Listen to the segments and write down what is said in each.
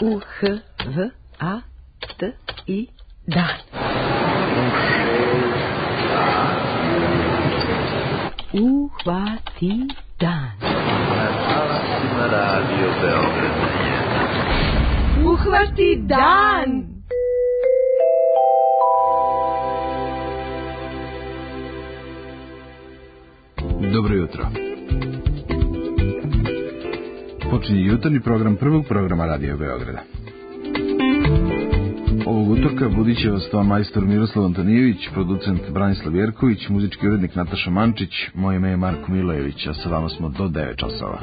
U-H-V-A-T-I dan. Uhvati dan. Radio Beograd. Uhvati dan. Dobro jutro. Počinje jutarnji program prvog programa Radio Beograda. Ovog utorka budit će vas ton majstor Miroslav Antonijević, producent Branislav Jerković, muzički urednik Nataša Mančić, moje ime je Marko Milojević, a sa vama smo do 9 časova.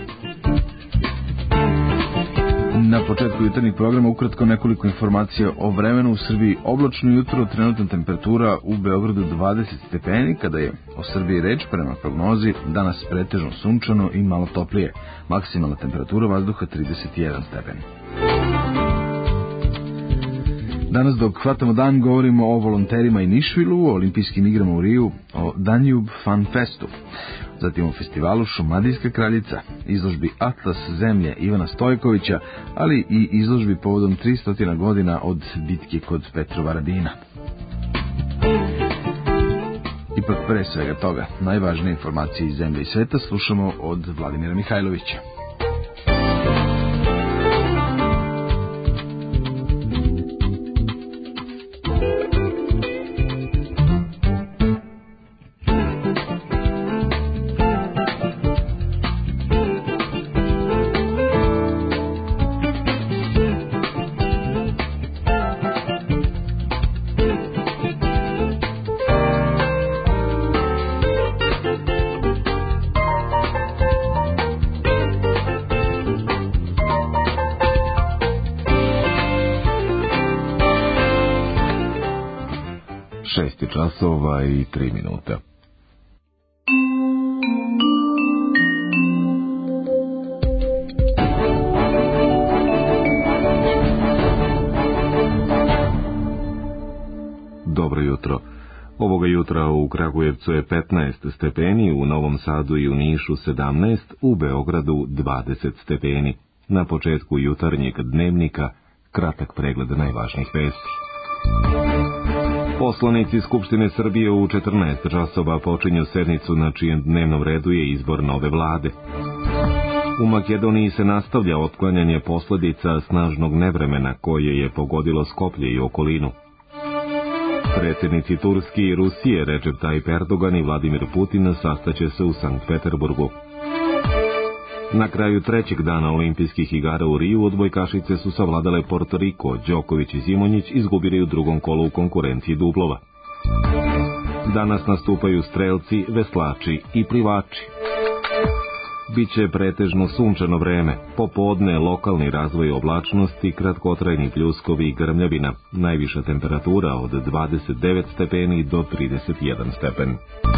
Na početku jutarnjeg programa ukratko nekoliko informacija o vremenu u Srbiji. Oblačno jutro, trenutna temperatura u Beogradu 20 stepeni, kada je o Srbiji reč prema prognozi, danas pretežno sunčano i malo toplije. Maksimalna temperatura vazduha 31 stepen. Danas dok hvatamo dan govorimo o volonterima i Nišvilu, o olimpijskim igrama u Riju, o Danjub Fan Festu, zatim o festivalu Šumadijska kraljica, izložbi Atlas zemlje Ivana Stojkovića, ali i izložbi povodom 300 godina od bitke kod Petrovaradina. Ipak pre svega toga, najvažnije informacije iz zemlje i sveta slušamo od Vladimira Mihajlovića. Časova i 3 minuta. Dobro jutro. Ovoga jutra u Kragujevcu je 15 stepeni, u Novom Sadu i u Nišu 17, u Beogradu 20 stepeni. Na početku jutarnjeg dnevnika kratak pregled najvažnijih vesti. Poslanici Skupštine Srbije u 14 časova počinju sednicu na čijem dnevnom redu je izbor nove vlade. U Makedoniji se nastavlja otklanjanje posljedica snažnog nevremena koje je pogodilo Skoplje i okolinu. Predsjednici Turske i Rusije Recep Tayyip Erdogan i Vladimir Putin sastaće se u Sankt Peterburgu. Na kraju trećeg dana olimpijskih igara u Riju odbojkašice su savladale Porto Riko, Đoković i Zimonjić izgubili u drugom kolu u konkurenciji dublova. Danas nastupaju strelci, veslači i plivači. Biće pretežno sunčano vreme, popodne lokalni razvoj oblačnosti, kratkotrajni pljuskovi i grmljavina, najviša temperatura od 29 stepeni do 31 stepen.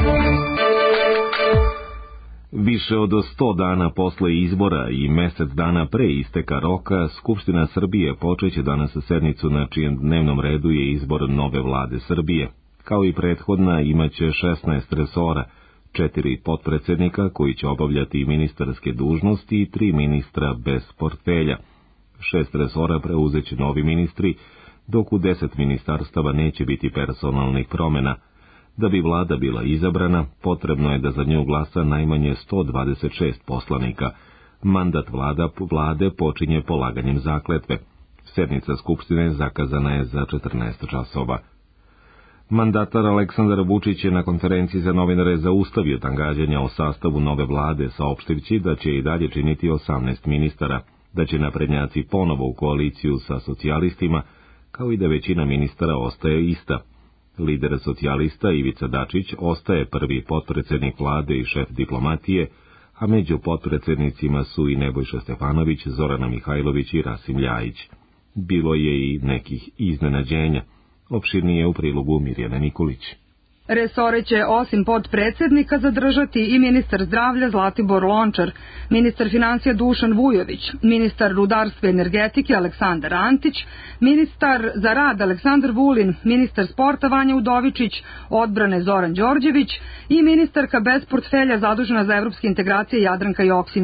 Više od 100 dana posle izbora i mjesec dana pre isteka roka, Skupština Srbije počeće danas sednicu na čijem dnevnom redu je izbor nove vlade Srbije. Kao i prethodna imaće 16 resora, 4 potpredsjednika koji će obavljati ministarske dužnosti i 3 ministra bez portfelja. 6 resora preuzeće novi ministri, dok u 10 ministarstava neće biti personalnih promjena. Da bi vlada bila izabrana, potrebno je da za nju glasa najmanje 126 poslanika. Mandat vlade počinje polaganjem zakletve. Sednica Skupštine zakazana je za 14 časova. Mandatar Aleksandar Vučić je na konferenciji za novinare zaustavio gađanja o sastavu nove vlade, saopštivši da će i dalje činiti 18 ministara, da će naprednjaci ponovo u koaliciju sa socijalistima, kao i da većina ministara ostaje ista. Lider socijalista Ivica Dačić ostaje prvi potpredsjednik vlade i šef diplomatije, a među potpredsjednicima su i Nebojša Stefanović, Zorana Mihajlović i Rasim Ljajić. Bilo je i nekih iznenađenja. Opširnije u prilogu Mirjana Nikolić. Resore će osim potpredsjednika zadržati i ministar zdravlja Zlatibor Lončar, ministar financija Dušan Vujović, ministar rudarstva i energetike Aleksandar Antić, ministar za rad Aleksandar Vulin, ministar sporta Vanja Udovičić, odbrane Zoran Đorđević i ministarka bez portfelja zadužena za evropske integracije Jadranka Joksimović.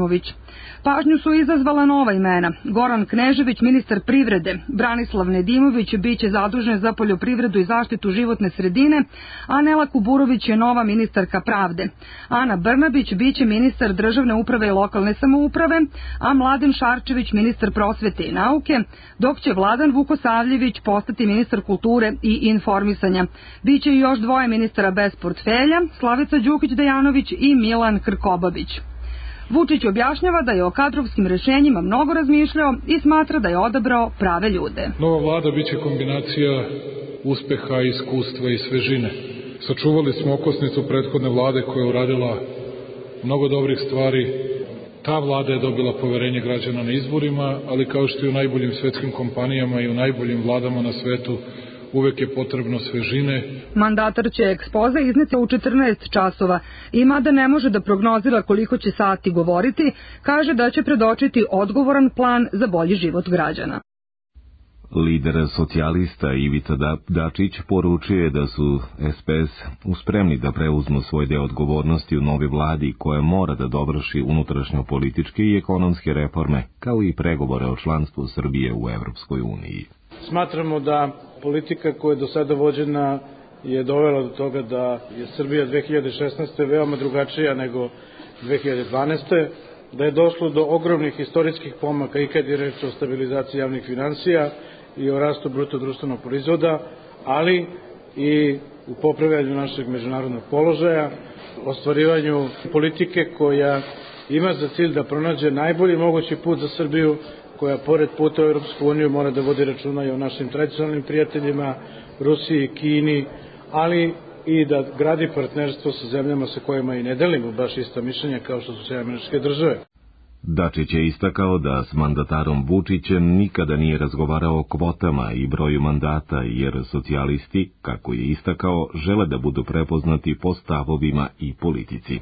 Pažnju su izazvala nova imena. Goran Knežević, ministar privrede, Branislav Nedimović biće zadužen za poljoprivredu i zaštitu životne sredine, a Nela Kuburović je nova ministarka pravde. Ana Brnabić biće ministar državne uprave i lokalne samouprave, a Mladen Šarčević ministar prosvete i nauke, dok će Vladan Vukosavljević postati ministar kulture i informisanja. Biće i još dvoje ministara bez portfelja, Slavica Đukić-Dejanović i Milan Krkobabić. Vučić objašnjava da je o kadrovskim rešenjima mnogo razmišljao i smatra da je odabrao prave ljude. Nova vlada biće kombinacija uspeha, iskustva i svežine. Sačuvali smo okosnicu prethodne vlade koja je uradila mnogo dobrih stvari. Ta vlada je dobila poverenje građana na izborima, ali kao što i u najboljim svetskim kompanijama i u najboljim vladama na svetu, uvek je potrebno svežine. Mandatar će ekspoze izneti u 14 časova i mada ne može da prognozira koliko će sati govoriti, kaže da će predočiti odgovoran plan za bolji život građana. Lider socijalista Ivica Dačić poručuje da su SPS spremni da preuzmu svoj deo odgovornosti u novoj vladi koja mora da dovrši unutrašnjo-političke i ekonomske reforme, kao i pregovore o članstvu Srbije u Evropskoj uniji. Smatramo da politika koja je do sada vođena je dovela do toga da je Srbija 2016. veoma drugačija nego 2012. Da je došlo do ogromnih istorijskih pomaka i kad je reč o stabilizaciji javnih finansija i o rastu bruto društvenog proizvoda, ali i u popravljanju našeg međunarodnog položaja, ostvarivanju politike koja ima za cilj da pronađe najbolji mogući put za Srbiju, koja pored puta u Europsku uniju mora da vodi računa i o našim tradicionalnim prijateljima, Rusiji, Kini, ali i da gradi partnerstvo sa zemljama sa kojima i ne delimo baš ista mišljenja kao što su SAD. Dačić je istakao da s mandatarom Vučićem nikada nije razgovarao o kvotama i broju mandata, jer socijalisti, kako je istakao, žele da budu prepoznati po stavovima i politici.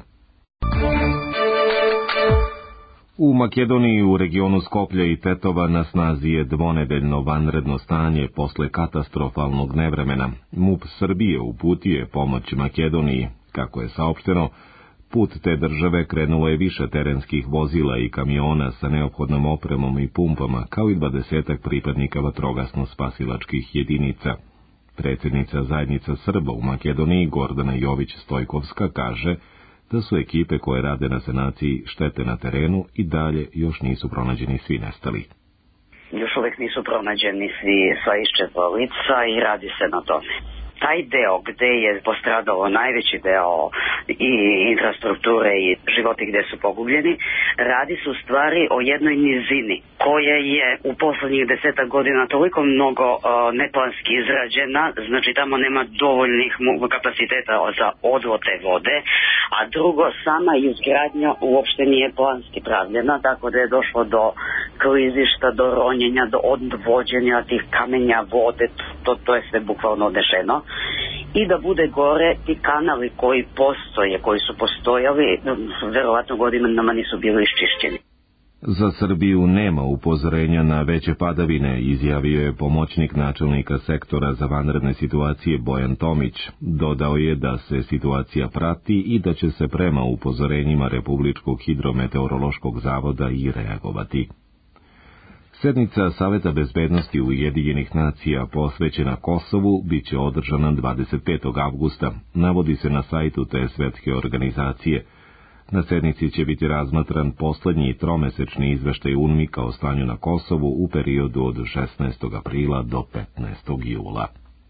U Makedoniji u regionu Skoplja i Tetova na snazi je dvonedeljno vanredno stanje posle katastrofalnog nevremena. MUP Srbije uputio je pomoć Makedoniji. Kako je saopšteno, put te države krenulo je više terenskih vozila i kamiona sa neophodnom opremom i pumpama, kao i 20 pripadnika vatrogasno-spasilačkih jedinica. Predsjednica zajednica Srba u Makedoniji Gordana Jović-Stojkovska kaže da su ekipe koje rade na sanaciji štete na terenu i dalje još nisu pronađeni svi nestali. Još uvijek nisu pronađeni sva iščezla lica i radi se na tome. Taj deo gde je postradalo najveći deo i infrastrukture i životi gde su pogubljeni, radi se u stvari o jednoj nizini koja je u poslednjih 10 godina toliko mnogo neplanski izrađena, znači tamo nema dovoljnih kapaciteta za odvod te vode, a drugo, sama izgradnja uopšte nije planski pravljena, tako da je došlo do klizišta, do ronjenja, do odvođenja tih kamenja vode, to je sve bukvalno odnešeno. I da bude gore, ti kanali koji postoje, koji su postojali, verovatno godinama nisu bili iščišćeni. Za Srbiju nema upozorenja na veće padavine, izjavio je pomoćnik načelnika sektora za vanredne situacije Bojan Tomić. Dodao je da se situacija prati i da će se prema upozorenjima Republičkog hidrometeorološkog zavoda i reagovati. Sednica Saveta bezbednosti Ujedinjenih nacija posvećena Kosovu biće održana 25. avgusta, navodi se na sajtu te svetske organizacije. Na sednici će biti razmatran poslednji tromesečni izveštaj UNMIK-a o stanju na Kosovu u periodu od 16. aprila do 15. jula.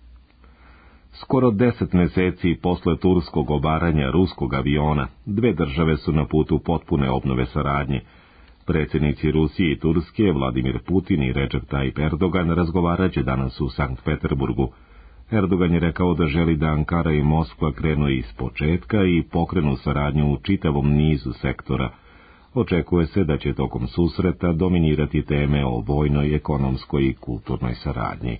Skoro 10 meseci posle turskog obaranja ruskog aviona, dve države su na putu potpune obnove saradnje. Predsjednici Rusije i Turske, Vladimir Putin i Recep Tayyip Erdogan, razgovaraće danas u Sankt Peterburgu. Erdogan je rekao da želi da Ankara i Moskva krenu iz početka i pokrenu saradnju u čitavom nizu sektora. Očekuje se da će tokom susreta dominirati teme o vojnoj, ekonomskoj i kulturnoj saradnji.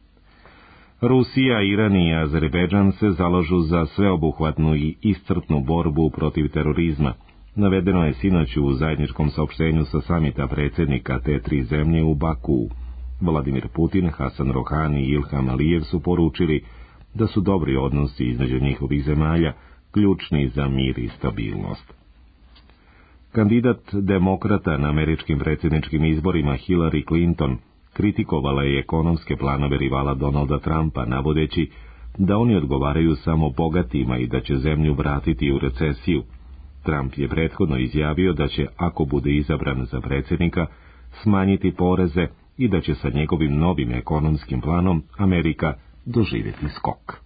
Rusija, Iran i Azerbejdžan se zalažu za sveobuhvatnu i iscrpnu borbu protiv terorizma. Navedeno je sinoć u zajedničkom saopštenju sa samita predsjednika te tri zemlje u Bakuu. Vladimir Putin, Hasan Rohani i Ilham Alijev su poručili da su dobri odnosi između njihovih zemalja ključni za mir i stabilnost. Kandidat demokrata na američkim predsjedničkim izborima Hillary Clinton kritikovala je ekonomske planove rivala Donalda Trumpa, navodeći da oni odgovaraju samo bogatima i da će zemlju vratiti u recesiju. Trump je prethodno izjavio da će, ako bude izabran za predsjednika, smanjiti poreze i da će sa njegovim novim ekonomskim planom Amerika doživjeti skok.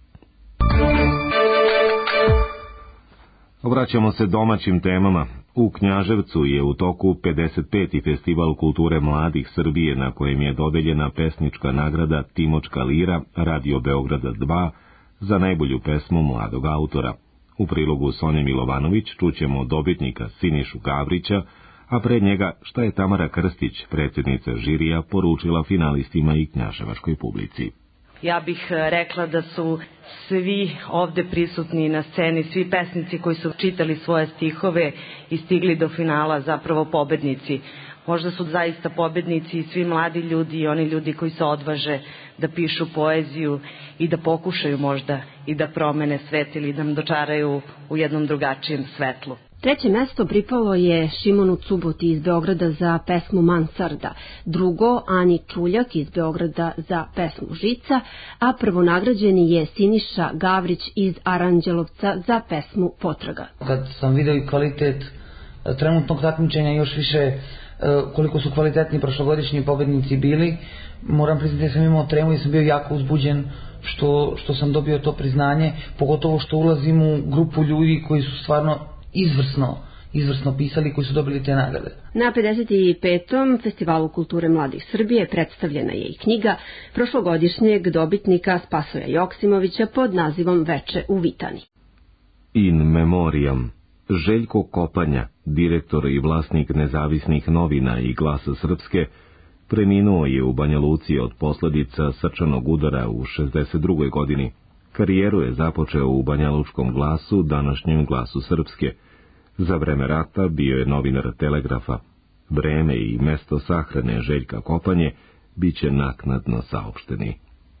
Vraćamo se domaćim temama. U Knjaževcu je u toku 55. festival kulture mladih Srbije, na kojem je dodeljena pesnička nagrada Timočka lira Radio Beograda 2 za najbolju pesmu mladog autora. U prilogu Sonje Milovanović čućemo dobitnika Sinišu Gavrića, a pred njega šta je Tamara Krstić, predsjednica žirija, poručila finalistima i knjaževačkoj publici. Ja bih rekla da su svi ovde prisutni na sceni, svi pesnici koji su čitali svoje stihove i stigli do finala zapravo pobednici. Možda su zaista pobednici i svi mladi ljudi i oni ljudi koji se odvaže da pišu poeziju i da pokušaju možda i da promene svet ili da nam dočaraju u jednom drugačijem svetlu. Treće mesto pripalo je Šimonu Cuboti iz Beograda za pesmu Mansarda, drugo Ani Čuljak iz Beograda za pesmu Žica, a prvonagrađeni je Siniša Gavrić iz Aranđelovca za pesmu Potraga. Kad sam video i kvalitet trenutnog takmičenja, još više koliko su kvalitetni prošlogodišnji pobednici bili, moram priznati da sam imao tremu i sam bio jako uzbuđen što sam dobio to priznanje, pogotovo što ulazim u grupu ljudi koji su stvarno izvrsno pisali, koji su dobili te nagrade. Na 55. Festivalu kulture mladih Srbije predstavljena je i knjiga prošlogodišnjeg dobitnika Spasoja Joksimovića pod nazivom Veče u Vitani. In memoriam. Željko Kopanja, direktor i vlasnik nezavisnih novina i Glasa Srpske, preminuo je u Banja Luci od posljedica srčanog udara u 62. godini. Karijeru je započeo u banjalučkom Glasu, današnjem Glasu Srpske. Za vreme rata bio je novinar Telegrafa. Vreme i mesto sahrane Željka Kopanje biće naknadno saopšteni.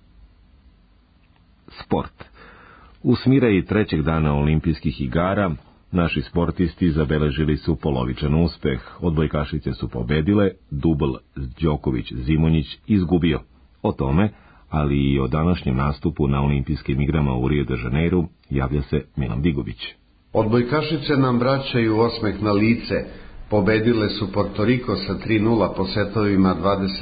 Sport. U Smiraji trećeg dana olimpijskih igara naši sportisti zabeležili su polovičan uspeh. Odbojkašice su pobedile, dubl Đoković-Zimonjić izgubio. O tome, ali i o današnjem nastupu na olimpijskim igrama u Rio de Janeiru, javlja se Milan Digović. Odbojkašice nam vraćaju osmeh na lice. Pobedile su Porto Riko sa 3:0 po setovima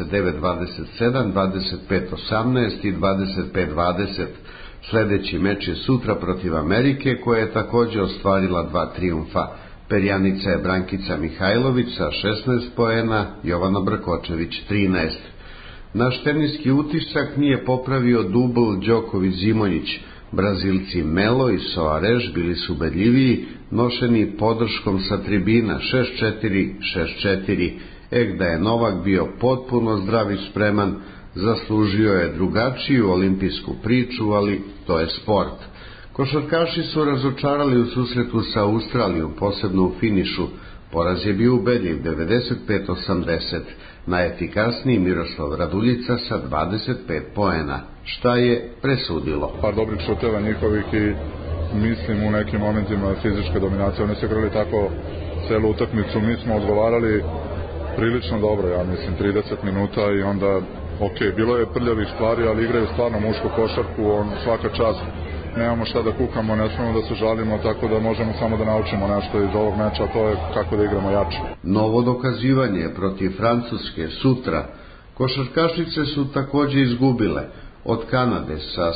29-27, 25-18 i 25-20. Sljedeći meč je sutra protiv Amerike, koja je također ostvarila 2 trijumfa. Perjanica je Brankica Mihajlović sa 16 poena, Jovana Brkočević 13. Naš teniski utisak nije popravio dubl Đoković-Zimonjić. Brazilci Melo i Soares bili su ubedljiviji, nošeni podrškom sa tribina 6-4, 6-4. Da je Novak bio potpuno zdrav i spreman, zaslužio je drugačiju olimpijsku priču, ali to je sport. Košarkaši su razočarali u susretu sa Australijom, posebno u finišu. Poraz je bio ubedljiv 95-80. Najefikasniji Miroslav Raduljica sa 25 poena. Šta je presudilo? Par dobrih šuteva njihovih i mislim u nekim momentima fizičke dominacije. Oni su igrali tako celu utakmicu, mi smo odgovarali prilično dobro, ja mislim 30 minuta i onda bilo je prljavih stvari, ali igraju stvarno mušku košarku, svaka čast. Nemamo šta da kukamo, ne smemo da se žalimo, tako da možemo samo da naučimo nešto iz ovog meča, a to je kako da igramo jače. Novo dokazivanje protiv Francuske sutra. Košarkašice su također izgubile od Kanade sa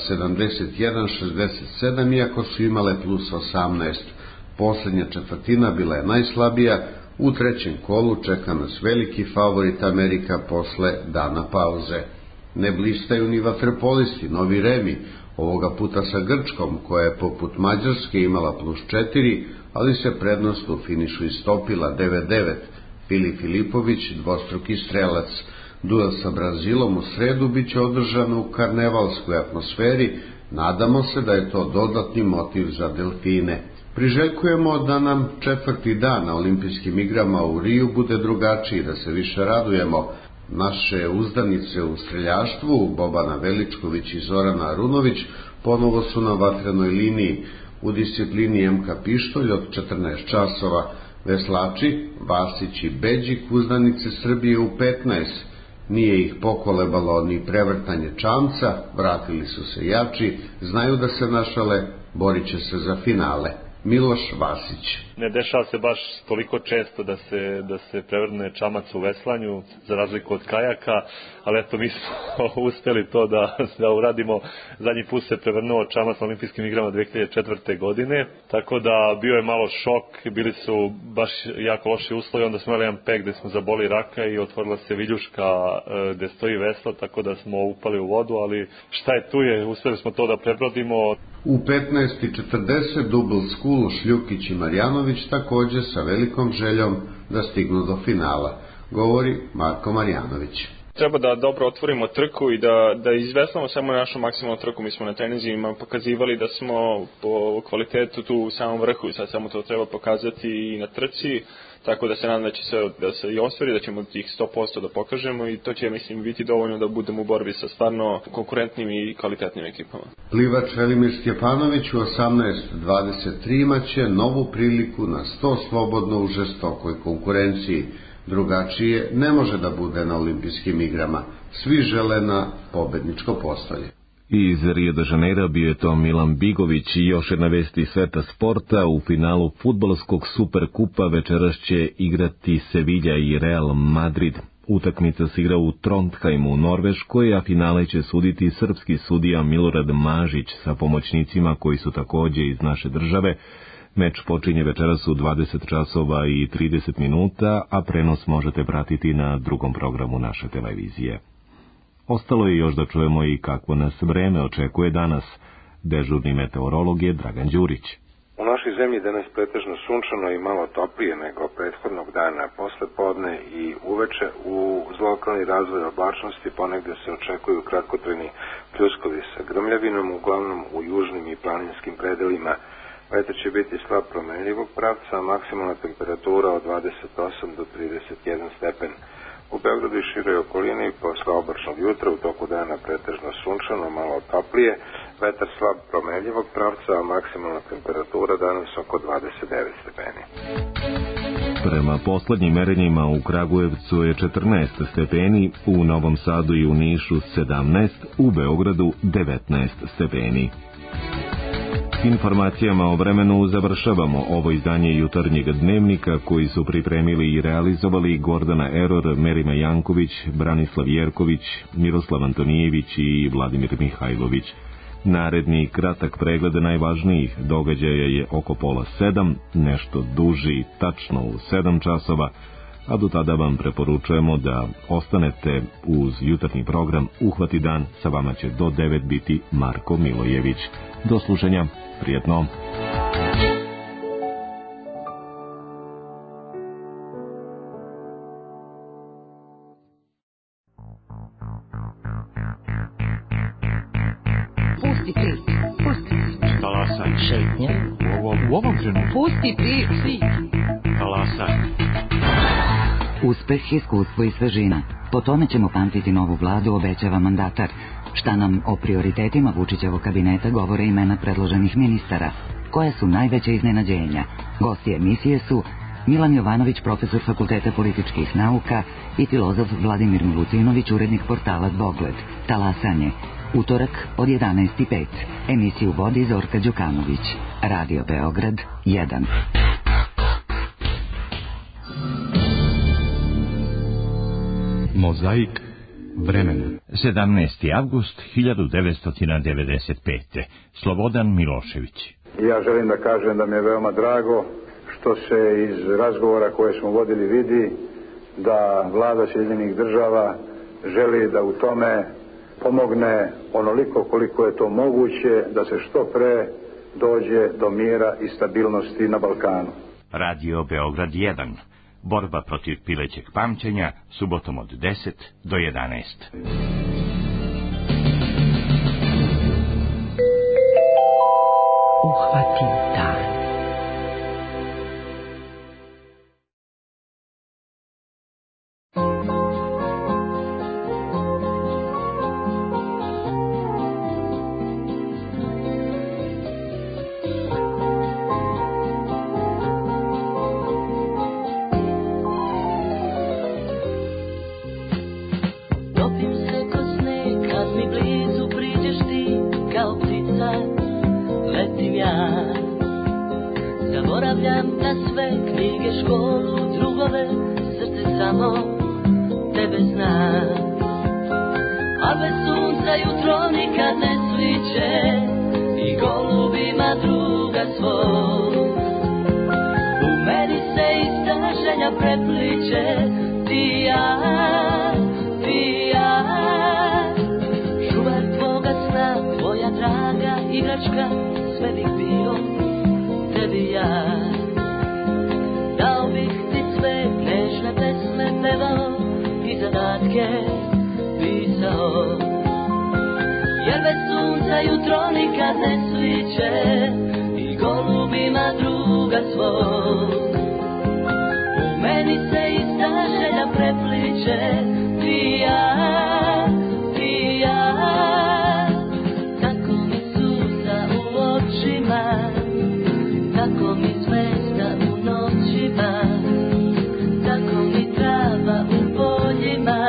71-67, iako su imale plus 18. Posljednja četvrtina bila je najslabija. U trećem kolu čeka nas veliki favorit Amerika posle dana pauze. Ne blistaju ni vaterpolisti, Novi Remi, ovoga puta sa Grčkom, koja je poput Mađarske imala plus 4, ali se prednost u finišu istopila 9-9. Filip Filipović, dvostruki strelac. Duel sa Brazilom u sredu biće održan u karnevalskoj atmosferi. Nadamo se da je to dodatni motiv za delfine. Priželjkujemo da nam četvrti dan na olimpijskim igrama u Riju bude drugačiji, da se više radujemo. Naše uzdanice u streljaštvu, Bobana Veličković i Zorana Arunović, ponovo su na vatrenoj liniji. U disciplini MK pištolj od 14 časova. Veslači, Vasić i Beđik, uzdanice Srbije u 15. Nije ih pokolebalo ni prevrtanje čamca, vratili su se jači, znaju da se našale, borit će se za finale. Miloš Vasić. Ne dešava se baš toliko često da se prevrne čamac u veslanju, za razliku od kajaka, ali eto mi smo uspeli to da uradimo. Zadnji put se prevrnuo čamac na olimpijskim igrama 2004. godine, tako da bio je malo šok, bili su baš jako loši uslovi, onda smo imali jedan pek gde smo zaboli raka i otvorila se viljuška gde stoji veslo, tako da smo upali u vodu, ali šta je tu je, uspeli smo to da prebrodimo. U 15:40 dubl Skulo, Šljukić i Marjanović takođe sa velikom željom da stignu do finala, govori Marko Marjanović. Treba da dobro otvorimo trku i da izveslamo samo našu maksimalnu trku. Mi smo na treninzima pokazivali da smo po kvalitetu tu u samom vrhu i sad samo to treba pokazati i na trci, tako da se nadam da će se i ostvari, da ćemo tih 100% da pokažemo i to će, mislim, biti dovoljno da budemo u borbi sa stvarno konkurentnim i kvalitetnim ekipama. Plivač Velimir Stjepanović u 18:23 imaće novu priliku na 100 slobodno u žestokoj konkurenciji. Drugačije ne može da bude na olimpijskim igrama. Svi žele na pobedničko postolje. Iz Rio de Janeira bio je to Milan Bigović i još jedna vest iz sveta sporta. U finalu fudbalskog Superkupa večeras će igrati Sevilla i Real Madrid. Utakmica se igra u Trondheimu u Norveškoj, a finale će suditi srpski sudija Milorad Mažić sa pomoćnicima koji su takođe iz naše države. Meč počinje večeras u 20 časova i 30 minuta, a prenos možete pratiti na drugom programu naše televizije. Ostalo je još da čujemo i kakvo nas vreme očekuje danas. Dežurni meteorolog je Dragan Đurić. U našoj zemlji danas pretežno sunčano i malo toplije nego prethodnog dana posle podne i uveče. Uz lokalni razvoj oblačnosti ponegde se očekuju kratkotrajni pljuskovi sa grmljavinom, uglavnom u južnim i planinskim predelima. Vetar će biti slab promenljivog pravca, a maksimalna temperatura od 28 do 31 stepen. U Beogradu i široj okolini posle oblačnog jutra u toku dana pretežno sunčano, malo toplije, vetar slab promenljivog pravca, a maksimalna temperatura danas oko 29 stepeni. Prema poslednjim merenjima u Kragujevcu je 14 stepeni, u Novom Sadu i u Nišu 17, u Beogradu 19 stepeni. Informacijama o vremenu završavamo ovo izdanje jutarnjeg dnevnika koji su pripremili i realizovali Gordana Eror, Merima Janković, Branislav Jerković, Miroslav Antonijević i Vladimir Mihajlović. Naredni kratak pregled najvažnijih događaja je oko 6:30, nešto duži, tačno u 7 časova, a do tada vam preporučujemo da ostanete uz jutarnji program Uhvati dan. Sa vama će do 9 biti Marko Milojević. Do slušanja, prijetno. Pusti pri, pusti. Talasa. Šetnja. U ovom trenutku. Pusti pri, Talasa. Uspeh, iskustvo i svežina. Po tome ćemo pamtiti novu vladu, obećava mandatar. Šta nam o prioritetima Vučićevog kabineta govore imena predloženih ministara? Koje su najveće iznenađenja? Gosti emisije su Milan Jovanović, profesor Fakulteta političkih nauka, i filozof Vladimir Milutinović, urednik portala Dvogled. Talasanje. Utorak od 11:05. Emisiju vodi Zorka Đukanović. Radio Beograd 1. Mozaik vremena. 17. avgust 1995. Slobodan Milošević. Ja želim da kažem da mi je veoma drago što se iz razgovora koje smo vodili vidi da vlada Sjedinjenih država želi da u tome pomogne onoliko koliko je to moguće da se što pre dođe do mira i stabilnosti na Balkanu. Radio Beograd 1. Borba protiv pilećeg pamćenja, subotom od 10 do 11. Uhvati dan. knjige, školu, drugove, srce samo tebe zna. A bez sunca jutro nikad ne sviće i golubima druga svog. U meni se ista želja prepliče, ti ja, ti ja. Čuvar tvoga sna, tvoja draga igračka, sve bih bio tebi ja. Dao bih ti sve nežne pesme pevao i zadatke pisao. Jer bez sunca jutro nikad ne sviće i golubima druga svog. U meni se ista želja prepliče, ti ja, ti ja. Tako mi suza u očima, tako mi zvezda u noćima, tako mi trava u poljima.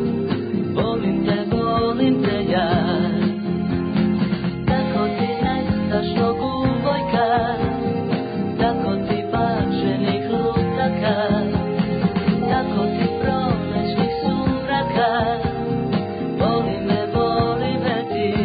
Volim te ja. Tako ti nestašnog uvojka, tako ti bačenih lutaka, tako ti prolećnih sumraka. Voli me ti.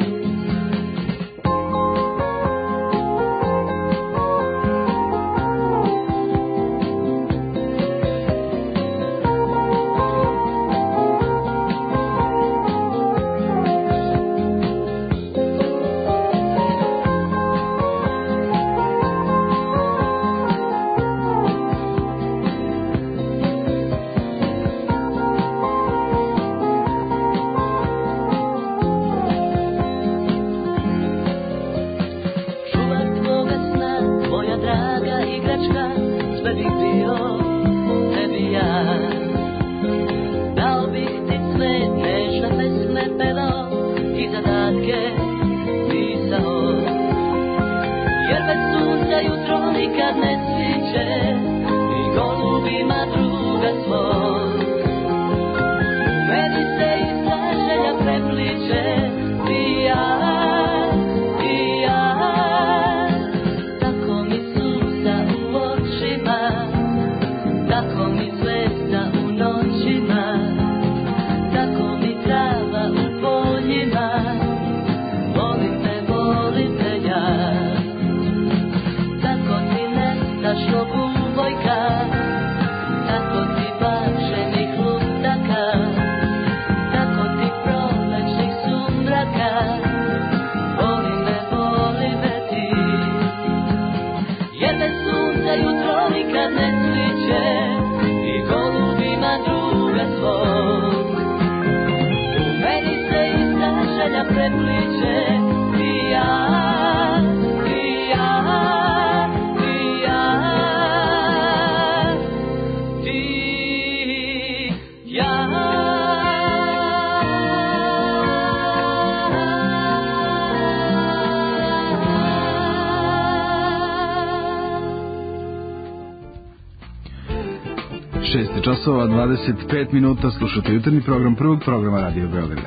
Časova 25 minuta, slušate jutarnji program prvog programa Radio Beograda.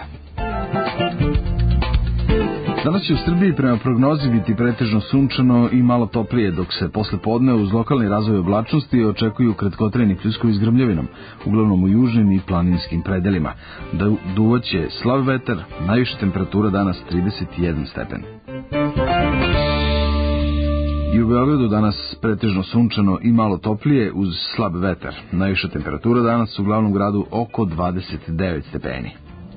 Danas će u Srbiji prema prognozi biti pretežno sunčano i malo toplije, dok se posle podne uz lokalni razvoj oblačnosti očekuju kratkotrajni pljuskovi s grmljavinom, uglavnom u južnim i planinskim predelima. Duvaće slab vetar, najviša temperatura danas 31 stepen. I u Beogradu danas pretežno sunčano i malo toplije uz slab vetar. Najviša temperatura danas u glavnom gradu oko 29 stepeni.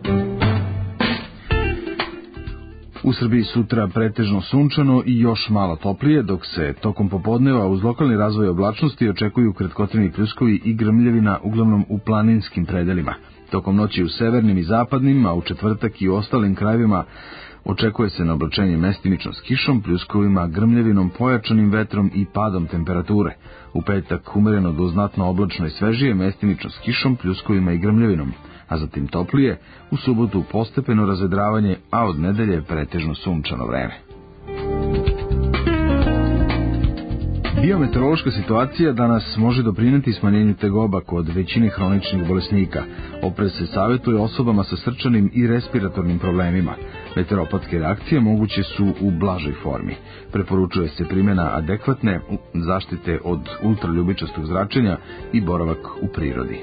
U Srbiji sutra pretežno sunčano i još malo toplije, dok se tokom popodneva uz lokalni razvoj oblačnosti očekuju kratkotrajni pljuskovi i grmljavina uglavnom u planinskim predelima. Tokom noći u severnim i zapadnim, a u četvrtak i u ostalim krajevima očekuje se naoblačenje mestimično s kišom, pljuskovima, grmljavinom, pojačanim vetrom i padom temperature. U petak umereno do znatno oblačno i svežije, mestimično s kišom, pljuskovima i grmljavinom, a zatim toplije, u subotu postepeno razvedravanje, a od nedelje pretežno sunčano vreme. Biometeorološka situacija danas može doprineti smanjenju tegoba kod većine hroničnih bolesnika. Oprez se savjetuje osobama sa srčanim i respiratornim problemima. Meteoropatske reakcije moguće su u blažoj formi. Preporučuje se primjena adekvatne zaštite od ultraljubičastog zračenja i boravak u prirodi.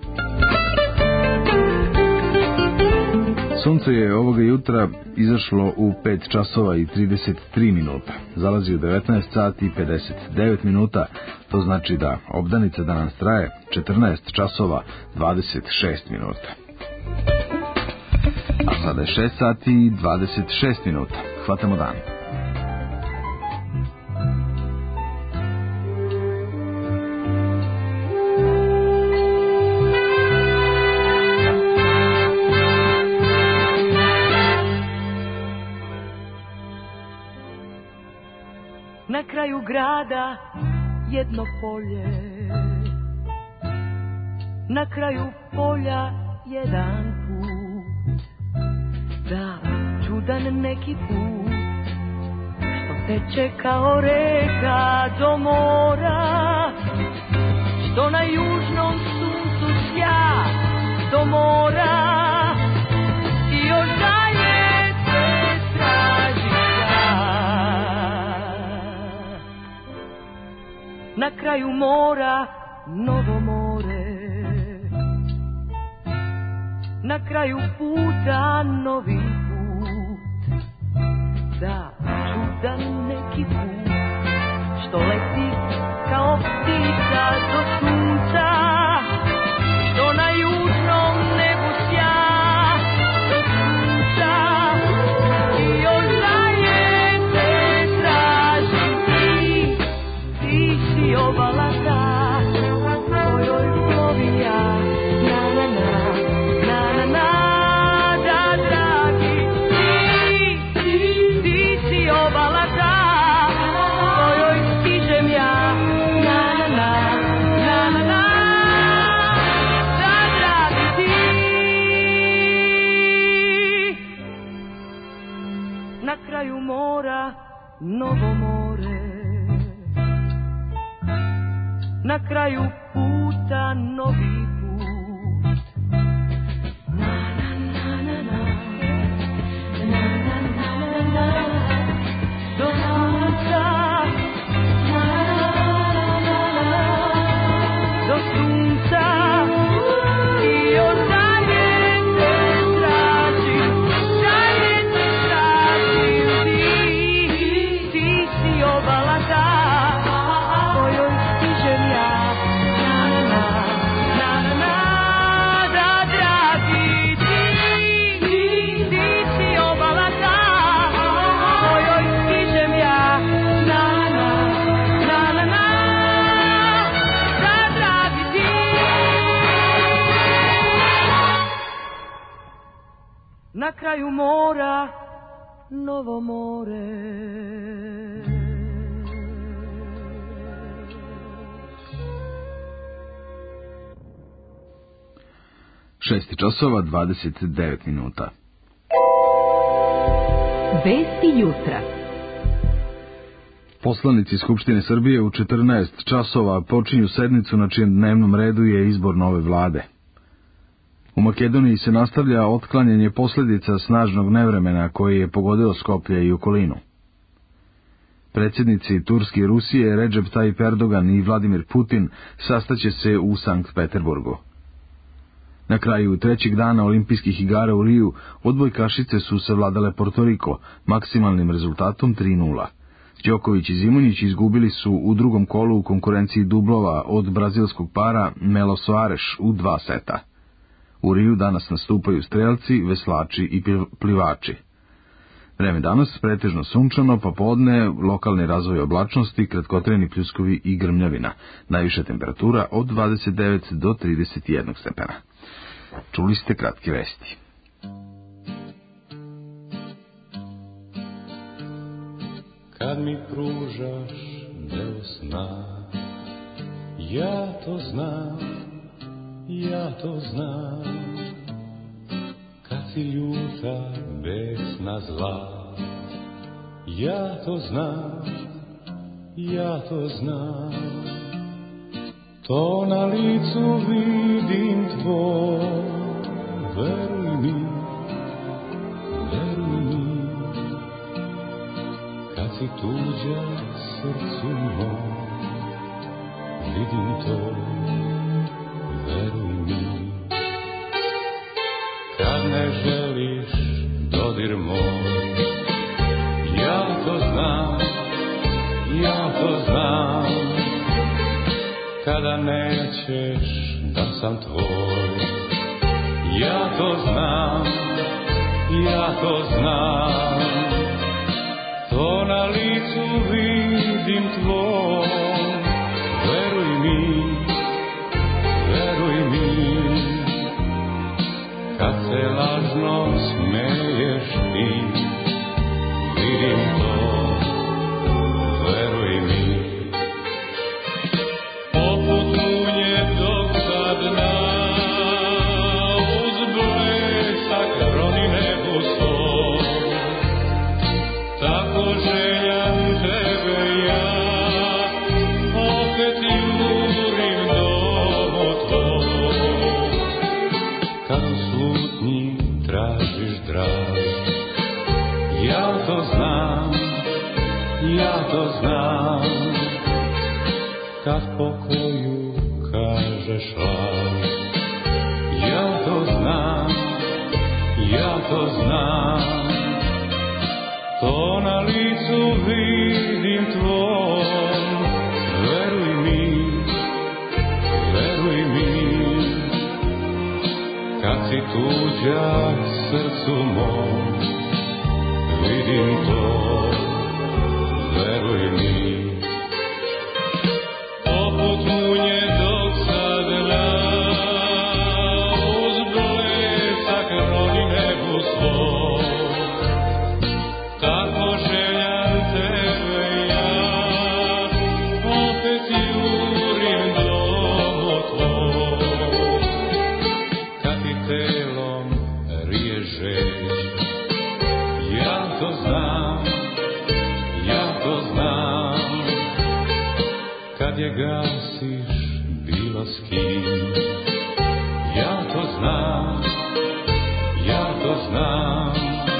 Sunce je ovoga jutra izašlo u 5 časova i 33 minuta. Zalazi u 19 sati i 59 minuta. To znači da obdanica danas traje 14 časova 26 minuta. A sada je 6 sati i 26 minuta. Hvatamo dan. Na kraju grada jedno polje, na kraju polja jedan put, da čudan neki put, što teče kao reka do mora, što na južnom suncu sja do mora, i još dalje se traži na kraju mora novo more, na kraju puta novi put, da čudan neki put, što leti kao ptica do sunca, što na južnom nebu sja do sunca, i još dalje te tražim ti si obala ta, kojoj plovim ja, na na na, na na na, da dragi, ti si obala ta, kojoj stižem ja, na na na, na na na, da dragi ti. Na kraju mora novo more, na kraju puta novi put, na na na na na, na na na na na, do sunca, na na na na, do sunca, i još dalje te tražim, dalje te tražim, ti si obala ta, kojoj stižem ja, na na na, na na na, da dragi ti si obala ta, kojoj stižem ja, na na na, na na, da dragi ti. Na kraju mora novo more. 6 časova 29 minuta. Vesti jutra. Poslanici Skupštine Srbije u 14 časova počinju sednicu na čijem dnevnom redu je izbor nove vlade. U Makedoniji se nastavlja otklanjanje posljedica snažnog nevremena koje je pogodilo Skoplje i okolinu. Predsjednici Turske i Rusije Recep Tayyip Erdogan i Vladimir Putin sastaće se u Sankt Peterburgu. Na kraju trećeg dana olimpijskih igara u Riju odbojkašice su savladale Porto Riko maksimalnim rezultatom 3:0. Đoković i Zimonjić izgubili su u drugom kolu u konkurenciji dublova od brazilskog para Melo Soares u 2 seta. U Riju danas nastupaju strelci, veslači i plivači. Vreme danas pretežno sunčano, popodne lokalni razvoj oblačnosti, kratkotrajni pljuskovi i grmljavina. Najviša temperatura od 29 do 31 stepena. Čuli ste kratke vesti. Kad mi pružaš deo sna, ja to znam, ja to znam. Kad si ljuta, besna, zla, ja to znam, ja to znam, to na licu vidim tvoj, veruj mi, kad si tuđa srcu moj, vidim to, veruj mi. Kad ne želiš dodir moj, ja to znam, ja to znam. Kada nećeš da sam tvoj, ja to znam, ja to znam. To na licu vidim tvoj, veruj mi, veruj mi. Kad se lažno smeješ ti, vidim to, veruj mi. Poput munje dok sad uz blesak roni nebu svoj, tako željam tebe ja, opet jurim domo tvoj. Kad u slutnji tražiš drag, ja to znam, ja to znam. Kad pokoju kažeš laž, ja to znam, ja to znam. To na licu vidim tvoj, veruj mi, veruj mi. Kad si tuđa srcu mom, vidim to, veruj mi. Poput munje dok sad uz blesak roni nebu svoj, tako željam tebe ja, opet jurim domo tvoj. Kad ti telom rije žeć, ja to znam, ja to znam. Kad je gasiš bilo s kim, ja to znam, ja to znam.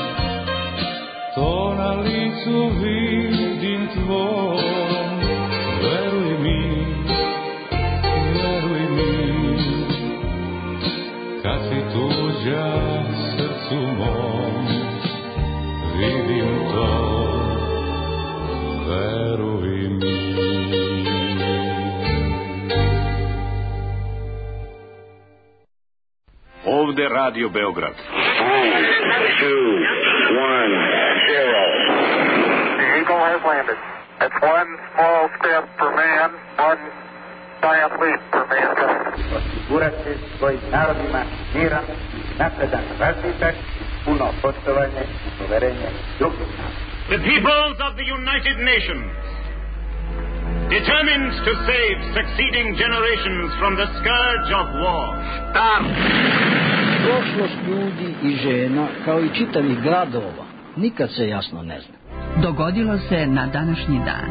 To na licu vidim tvoj, veruj mi, veruj mi. Kad si tuđa srcu mom, vidim to, veruj mi. Ovde Radio Beograd. 3, 2, 1, 0. The Eagle has landed. It's one small step for man, one giant leap for mankind. Osigurati svojim narodima miran, napredan razvitak, puno poštovanje i poverenje drugih naroda. The peoples of the United Nations, determined to save succeeding generations from the scourge of war. Prošlost ljudi i žena, kao i čitavih gradova, nikad se jasno ne zna. Dogodilo se na današnji dan.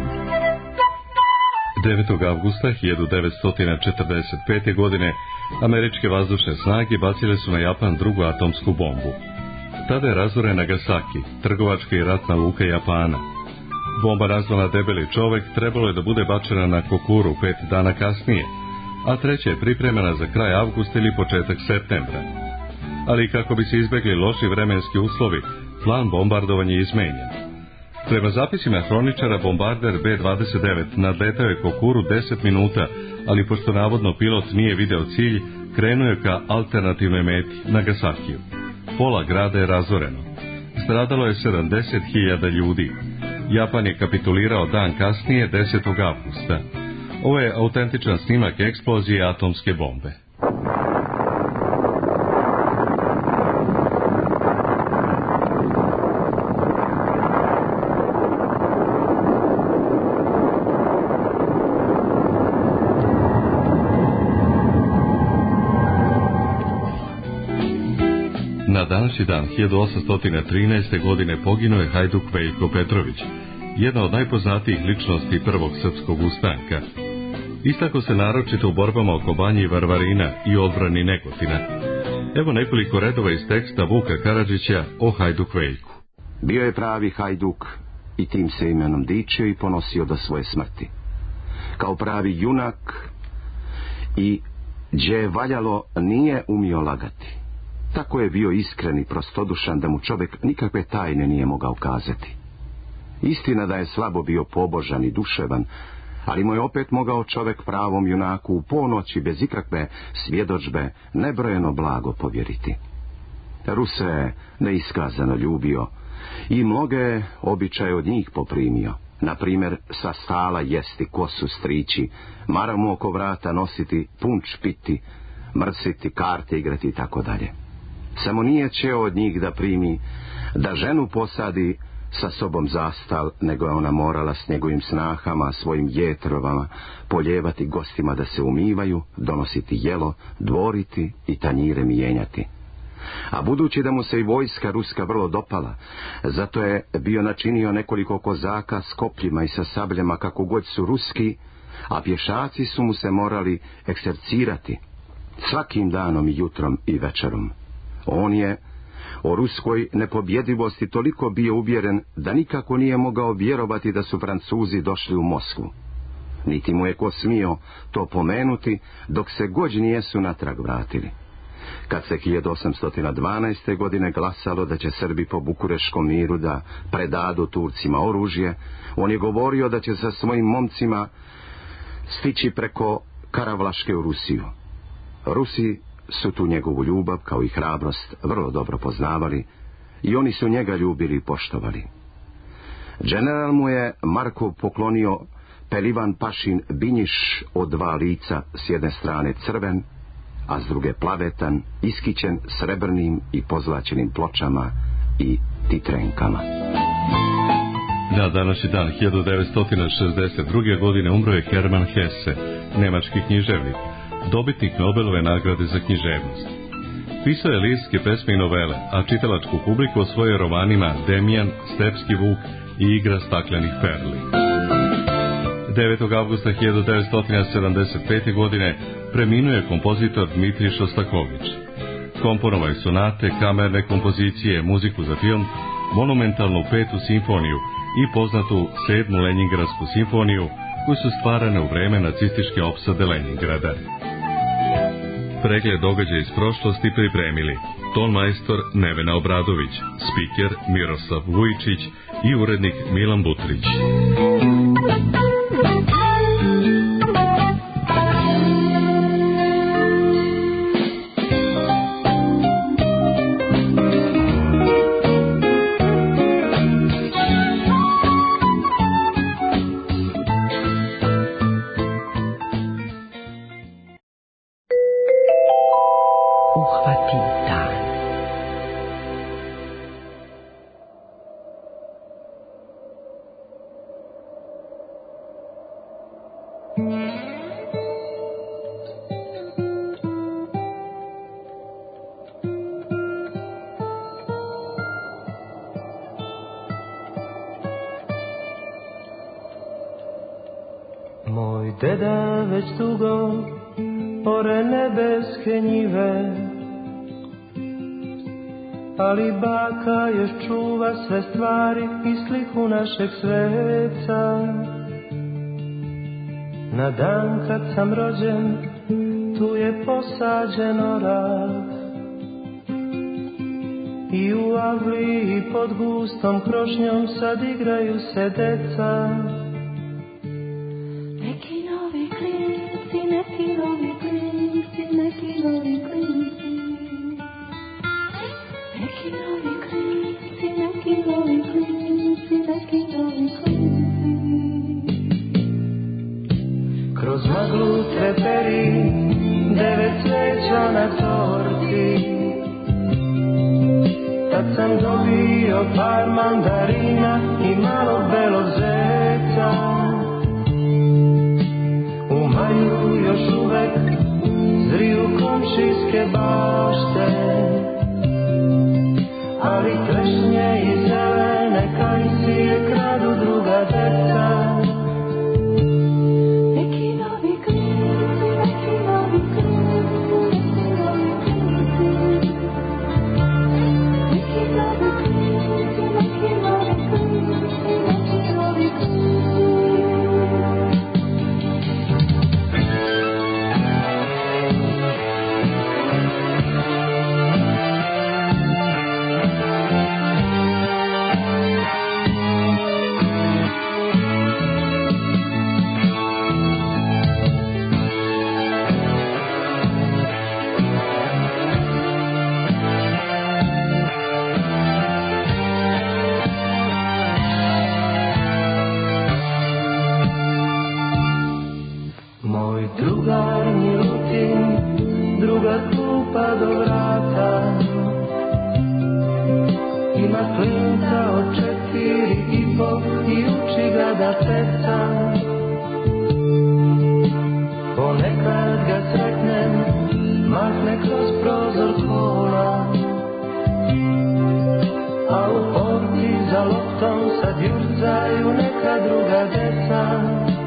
9. avgusta 1945. godine američke vazdušne snage bacile su na Japan drugu atomsku bombu. Tada je razoren Nagasaki, trgovačka i ratna luka Japana. Bomba nazvana Debeli čovek trebalo je da bude bačena na Kokuru 5 dana kasnije, a treća je pripremena za kraj avgusta ili početak septembra. Ali kako bi se izbegli loši vremenski uslovi, plan bombardovanja je izmenjen. Prema zapisima hroničara, bombarder B-29 nadletao je Kokuru 10 minuta, ali pošto navodno pilot nije video cilj, krenuo je ka alternativnoj meti, Nagasakiju. Pola grada je razoreno. Stradalo je 70.000 ljudi. Japan je kapitulirao dan kasnije, 10. avgusta. Ovo je autentičan snimak eksplozije atomske bombe. Na današnji dan 1813. godine poginuo je hajduk Veljko Petrović, jedna od najpoznatijih ličnosti prvog srpskog ustanka. Istako se naročito u borbama oko Banje i Varvarina i odbrani Negotina. Evo nekoliko redova iz teksta Vuka Karadžića o Hajduk Veljku. Bio je pravi hajduk i tim se imenom dičio i ponosio do svoje smrti. Kao pravi junak i gdje je valjalo nije umio lagati. Tako je bio iskren i prostodušan da mu čovjek nikakve tajne nije mogao kazati. Istina da je slabo bio pobožan i duševan, ali mu je opet mogao čovjek pravom junaku u ponoći bez ikakve svjedodžbe nebrojeno blago povjeriti. Ruse je neiskazano ljubio i mnoge običaje od njih poprimio. Na primjer, sa stala jesti, kosu strići, maramu oko vrata nositi, punč piti, mrsiti, karte igrati i tako dalje. Samo nije čeo od njih da primi, da ženu posadi sa sobom zastal, nego je ona morala s njegovim snahama, svojim jetrovama, poljevati gostima da se umivaju, donositi jelo, dvoriti i tanjire mijenjati. A budući da mu se i vojska ruska vrlo dopala, zato je bio načinio nekoliko kozaka s kopljima i sa sabljama kako god su ruski, a pješaci su mu se morali eksercirati svakim danom i jutrom i večerom. On je o ruskoj nepobjedivosti toliko bio uvjeren da nikako nije mogao vjerovati da su Francuzi došli u Moskvu. Niti mu je ko smio to pomenuti dok se gođ nijesu natrag vratili. Kad se 1812. godine glasalo da će Srbi po Bukureškom miru da predadu Turcima oružje, on je govorio da će sa svojim momcima stići preko Karavlaške u Rusiju. Rusi su tu njegovu ljubav kao i hrabrost vrlo dobro poznavali i oni su njega ljubili i poštovali. General mu je Markov poklonio Pelivan Pašin binjiš od dva lica, s jedne strane crven, a s druge plavetan, iskićen srebrnim i pozlačenim pločama i titrenkama. Na današnji dan 1962. godine umro je Hermann Hesse, nemački književnik, dobitnik Nobelove nagrade za književnost. Pisao je lirske pesme i novele, a čitalačku publiku osvojio romanima Demjan, Stepski vuk i Igra staklenih perli. 9. avgusta 1975. godine preminuo je kompozitor Dmitrij Šostaković. Komponovao je sonate, kamerne kompozicije, muziku za film, monumentalnu 5. simfoniju i poznatu 7. Leningradsku simfoniju, koje su stvarane u vreme nacističke opsade Leningrada. Pregled događaja iz prošlosti pripremili tonmajstor Nevena Obradović, spiker Miroslav Vujičić i urednik Milan Butrić. Moj deda već dugo ore nebeske njive, ali baka još čuva sve stvari i sliku našeg sveca. Na dan kad sam rođen, tu je posađen orah i u avliji pod gustom krošnjom sad igraju se deca. Kroz maglu treperi 9 sveća na torti. Tad sam dobio par mandarina i malo belog zeca. U maju još uvek zriju komšijske bašte, ali trešnje i zelene kajsije kradu druga ima klinca od 4,5 i uči ga da peca. Ponekad ga sretnem, mahne kroz prozor kola, a u porti za loptom sad jurcaju neka druga deca.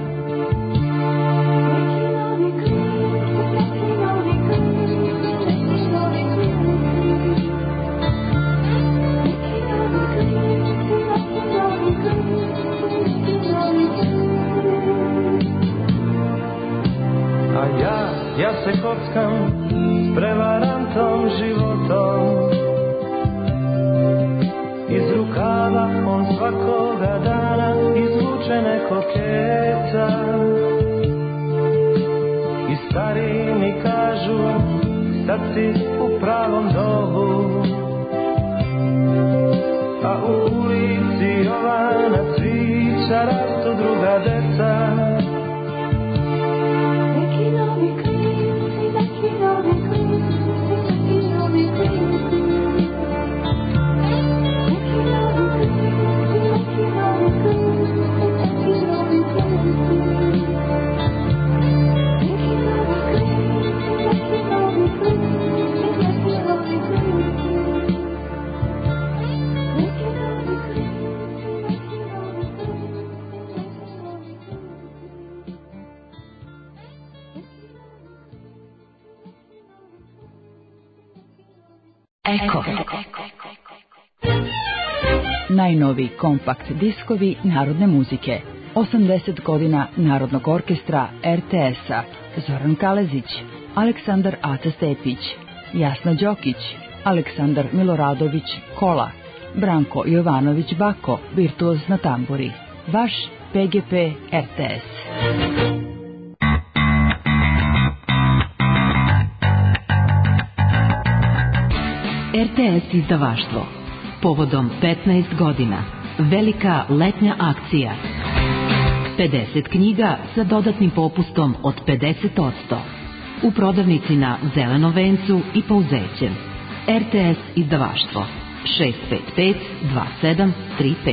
A ja se kockam s prevarantom životom. Iz rukava on svakoga dana izvuče neko keca. I stari mi kažu, sad si u pravom dobu. A u ulici Jovana Cvića rastu druga deca. Eko. Najnoviji kompakt diskovi narodne muzike. 80 godina Narodnog orkestra RTS-a. Zoran Kalezić, Aleksandar Aca Stepić, Jasna Đokić, Aleksandar Miloradović Kola, Branko Jovanović Bako, virtuoz na tamburi. Vaš PGP RTS. RTS izdavaštvo. Povodom 15 godina. Velika letnja akcija. 50 knjiga sa dodatnim popustom od 50%. U prodavnici na Zelenom vencu i Pouzećem. RTS izdavaštvo. 655 2735.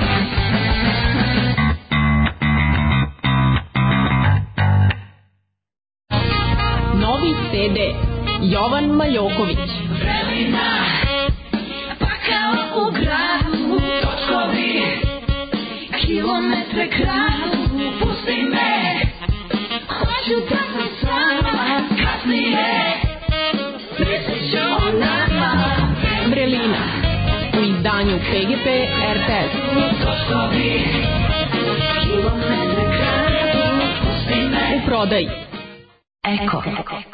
Novi CD Jovan Majoković. Vremena, pa kao u gradu, točkovi, kilometre kradu, pusti me, hoću da sam s vama, kasnije, mislit ću o nama. Vrelina, u izdanju PGP RTS. Točkovi, kilometre kradu, pusti me. U prodaji. Eko.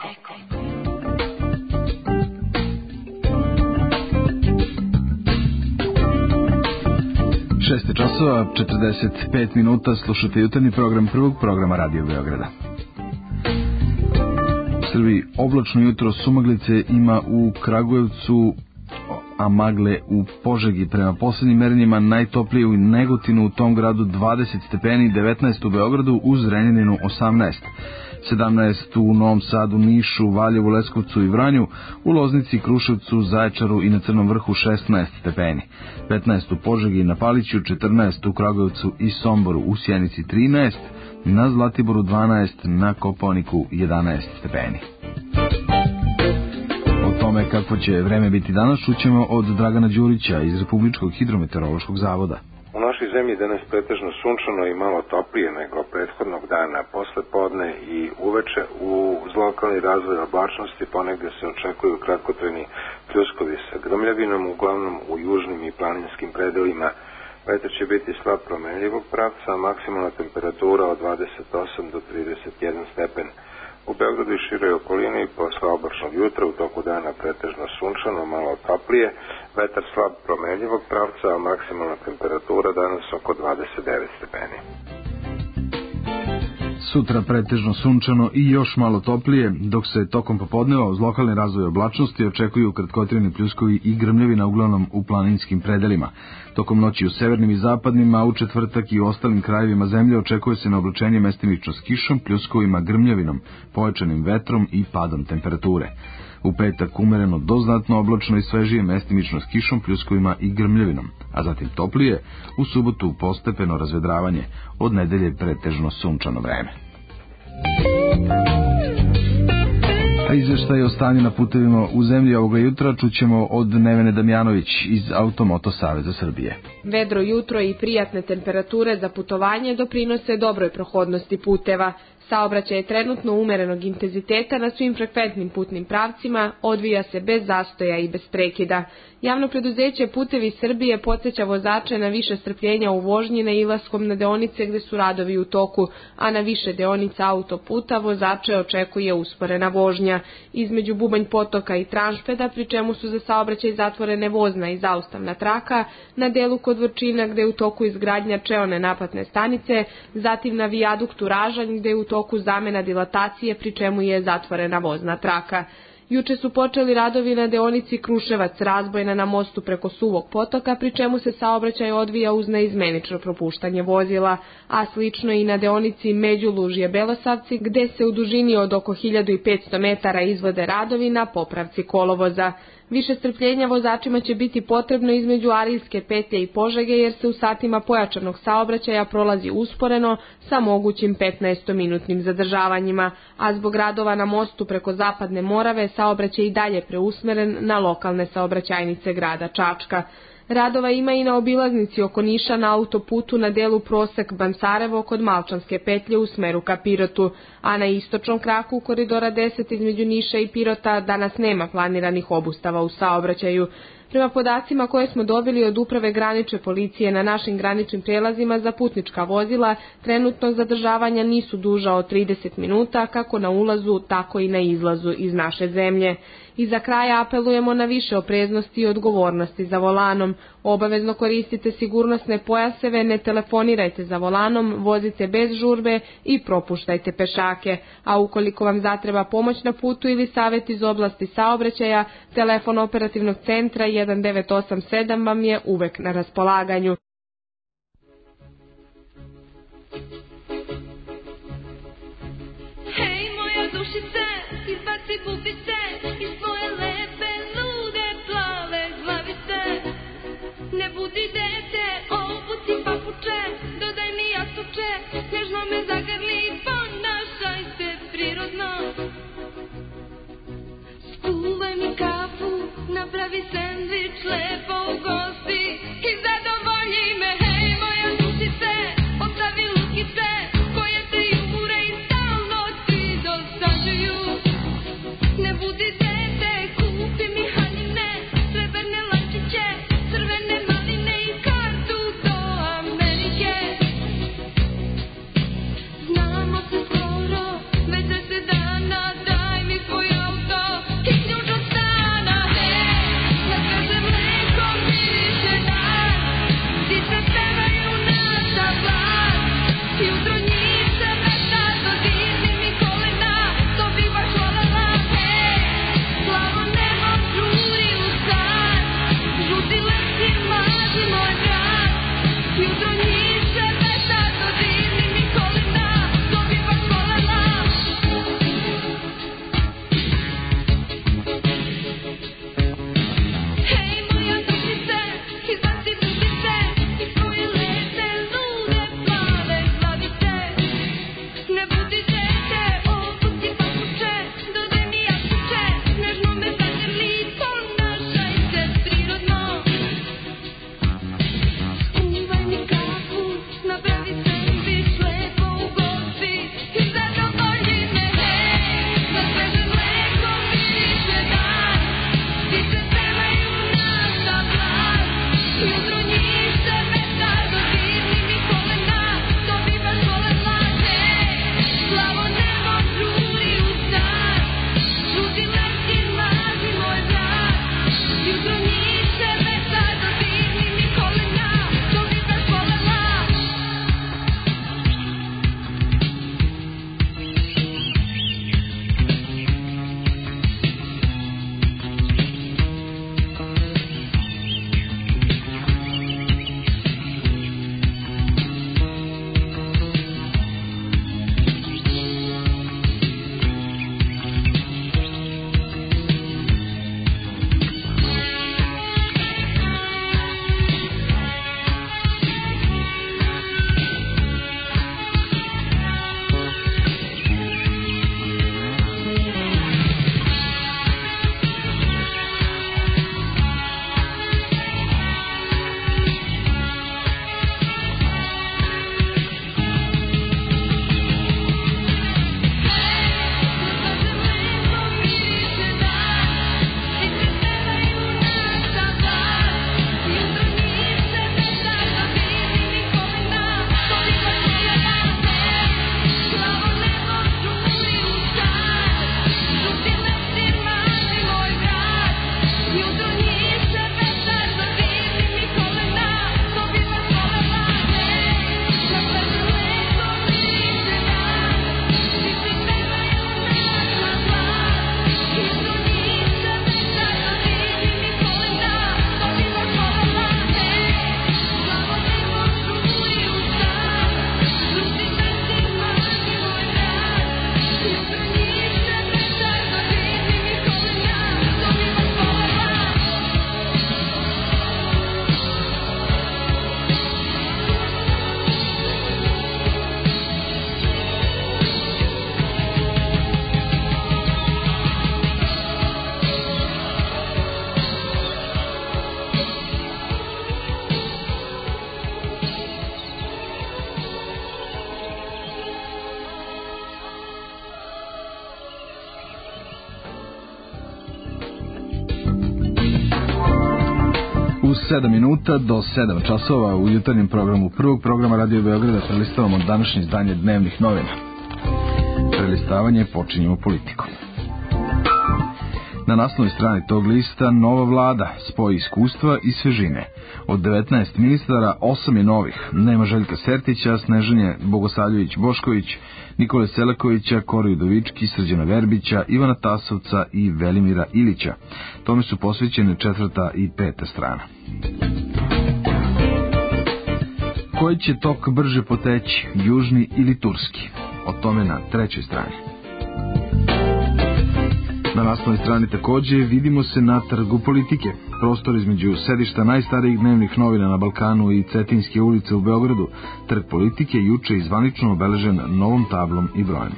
6 časova, 45 minuta, slušate jutarnji program prvog programa Radio Beograda. U Srbiji oblačno jutro, sumaglice ima u Kragujevcu, a magle u Požegi. Prema poslednjim merenjima najtoplije u Negotinu, u tom gradu 20 stepeni, 19 u Beogradu, u Zrenjaninu 18. 17 u Novom Sadu, Nišu, Valjevu, Leskovcu i Vranju, u Loznici, Kruševcu, Zaječaru i na Crnom Vrhu 16 stepeni, 15 u Požegi i na Paliću, 14 u Kragujevcu i Somboru, u Sjenici 13, na Zlatiboru 12, na Kopaoniku 11 stepeni. O tome kako će vreme biti danas čućemo od Dragana Đurića iz Republičkog hidrometeorološkog zavoda. U našoj zemlji danas pretežno sunčano i malo toplije nego prethodnog dana posle podne i uveče. Uz lokalni razvoj oblačnosti ponegde se očekuju kratkotrajni pljuskovi sa grmljavinom, uglavnom u južnim i planinskim predelima. Vetar će biti slab promenljivog pravca, a maksimalna temperatura od 28 do 31 stepen. U Beogradu i široj okolini posle oblačnog jutra u toku dana pretežno sunčano, malo toplije, vetar slab promenljivog pravca, a maksimalna temperatura danas oko 29 stepeni. Sutra pretežno sunčano i još malo toplije, dok se tokom popodneva uz lokalni razvoj oblačnosti očekuju kratkotrajni pljuskovi i grmljavina uglavnom u planinskim predelima. Tokom noći u severnim i zapadnim, a u četvrtak i u ostalim krajevima zemlje očekuje se na oblačenje mestimično s kišom, pljuskovima, grmljavinom, pojačanim vetrom i padom temperature. U petak umereno do znatno oblačno i svežije, mestimično s kišom, pljuskovima i grmljavinom, a zatim toplije, u subotu postepeno razvedravanje, od nedelje pretežno sunčano vreme. A izveštaj o stanju na putevima u zemlji ovoga jutra čućemo od Nevene Damjanović iz Automoto Saveza Srbije. Vedro jutro i prijatne temperature za putovanje doprinose dobroj prohodnosti puteva. Saobraćaj je trenutno umerenog intenziteta na svim frekventnim putnim pravcima, odvija se bez zastoja i bez prekida. Javno preduzeće Putevi Srbije podsjeća vozače na više strpljenja u vožnji nailaskom na deonice gde su radovi u toku, a na više deonica autoputa vozače očekuje usporena vožnja. Između Bubanj Potoka i Tranšpeda, pri čemu su za saobraćaj zatvorene vozna i zaustavna traka, na delu kod Vrčina gde je u toku izgradnja čeone naplatne stanice, zatim na vijaduktu Ražanj gde je u toku zamena dilatacije, pri čemu je zatvorena vozna traka. Juče su počeli radovi na deonici Kruševac-Razbojna na mostu preko Suvog potoka, pri čemu se saobraćaj odvija uz neizmenično propuštanje vozila, a slično i na deonici Međulužje-Belosavci, gde se u dužini od oko 1500 metara izvode radovi na popravci kolovoza. Više strpljenja vozačima će biti potrebno između Arilske petlje i Požege, jer se u satima pojačanog saobraćaja prolazi usporeno sa mogućim 15-minutnim zadržavanjima, a zbog radova na mostu preko Zapadne Morave saobraćaj i dalje preusmeren na lokalne saobraćajnice grada Čačka. Radova ima i na obilaznici oko Niša na autoputu na delu Prosek Bansarevo kod Malčanske petlje u smeru ka Pirotu, a na istočnom kraku koridora 10 između Niša i Pirota danas nema planiranih obustava u saobraćaju. Prema podacima koje smo dobili od Uprave granične policije na našim graničnim prelazima za putnička vozila, trenutno zadržavanja nisu duža od 30 minuta kako na ulazu, tako i na izlazu iz naše zemlje. I za kraj apelujemo na više opreznosti i odgovornosti za volanom. Obavezno koristite sigurnosne pojaseve, ne telefonirajte za volanom, vozite bez žurbe i propuštajte pešake. A ukoliko vam zatreba pomoć na putu ili savjet iz oblasti saobraćaja, telefon operativnog centra 1987 vam je uvek na raspolaganju. Hej moja dušice, izbaci bubice iz svoje lepe, lude, plave glavice. Ne budi dete, obuci papuče, dodaj mi jastuče, nježno me zagrli, ponašaj se prirodno. Skuvaj mi kafu, napravi sendvič, lepo ugosti i zadovolji me. Hej moja dušice, ostavi lutkice koje te jure i stalno ti dosađuju. Ne budi 7 minuta do 7 časova u jutarnjem programu prvog programa Radio Beograda prelistavamo današnje izdanje dnevnih novina. Prelistavanje počinjemo politikom. Na naslovnoj strani tog lista nova vlada, spoj iskustva i svežine. Od 19 ministara 8 je novih. Nema Željka Sertića, Snežanje Bogosavljević-Bošković, Nikole Selakovića, Kori Udovički, Srđana Verbića, Ivana Tasovca i Velimira Ilića. Tome su posvećene 4. i 5. strana. Koji će tok brže poteći, južni ili turski? O tome na 3. strani. Na naslovnoj strani takođe vidimo se na trgu politike. Prostor između sedišta najstarijih dnevnih novina na Balkanu i Cetinjske ulice u Beogradu. Trg politike juče je zvanično obeležen novom tablom i brojem.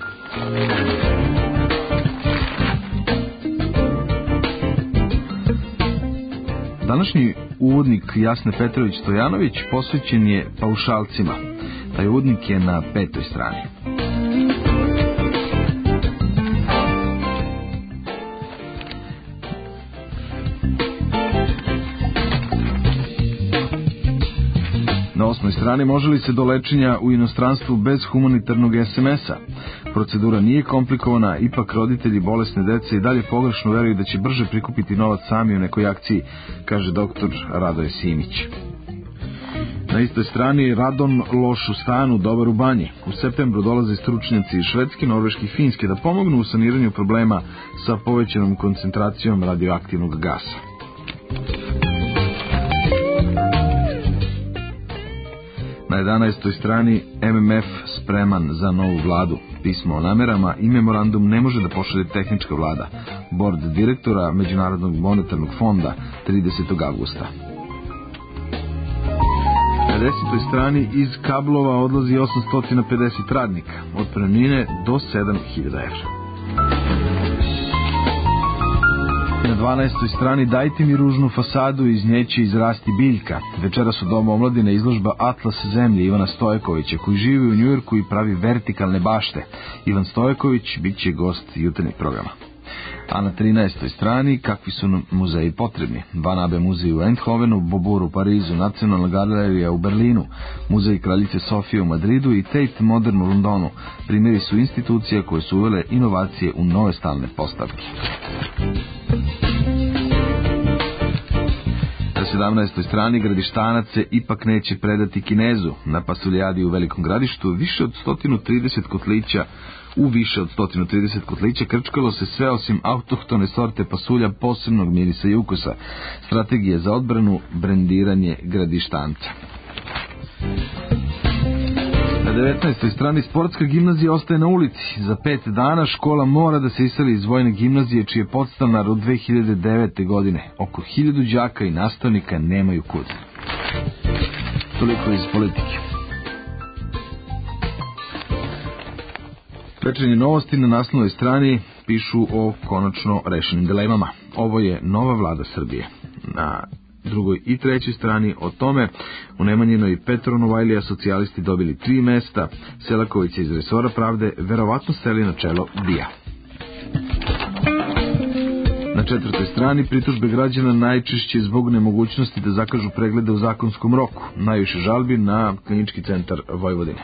Današnji uvodnik Jasne Petrović-Stojanović posvećen je paušalcima. Taj uvodnik je na 5. strani. Na 8. strani može li se do lečenja u inostranstvu bez humanitarnog SMS-a? Procedura nije komplikovana, ipak roditelji bolesne dece i dalje pogrešno veruju da će brže prikupiti novac sami u nekoj akciji, kaže doktor Radoje Simić. Na istoj strani radon loš u stanu, dobar u banji. U septembru dolaze stručnjaci iz Švedske, Norveške i Finske da pomognu u saniranju problema sa povećanom koncentracijom radioaktivnog gasa. Na 11. strani MMF spreman za novu vladu. Pismo o namerama i memorandum ne može da pošalje tehnička vlada. Bord direktora Međunarodnog monetarnog fonda 30. avgusta. Na 10. strani iz kablova odlazi 850 radnika. Od otpremnine do 7.000 evra. Na 12. strani dajte mi ružnu fasadu, iz nje će izrasti biljka. Večeras u Domu omladine izložba Atlas zemlje Ivana Stojakovića, koji živi u Njujorku i pravi vertikalne bašte. Ivan Stojaković bit će gost jutarnjeg programa. A na 13. strani kakvi su nam muzeji potrebni. Van Abbe muzej u Eindhovenu, Beaubourg u Parizu, Nacionalna galerija u Berlinu, muzej Kraljice Sofije u Madridu i Tate Modern u Londonu. Primjeri su institucija koje su uvele inovacije u nove stalne postavke. Na 17. strani Gradištanac se ipak neće predati Kinezu. Na pasuljadi u Velikom Gradištu više od 130 kotlića krčkalo se sve osim autohtone sorte pasulja posebnog mirisa i ukusa. Strategija za odbranu, brendiranje Gradištanca. Na 19. strani sportska gimnazija ostaje na ulici. Za 5 dana škola mora da se iseli iz vojne gimnazije, čiji je podstanar od 2009. godine. Oko 1000 đaka i nastavnika nemaju kud. Toliko iz politike. Večernje novosti na naslovnoj strani pišu o konačno rešenim dilemama. Ovo je nova vlada Srbije. Na 2. i 3. strani o tome u Nemanjinoj Petronovajlija socijalisti dobili 3 mesta, Selaković iz resora pravde verovatno seli na čelo BIA. Na 4. strani pritužbe građana najčešće zbog nemogućnosti da zakažu preglede u zakonskom roku, najviše žalbi na Klinički centar Vojvodine.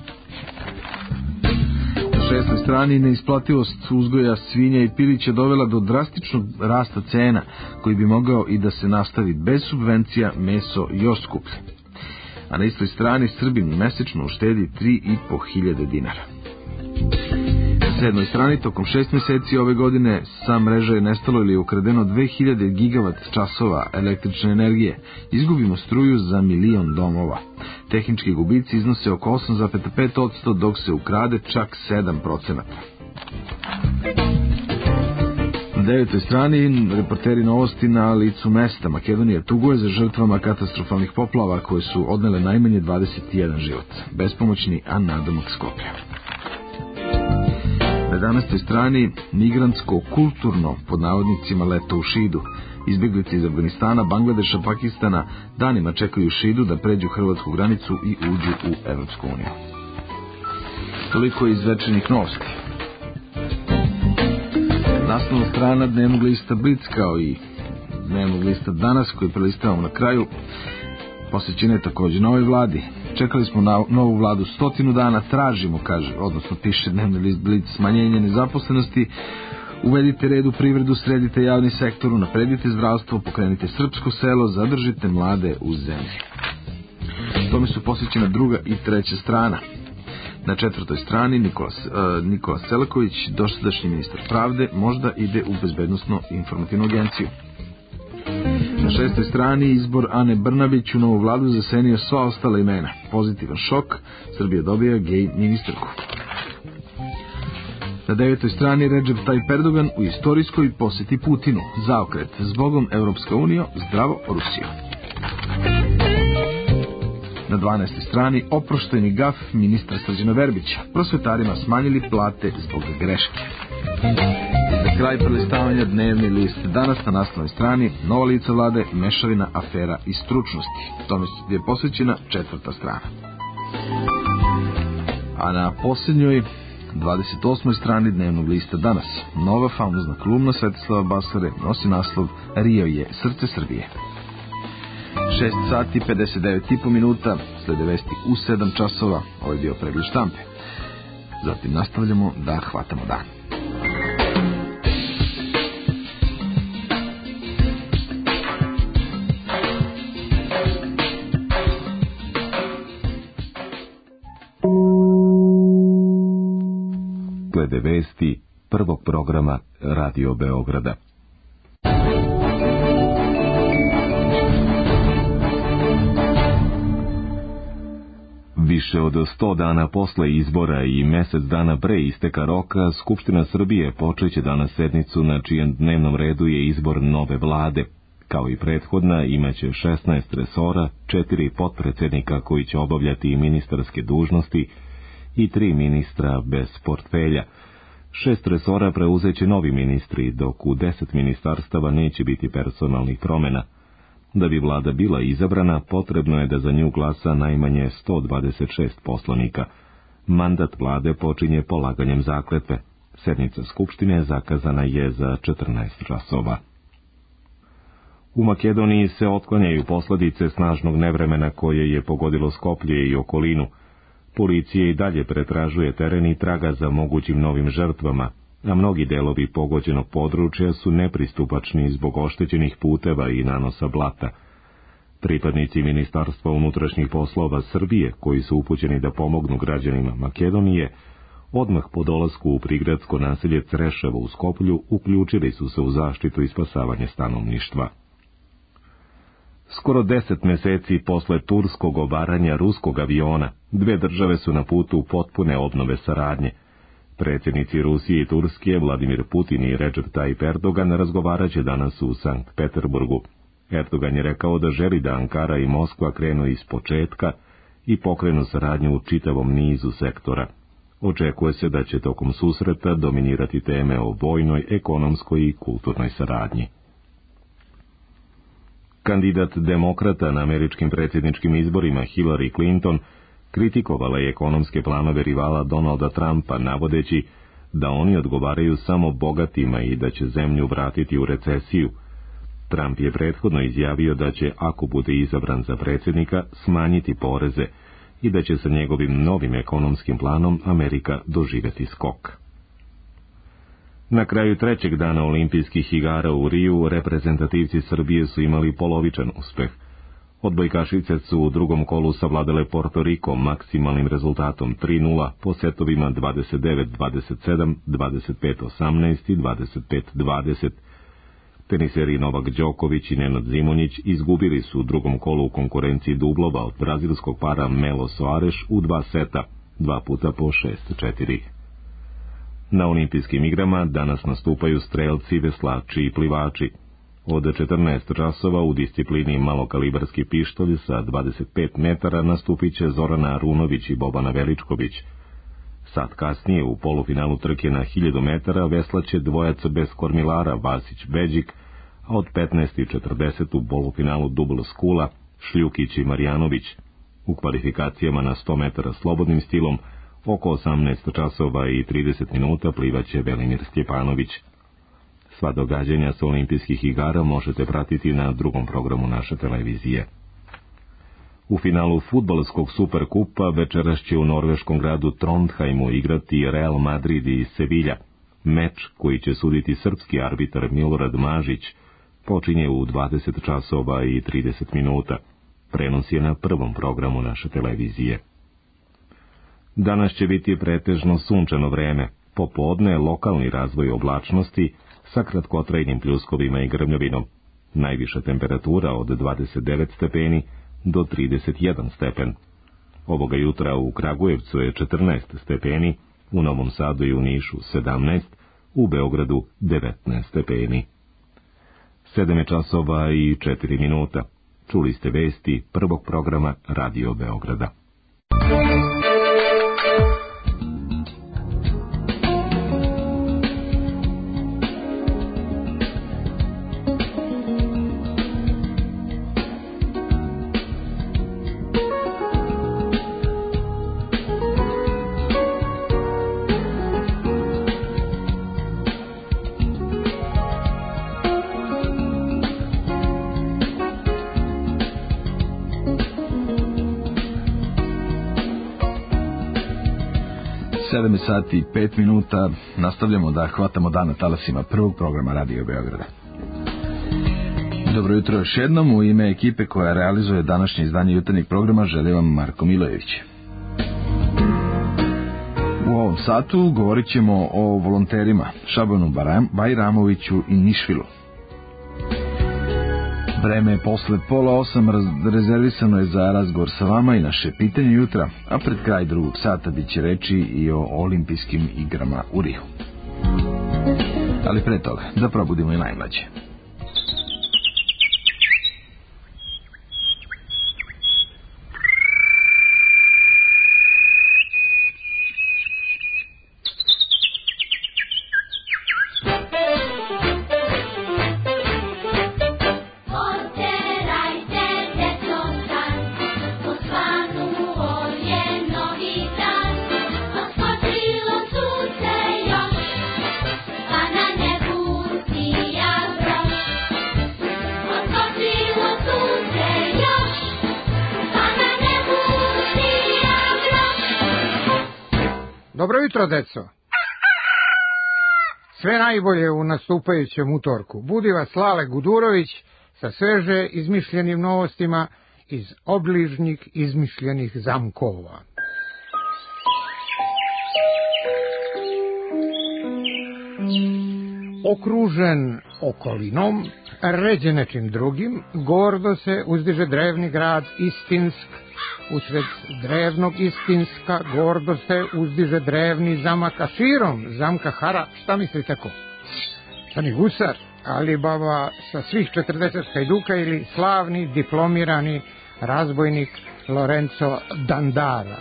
Na 6. strani neisplativost uzgoja svinja i pilića dovela do drastičnog rasta cena, koji bi mogao i da se nastavi bez subvencija, meso još skuplje. A na istoj strani Srbin mesečno uštedi 3.500 dinara. Na 7. strani tokom 6 meseci ove godine sa mreža je nestalo ili ukradeno 2000 gigavat časova električne energije. Izgubimo struju za 1.000.000 domova. Tehnički gubici iznose oko 8,5%, dok se ukrade čak 7%. Na 9. strani reporteri novosti na licu mesta. Makedonija tuguje za žrtvama katastrofalnih poplava koje su odnele najmanje 21 život. Bespomoćni, a nadomak Skoplja. Na 11. strani migrantsko-kulturno, pod navodnicima, leto u Šidu. Izbjeglice iz Afganistana, Bangladeša, Pakistana danima čekaju Šidu da pređu hrvatsku granicu i uđu u Evropsku uniju. Toliko iz večernjih novosti. Naslovna strana dnevnog lista Blic, kao i dnevnog lista Danas, koji prelistavamo na kraju, posvećena je također novoj vladi. Čekali smo na novu vladu 100 dana, tražimo, odnosno piše dnevni list Blic, smanjenje nezaposlenosti, uvedite red u privredu, sredite javni sektor, unapredite zdravstvo, pokrenite srpsko selo, zadržite mlade u zemlji. Tome su posvećena druga i treća strana. Na četvrtoj strani Nikola Selaković, dosadašnji ministar pravde, možda ide u bezbednosno informativnu agenciju. Na šestoj strani izbor Ane Brnabić u novu vladu zasenio sva ostala imena. Pozitivan šok, Srbija dobija gej ministarku. Na devetoj strani Recep Tayyip Erdogan u istorijskoj posjeti Putinu. Zaokret, zbogom Evropska unija, zdravo Rusijo. Na 12. strani oprošteni gaf ministra Srđana Verbića. Prosvetarima smanjili plate zbog greške. Za kraj prelistavanja dnevni list Danas, na naslovnoj strani nova lica vlade, mešavina, afera i stručnosti. Tome je posvećena četvrta strana. A na posljednjoj 28. strani dnevnog lista Danas, nova famozna kolumna Svetislava Basare nosi naslov Rio je srce Srbije. 6 sati 59,5 minuta, slede vesti u 7 časova, ovaj bio pregled štampe. Zatim nastavljamo da hvatamo dan. Slede vesti prvog programa Radio Beograda. Više od 100 dana posle izbora i mjesec dana pre isteka roka, Skupština Srbije počeće danas sednicu na čijem dnevnom redu je izbor nove vlade. Kao i prethodna, imaće 16 resora, 4 potpredsjednika koji će obavljati ministarske dužnosti i 3 ministra bez portfelja. 6 resora preuzeće novi ministri, dok u 10 ministarstava neće biti personalnih promjena. Da bi vlada bila izabrana, potrebno je da za nju glasa najmanje 126 poslanika. Mandat vlade počinje polaganjem zakletve. Sednica Skupštine zakazana je za 14 časova. U Makedoniji se otklanjaju posljedice snažnog nevremena koje je pogodilo Skoplje i okolinu. Policija i dalje pretražuje teren i traga za mogućim novim žrtvama, a mnogi delovi pogođenog područja su nepristupačni zbog oštećenih puteva i nanosa blata. Pripadnici Ministarstva unutrašnjih poslova Srbije, koji su upućeni da pomognu građanima Makedonije, odmah po dolasku u prigradsko naselje Creševo u Skoplju uključili su se u zaštitu i spasavanje stanovništva. Skoro 10 mjeseci posle turskog obaranja ruskog aviona, dve države su na putu potpune obnove saradnje. Predsjednici Rusije i Turske, Vladimir Putin i Recep Tayyip Erdogan, razgovarat će danas u Sankt Peterburgu. Erdogan je rekao da želi da Ankara i Moskva krenu iz početka i pokrenu saradnju u čitavom nizu sektora. Očekuje se da će tokom susreta dominirati teme o vojnoj, ekonomskoj i kulturnoj saradnji. Kandidat demokrata na američkim predsjedničkim izborima Hillary Clinton kritikovala je ekonomske planove rivala Donalda Trumpa, navodeći da oni odgovaraju samo bogatima i da će zemlju vratiti u recesiju. Trump je prethodno izjavio da će, ako bude izabran za predsjednika, smanjiti poreze i da će sa njegovim novim ekonomskim planom Amerika doživjeti skok. Na kraju trećeg dana olimpijskih igara u Riju reprezentativci Srbije su imali polovičan uspeh. Odbojkašice su u drugom kolu savladale Porto Riko maksimalnim rezultatom 3:0 po setovima 29-27, 25-18 i 25-20. Teniseri Novak Đoković i Nenad Zimonjić izgubili su u drugom kolu u konkurenciji dublova od brazilskog para Melo Soares u 2 seta, 2 puta po 6-4. Na olimpijskim igrama danas nastupaju strelci, veslači i plivači. Od 14 časova u disciplini malokalibarski pištolj sa 25 metara nastupit će Zorana Arunović i Bobana Veličković. Sat kasnije u polufinalu trke na 1000 metara veslaće dvojac bez kormilara Vasić-Beđik, a od 15:40 u polufinalu dubl skula Šljukić i Marjanović. U kvalifikacijama na 100 metara slobodnim stilom oko 18 časova i 30 minuta plivaće Velimir Stjepanović. Sva događanja sa olimpijskih igara možete pratiti na drugom programu naše televizije. U finalu fudbalskog Superkupa večeras će u norveškom gradu Trondheimu igrati Real Madrid i Sevilla. Meč koji će suditi srpski arbitar Milorad Mažić počinje u 20 časova i 30 minuta. Prenos je na prvom programu naše televizije. Danas će biti pretežno sunčano vreme, popodne lokalni razvoj oblačnosti sa kratkotrajnim pljuskovima i grmljovinom. Najviša temperatura od 29 stepeni do 31 stepen. Ovoga jutra u Kragujevcu je 14 stepeni, u Novom Sadu i u Nišu 17, u Beogradu 19 stepeni. 7 časova i 4 minuta. Čuli ste vesti prvog programa Radio Beograda. Sati i 5 minuta, nastavljamo da hvatamo dan na talasima prvog programa Radio Beograda. Dobro jutro još jednom, u ime ekipe koja realizuje današnje izdanje jutarnjeg programa želim vam Marko Milojević. U ovom satu govorit ćemo o volonterima Šabanu Bajramoviću i Nišvilu. Vreme posle 7:30 rezervisano je za razgovor sa vama i naše pitanje jutra, a pred kraj drugog sata bit će reči i o olimpijskim igrama u Riju. Ali pre toga, da probudimo i najmlađe. Dobro jutro, deco. Sve najbolje u nastupajućem utorku. Budi vas Lale Gudurović sa sveže izmišljenim novostima iz obližnjih izmišljenih zamkova. Okružen okolinom, ređe nečim drugim, gordo se uzdiže drevni grad Istinsk. Usred drevnog Istinska gordo se uzdiže drevni zamak, a širom zamka Hara, šta mislite ko? Crni gusar, Alibaba sa svih 40 hajduka ili slavni diplomirani razbojnik Lorenzo Dandara.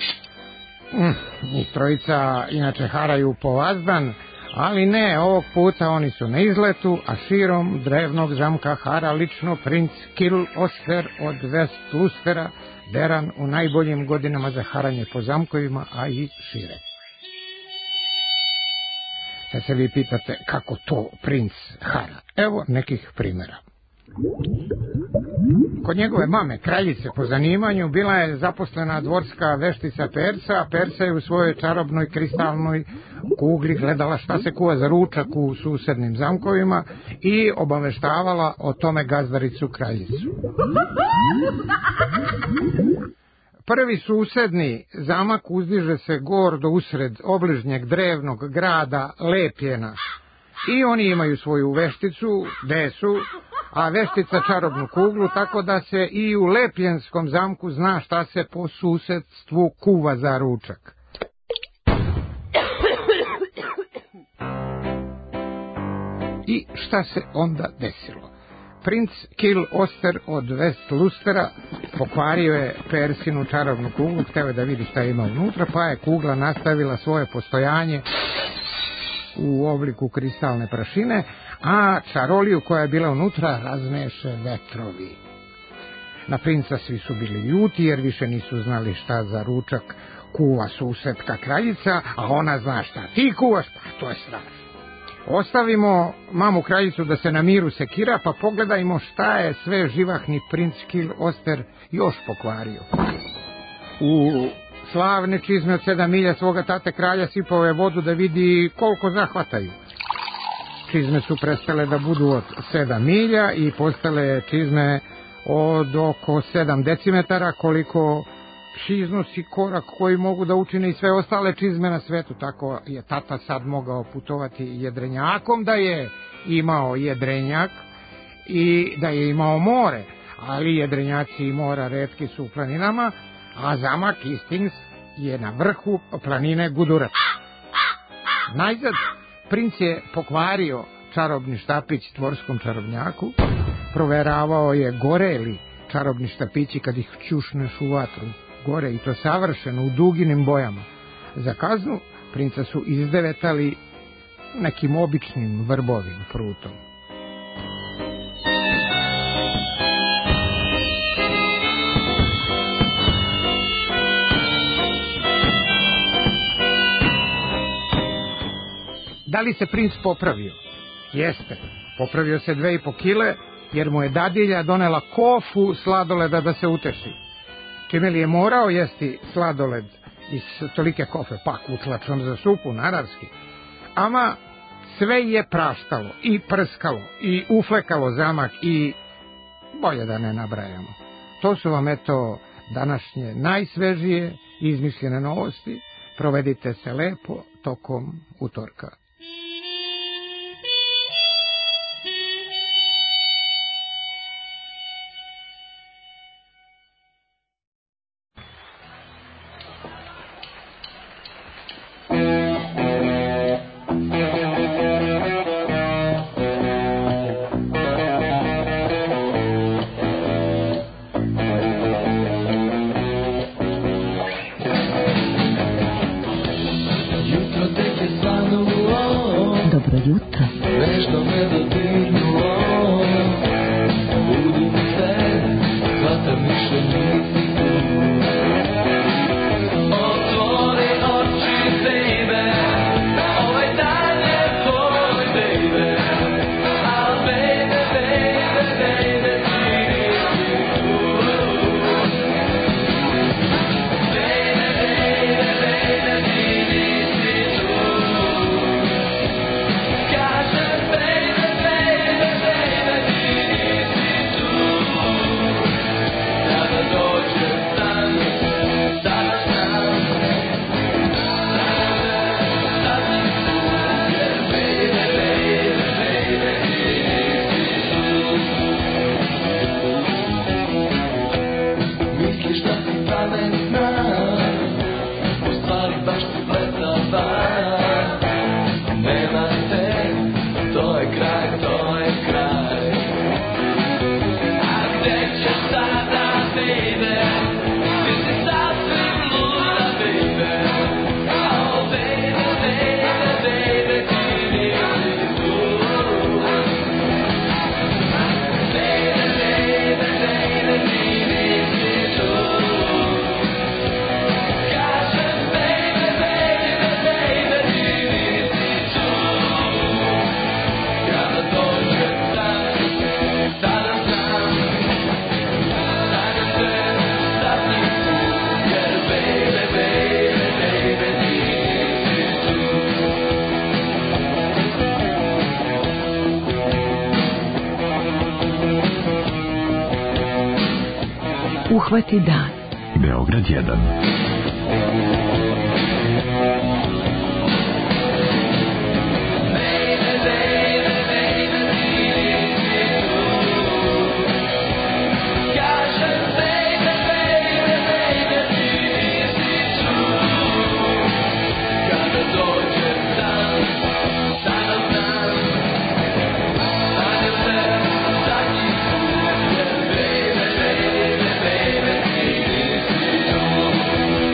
Njih trojica inače haraju po vazdan, ali ne, ovog puta oni su na izletu, a širom drevnog zamka hara lično princ Kil Oster od West Lustera, deran u najboljim godinama za haranje po zamkovima, a i šire. Sad se vi pitate kako to princ hara. Evo nekih primjera. Kod njegove mame, kraljice po zanimanju, bila je zaposlena dvorska veštica Persa, a Persa je u svojoj čarobnoj kristalnoj kugli gledala šta se kuva za ručak u susednim zamkovima i obaveštavala o tome gazdaricu kraljicu. Prvi susedni zamak uzdiže se gordo usred obližnjeg drevnog grada Lepjena i oni imaju svoju vešticu, desu, a veštica čarobnu kuglu, tako da se i u Lepjenskom zamku zna šta se po susedstvu kuva za ručak. I šta se onda desilo? Princ Kil Oster od West Lustera pokvario je Persinu čarobnu kuglu, hteo je da vidi šta ima unutra, pa je kugla nastavila svoje postojanje u obliku kristalne prašine, a čaroliju koja je bila unutra razneše vetrovi. Na princa svi su bili ljuti jer više nisu znali šta za ručak kuva susedka kraljica, a ona zna šta ti kuvaš, pa to je strašno. Ostavimo mamu kraljicu da se na miru sekira, pa pogledajmo šta je sve živahni princ Kil Oster još pokvario. U slavne čizme od 7 milja svoga tate kralja sipao je vodu da vidi koliko zahvataju. Čizme su prestale da budu od 7 milja i postale čizme od oko 7 decimetara, koliko iznosi korak koji mogu da učine i sve ostale čizme na svetu. Tako je tata sad mogao putovati jedrenjakom, da je imao jedrenjak i da je imao more, ali jedrenjaci i mora retki su u planinama, a zamak Hastings je na vrhu planine Gudurac. Najzad, princ je pokvario čarobni štapić dvorskom čarobnjaku, proveravao je gore li čarobni štapići kad ih ćušneš u vatru, gore, i to savršeno u duginim bojama. Za kaznu princa su izdevetali nekim običnim vrbovim prutom. Da li se princ popravio? Jeste, popravio se 2,5 kile, jer mu je dadilja donela kofu sladoleda da se uteši. Čime li je morao jesti sladoled iz tolike kofe, pa kutlačom za supu, naravski. Ama sve je praštalo i prskalo i uflekalo zamak i bolje da ne nabrajamo. To su vam eto današnje najsvežije izmišljene novosti. Provedite se lepo tokom utorka. Dobro jutro. Nešto me dodirnulo, budim se, shvatam više nisi tu. Otvori oči, baby, ovaj dan je tvoj, baby. Al baby, baby, baby, ti nisi tu. Baby, baby, baby, ti nisi tu. Kažem, baby, baby, baby, ti nisi tu. Kada dođe dan, sada znam, sad si tu, jer baby, baby, baby, ti nisi tu. Misliš da si pametna, u stvari baš si blesava. Nema te, to je kraj, to je kraj. A gde ćeš sada, baby? Ti si sasvim luda, baby. Oh, baby, baby, baby, ti nisi tu. Baby, baby, baby, ti nisi tu. Kažem, baby, baby, baby, ti nisi tu. Kada dođe dan, sada znam, nadam se da si tu, jer baby, baby, baby, ti nisi tu. Uhvati dan. Beograd 1. Kažem, baby, baby, baby, ti nisi tu. Kada dođe dan, sada znam, nadam se da si tu, jer baby, baby, baby, ti nisi tu.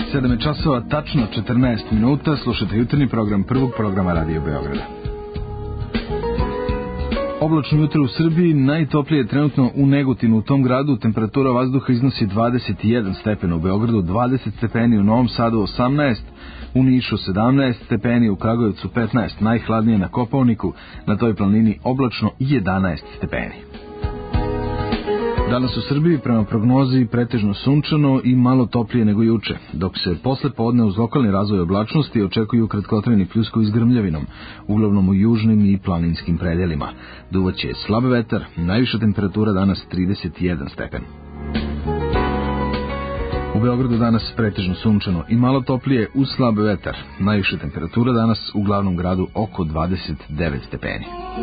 7 je časova, tačno 14 minuta, slušate jutarnji program prvog programa Radio Beograda. Oblačno jutro u Srbiji, najtoplije je trenutno u Negotinu. U tom gradu temperatura vazduha iznosi 21 stepena, u Beogradu 20 stepeni, u Novom Sadu 18, u Nišu 17 stepeni, u Kragujevcu 15, najhladnije na Kopaoniku, na toj planini oblačno 11 stepeni. Danas u Srbiji prema prognozi pretežno sunčano i malo toplije nego juče, dok se posle podne uz lokalni razvoj oblačnosti očekuju kratkotrajni pljuskovi s grmljavinom, uglavnom u južnim i planinskim predelima. Duvaće slab vetar, najviša temperatura danas 31 stepen. U Beogradu danas pretežno sunčano i malo toplije uz slab vetar, najviša temperatura danas u glavnom gradu oko 29 stepeni.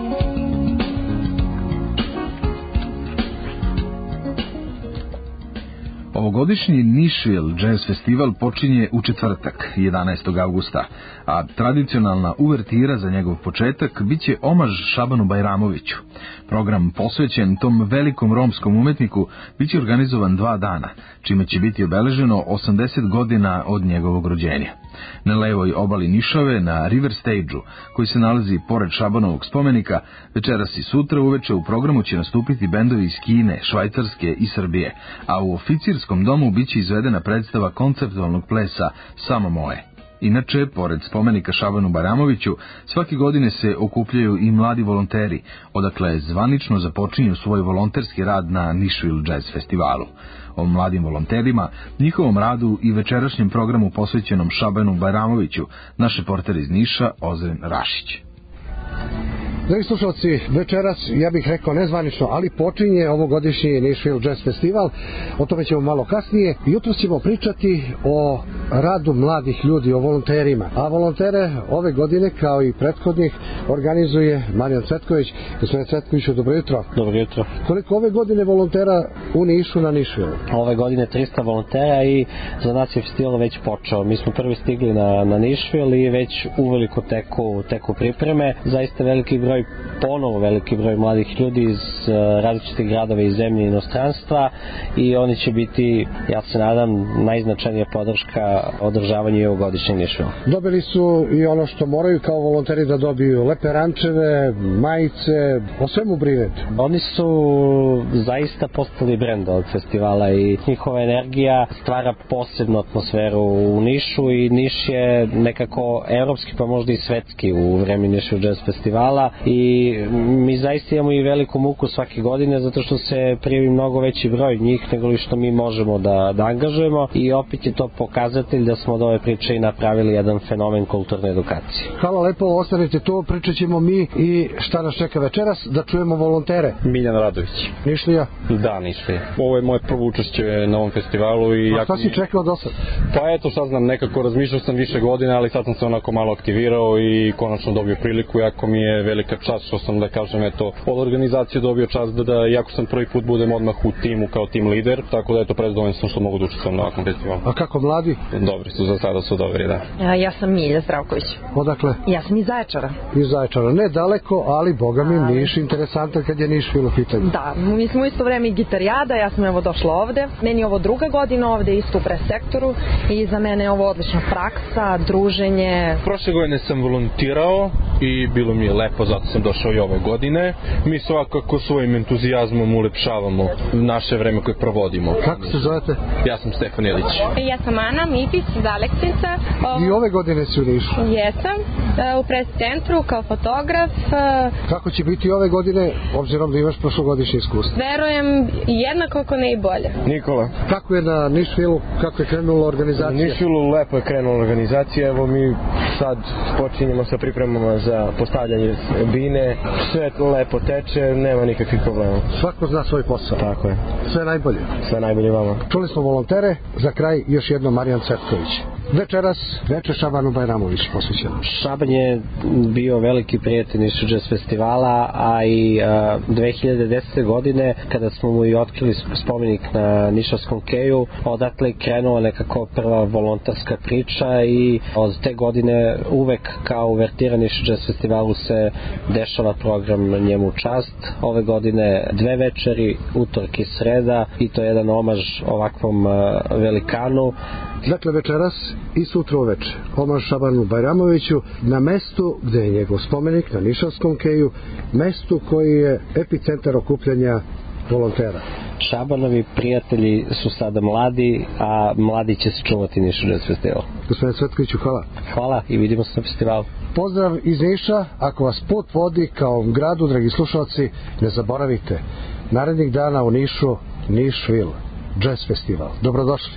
Ovogodišnji Nashville Jazz Festival počinje u četvrtak, 11. avgusta, a tradicionalna uvertira za njegov početak biće omaž Šabanu Bajramoviću. Program posvećen tom velikom romskom umetniku biće organizovan 2 dana, čime će biti obeleženo 80 godina od njegovog rođenja. Na levoj obali Nišave, na River Stage-u, koji se nalazi pored Šabanovog spomenika, večeras i sutra uveče u programu će nastupiti bendovi iz Kine, Švajcarske i Srbije, a u oficirskom domu biće izvedena predstava konceptualnog plesa Samo moje. Inače, pored spomenika Šabanu Bajramoviću, svake godine se okupljaju i mladi volonteri, odakle zvanično započinju svoj volonterski rad na Nashville Jazz Festivalu. O mladim volonterima, njihovom radu i večerašnjem programu posvećenom Šabanu Bajramoviću, naš reporter iz Niša, Ozren Rašić. Dragi slušalci, večeras, ja bih rekao nezvanično, ali počinje ovogodišnji Nashville Jazz Festival, o tome ćemo malo kasnije. Jutro ćemo pričati o radu mladih ljudi, o volonterima. A volontere ove godine, kao i prethodnih, organizuje Marijan Cvetković. Gospodine Cvetkoviću, dobro jutro. Dobro jutro. Koliko ove godine volontera u Nišu na Nashville? Ove godine 300 volontera i za nas je festival već počeo. Mi smo prvi stigli na Nashville i već uveliko teku pripreme. Zaista ponovo veliki broj mladih ljudi iz različitih gradova i zemlje i inostranstva i oni će biti, ja se nadam, najznačajnija podrška održavanju i ovogodišnjeg Nashville. Dobili su i ono što moraju kao volonteri da dobiju, lepe rančeve, majice, o svemu brinete. Oni su zaista postali brend od festivala i njihova energija stvara posebnu atmosferu u Nišu i Niš je nekako evropski pa možda i svetski u vreme Nashville Jazz Festivala i mi zaista imamo i veliku muku svake godine zato što se prijavi mnogo veći broj njih nego li što mi možemo da angažujemo i opet je to pokazatelj da smo od ove priče i napravili jedan fenomen kulturne edukacije. Hvala lepo, ostanite tu, pričat ćemo mi i šta nas čeka večeras, da čujemo volontere. Miljan Radović. Nišlija? Da, Nišlija. Ovo je moje prvo učešće na ovom festivalu. A šta si čekao do sad? Pa eto, šta znam, nekako razmišljao sam više godina, ali sad sam se onako malo aktivirao i konačno dobio priliku, jako mi je velika čast što sam, da kažem, eto, od organizacije dobio čast da jako sam prvi put budem odmah u timu kao tim lider, tako da eto, prezadovoljan sam što mogu da učestvujem na ovakvom festivalu. A kako mladi? Dobri su, za sada su dobri, da. Ja sam Milja Zdravković. Odakle? Ja sam iz Zaječara. Iz Zaječara, ne daleko, ali boga mi Niš interesantan kad je Nashville u pitanju. Da, mi smo u isto vreme i gitarijada, ja sam evo došla ovde. Meni je ovo druga godina ovde isto u press sektoru i za mene je ovo odlična praksa, druženje. Prošle godine sam volontirao i bilo mi je lepo, zato sam došao i ove godine. Mi svakako svojim entuzijazmom ulepšavamo naše vreme koje provodimo. Kako se zovete? Ja sam Stefan Ilić. Ja sam Ana Mipić iz Aleksinca. I ove godine si u Nišu? Jesam, u press centru kao fotograf. Kako će biti ove godine, obzirom da imaš prošlogodišnje iskustvo? Verujem jednako ako ne i bolje. Nikola. Kako je na Nashville, kako je krenula organizacija? Na Nashville lepo je krenula organizacija, evo mi sad počinjemo sa pripremama za postavljanje bine, sve lepo teče, nema nikakvih problema. Svako zna svoj posao. Tako je. Sve najbolje. Sve najbolje vama. Čuli smo volontere, za kraj još jedno Marijan Cvetković. Večeras večer Šabanu Bajramović posvećeno. Šaban je bio veliki prijatelj Niša Jazz festivala, a i 2010. godine kada smo mu i otkrili spomenik na Nišavskom keju, odatle je krenula nekako prva volontarska priča i od te godine uvek kao uvertira Niša Jazz festivalu se dešava program njemu čast. Ove godine 2 večeri, utork i sreda, i to je jedan omaž ovakvom velikanu. Dakle, večeras i sutra uveče omaž Šabanu Bajramoviću na mestu gde je njegov spomenik na Nišavskom keju, mestu koji je epicentar okupljanja volontera. Šabanovi prijatelji su sada mladi, a mladi će se čuvati Niša Jazz festival. Gospodine Cvetkoviću, hvala. Hvala i vidimo se na festivalu. Pozdrav iz Niša, ako vas put vodi ka ovom gradu, dragi slušalci, ne zaboravite, narednih dana u Nišu, Nišville Jazz festival. Dobrodošli.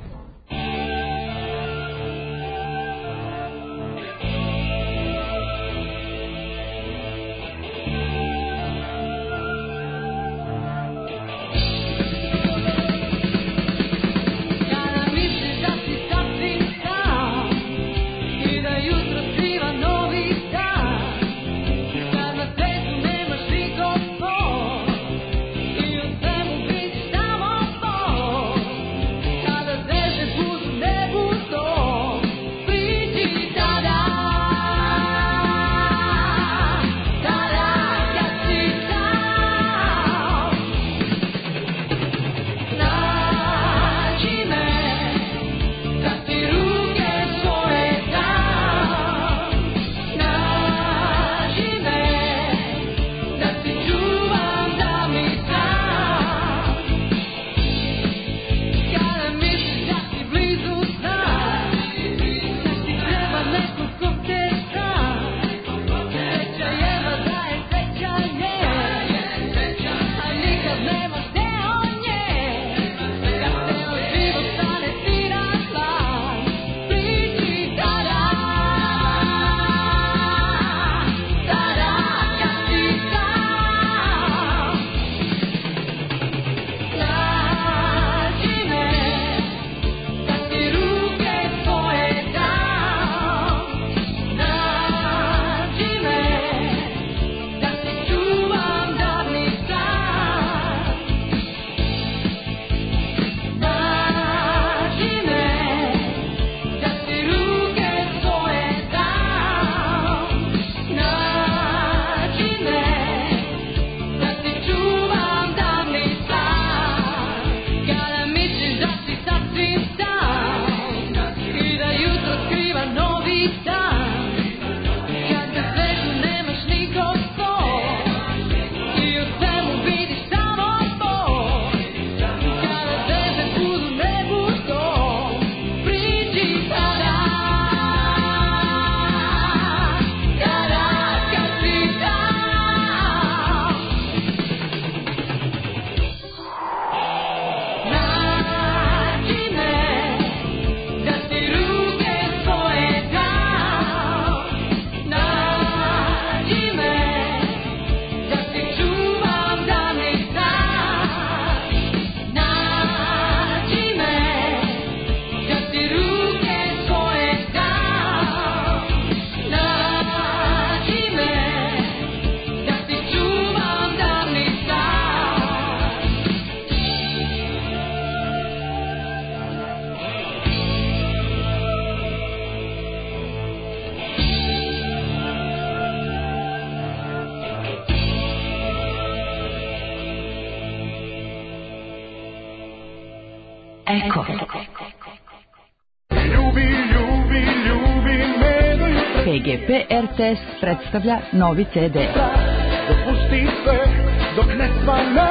Eko. PGP RTS predstavlja novi CD. Dopusti sve dok ne svane.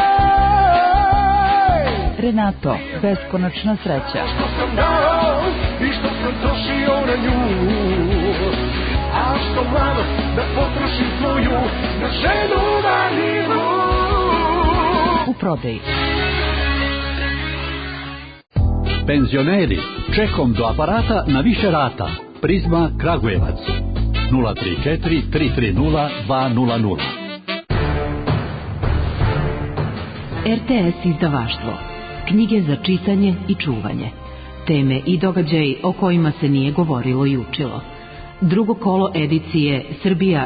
Renato, beskonačna sreća. Što sam dao i što sam trošio na nju. A što mlado da potrošim svoju na ženu vaninu. U prodaji. Penzioneri, čekom do aparata na više rata. Prizma Kragujevac 034 330 200. RTS izdavaštvo. Knjige za čitanje i čuvanje. Teme i događaji o kojima se nije govorilo i učilo. Drugo kolo edicije Srbija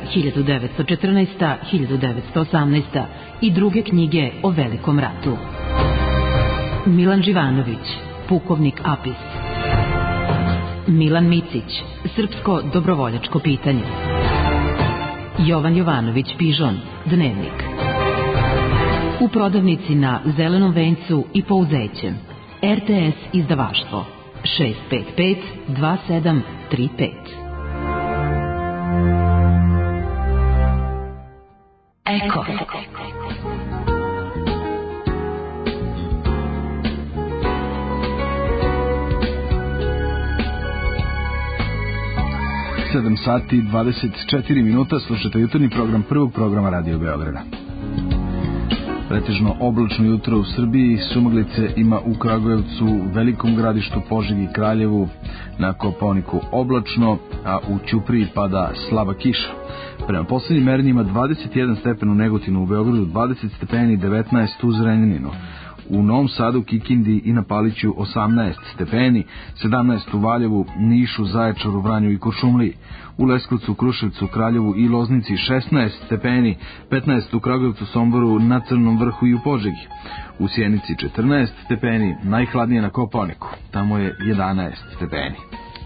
1914-1918 i druge knjige o Velikom ratu. Milan Živanović, pukovnik Apis. Milan Micić, srpsko dobrovoljačko pitanje. Jovan Jovanović Pižon, Dnevnik. U prodavnici na Zelenom vencu i Pouzećem. RTS izdavaštvo 655 2735. Eko. 7 sati 24 minuta, slušate jutarnji program prvog programa Radio Beograda. Pretežno oblačno jutro u Srbiji, sumaglice ima u Kragujevcu, Velikom Gradištu, Požegi, Kraljevu, na Kopaoniku oblačno, a u Ćupriji pada slaba kiša. Prema poslednjim merenjima 21 stepen u Negotinu, u Beogradu 20 stepeni, 19 u Zrenjaninu. U Novom Sadu, Kikindi i na Paliću 18 stepeni, 17 u Valjevu, Nišu, Zaječaru, Vranju i Kuršumliji. U Leskovcu, Kruševcu, Kraljevu i Loznici 16 stepeni, 15 u Kragujevcu, Somboru, na Crnom Vrhu i u Požegi. U Sjenici 14 stepeni, najhladnije na Kopaoniku, tamo je 11 stepeni.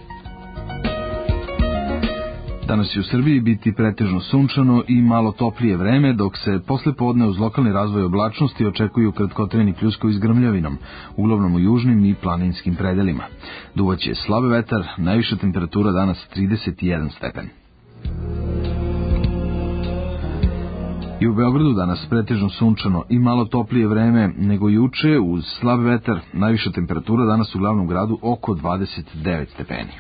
Danas će u Srbiji biti pretežno sunčano i malo toplije vreme, dok se posle podne uz lokalni razvoj oblačnosti očekuju kratkotrajni pljuskovi s grmljavinom, uglavnom u južnim i planinskim predelima. Duvaće slabi vetar, najviša temperatura danas 31 stepen. I u Beogradu danas pretežno sunčano i malo toplije vreme nego juče, uz slab vetar, najviša temperatura danas u glavnom gradu oko 29 stepeni.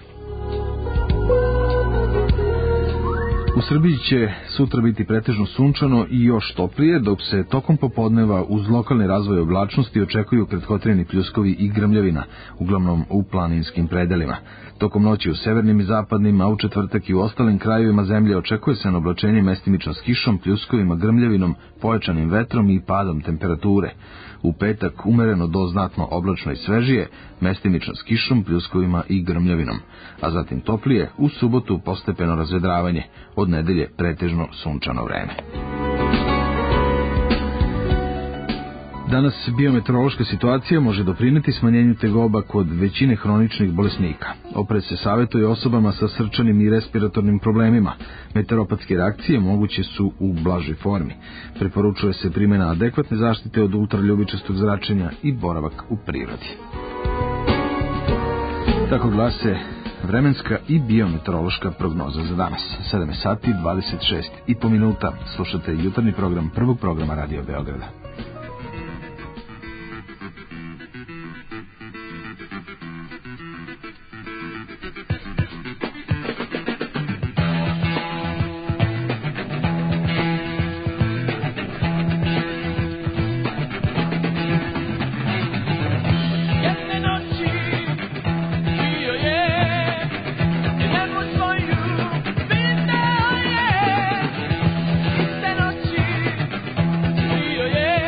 U Srbiji će sutra biti pretežno sunčano i još toplije, dok se tokom popodneva uz lokalni razvoj oblačnosti očekuju kratkotrajni pljuskovi i grmljavina, uglavnom u planinskim predelima. Tokom noći u severnim i zapadnim, a u četvrtak i u ostalim krajevima zemlje očekuje se na oblačenje mestimično s kišom, pljuskovima, grmljavinom, pojačanim vetrom i padom temperature. U petak umereno do znatno oblačno i svežije, mestimično s kišom, pljuskovima i grmljavinom. A zatim toplije, u subotu postepeno razvedravanje, od nedelje pretežno sunčano vreme. Danas biometeorološka situacija može doprineti smanjenju tegoba kod većine hroničnih bolesnika. Oprez se savjetuje osobama sa srčanim i respiratornim problemima. Meteoropatske reakcije moguće su u blažoj formi. Preporučuje se primjena adekvatne zaštite od ultraljubičastog zračenja i boravak u prirodi. Tako glase vremenska i biometeorološka prognoza za danas. 7 sati 26,5 minuta. Slušate jutarnji program prvog programa Radio Beograda. Io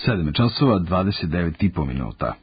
7 časova 29,5 minuta.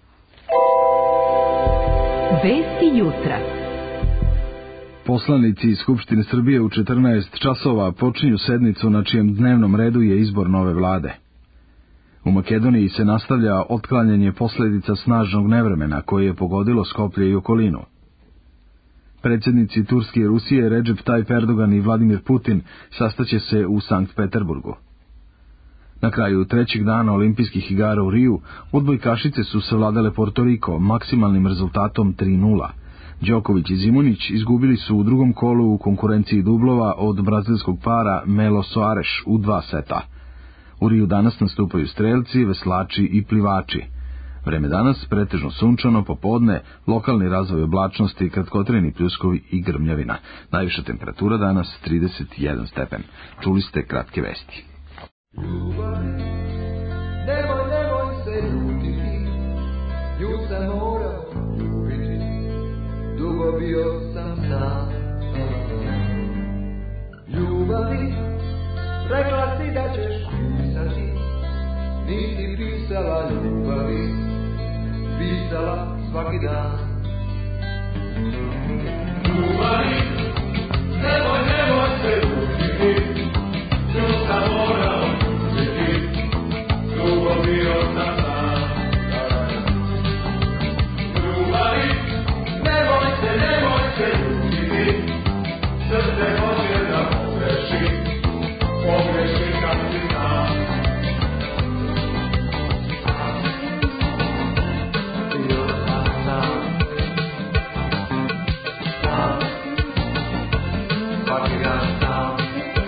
Vesti jutra. Poslanici iz Skupštine Srbije u 14 časova počinju sednicu na čijem dnevnom redu je izbor nove vlade. U Makedoniji se nastavlja otklanjanje posljedica snažnog nevremena koje je pogodilo Skoplje i okolinu. Predsjednici Turske i Rusije Recep Tayyip Erdogan i Vladimir Putin sastaće se u Sankt Peterburgu. Na kraju trećeg dana olimpijskih igara u Riju, odbojkašice su savladale Porto Riko maksimalnim rezultatom 3:0. Đoković i Zimunić izgubili su u drugom kolu u konkurenciji dublova od brazilskog para Melo Soares u 2 seta. U Riju danas nastupaju strelci, veslači i plivači. Vreme danas pretežno sunčano, popodne, lokalni razvoj oblačnosti, kratkotrajni pljuskovi i grmljavina. Najviša temperatura danas 31 stepen. Čuli ste kratke vesti. Nemoj se ljutiti, nju sam morao ljubiti, dugo bio sam sam. Ljubavi, rekla si da ćeš pisati, nisi pisala ljubavi, pisala svaki dan. Ljubavi, nemoj se ljutiti, nju sam morao ljubiti, dugo bio sam sam. Ljubavi, nemoj se ljutiti, srce hoće da pogreši kad si sam. Bio sam sam, svaki dan sam.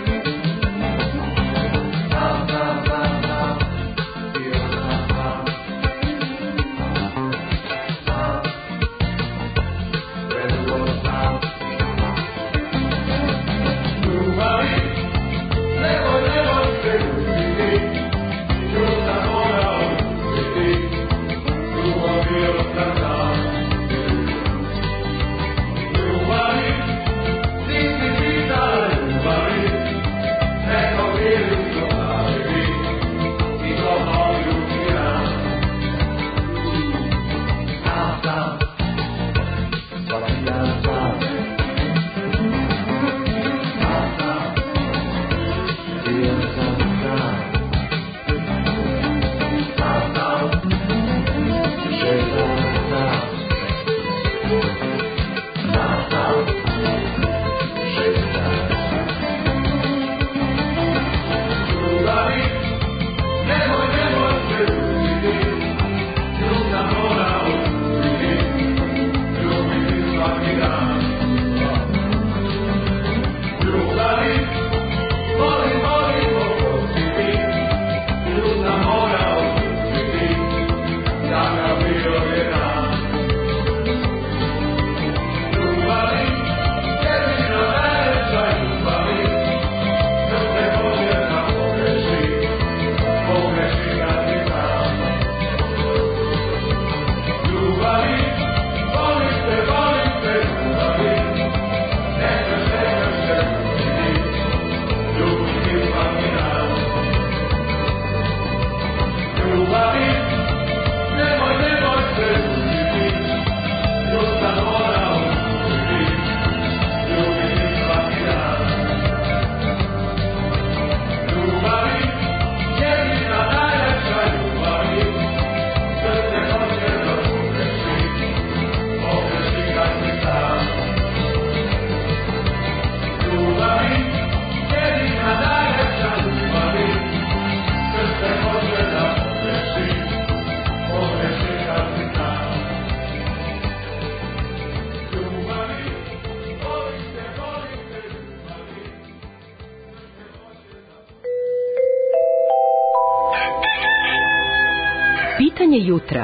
Pitanje jutra.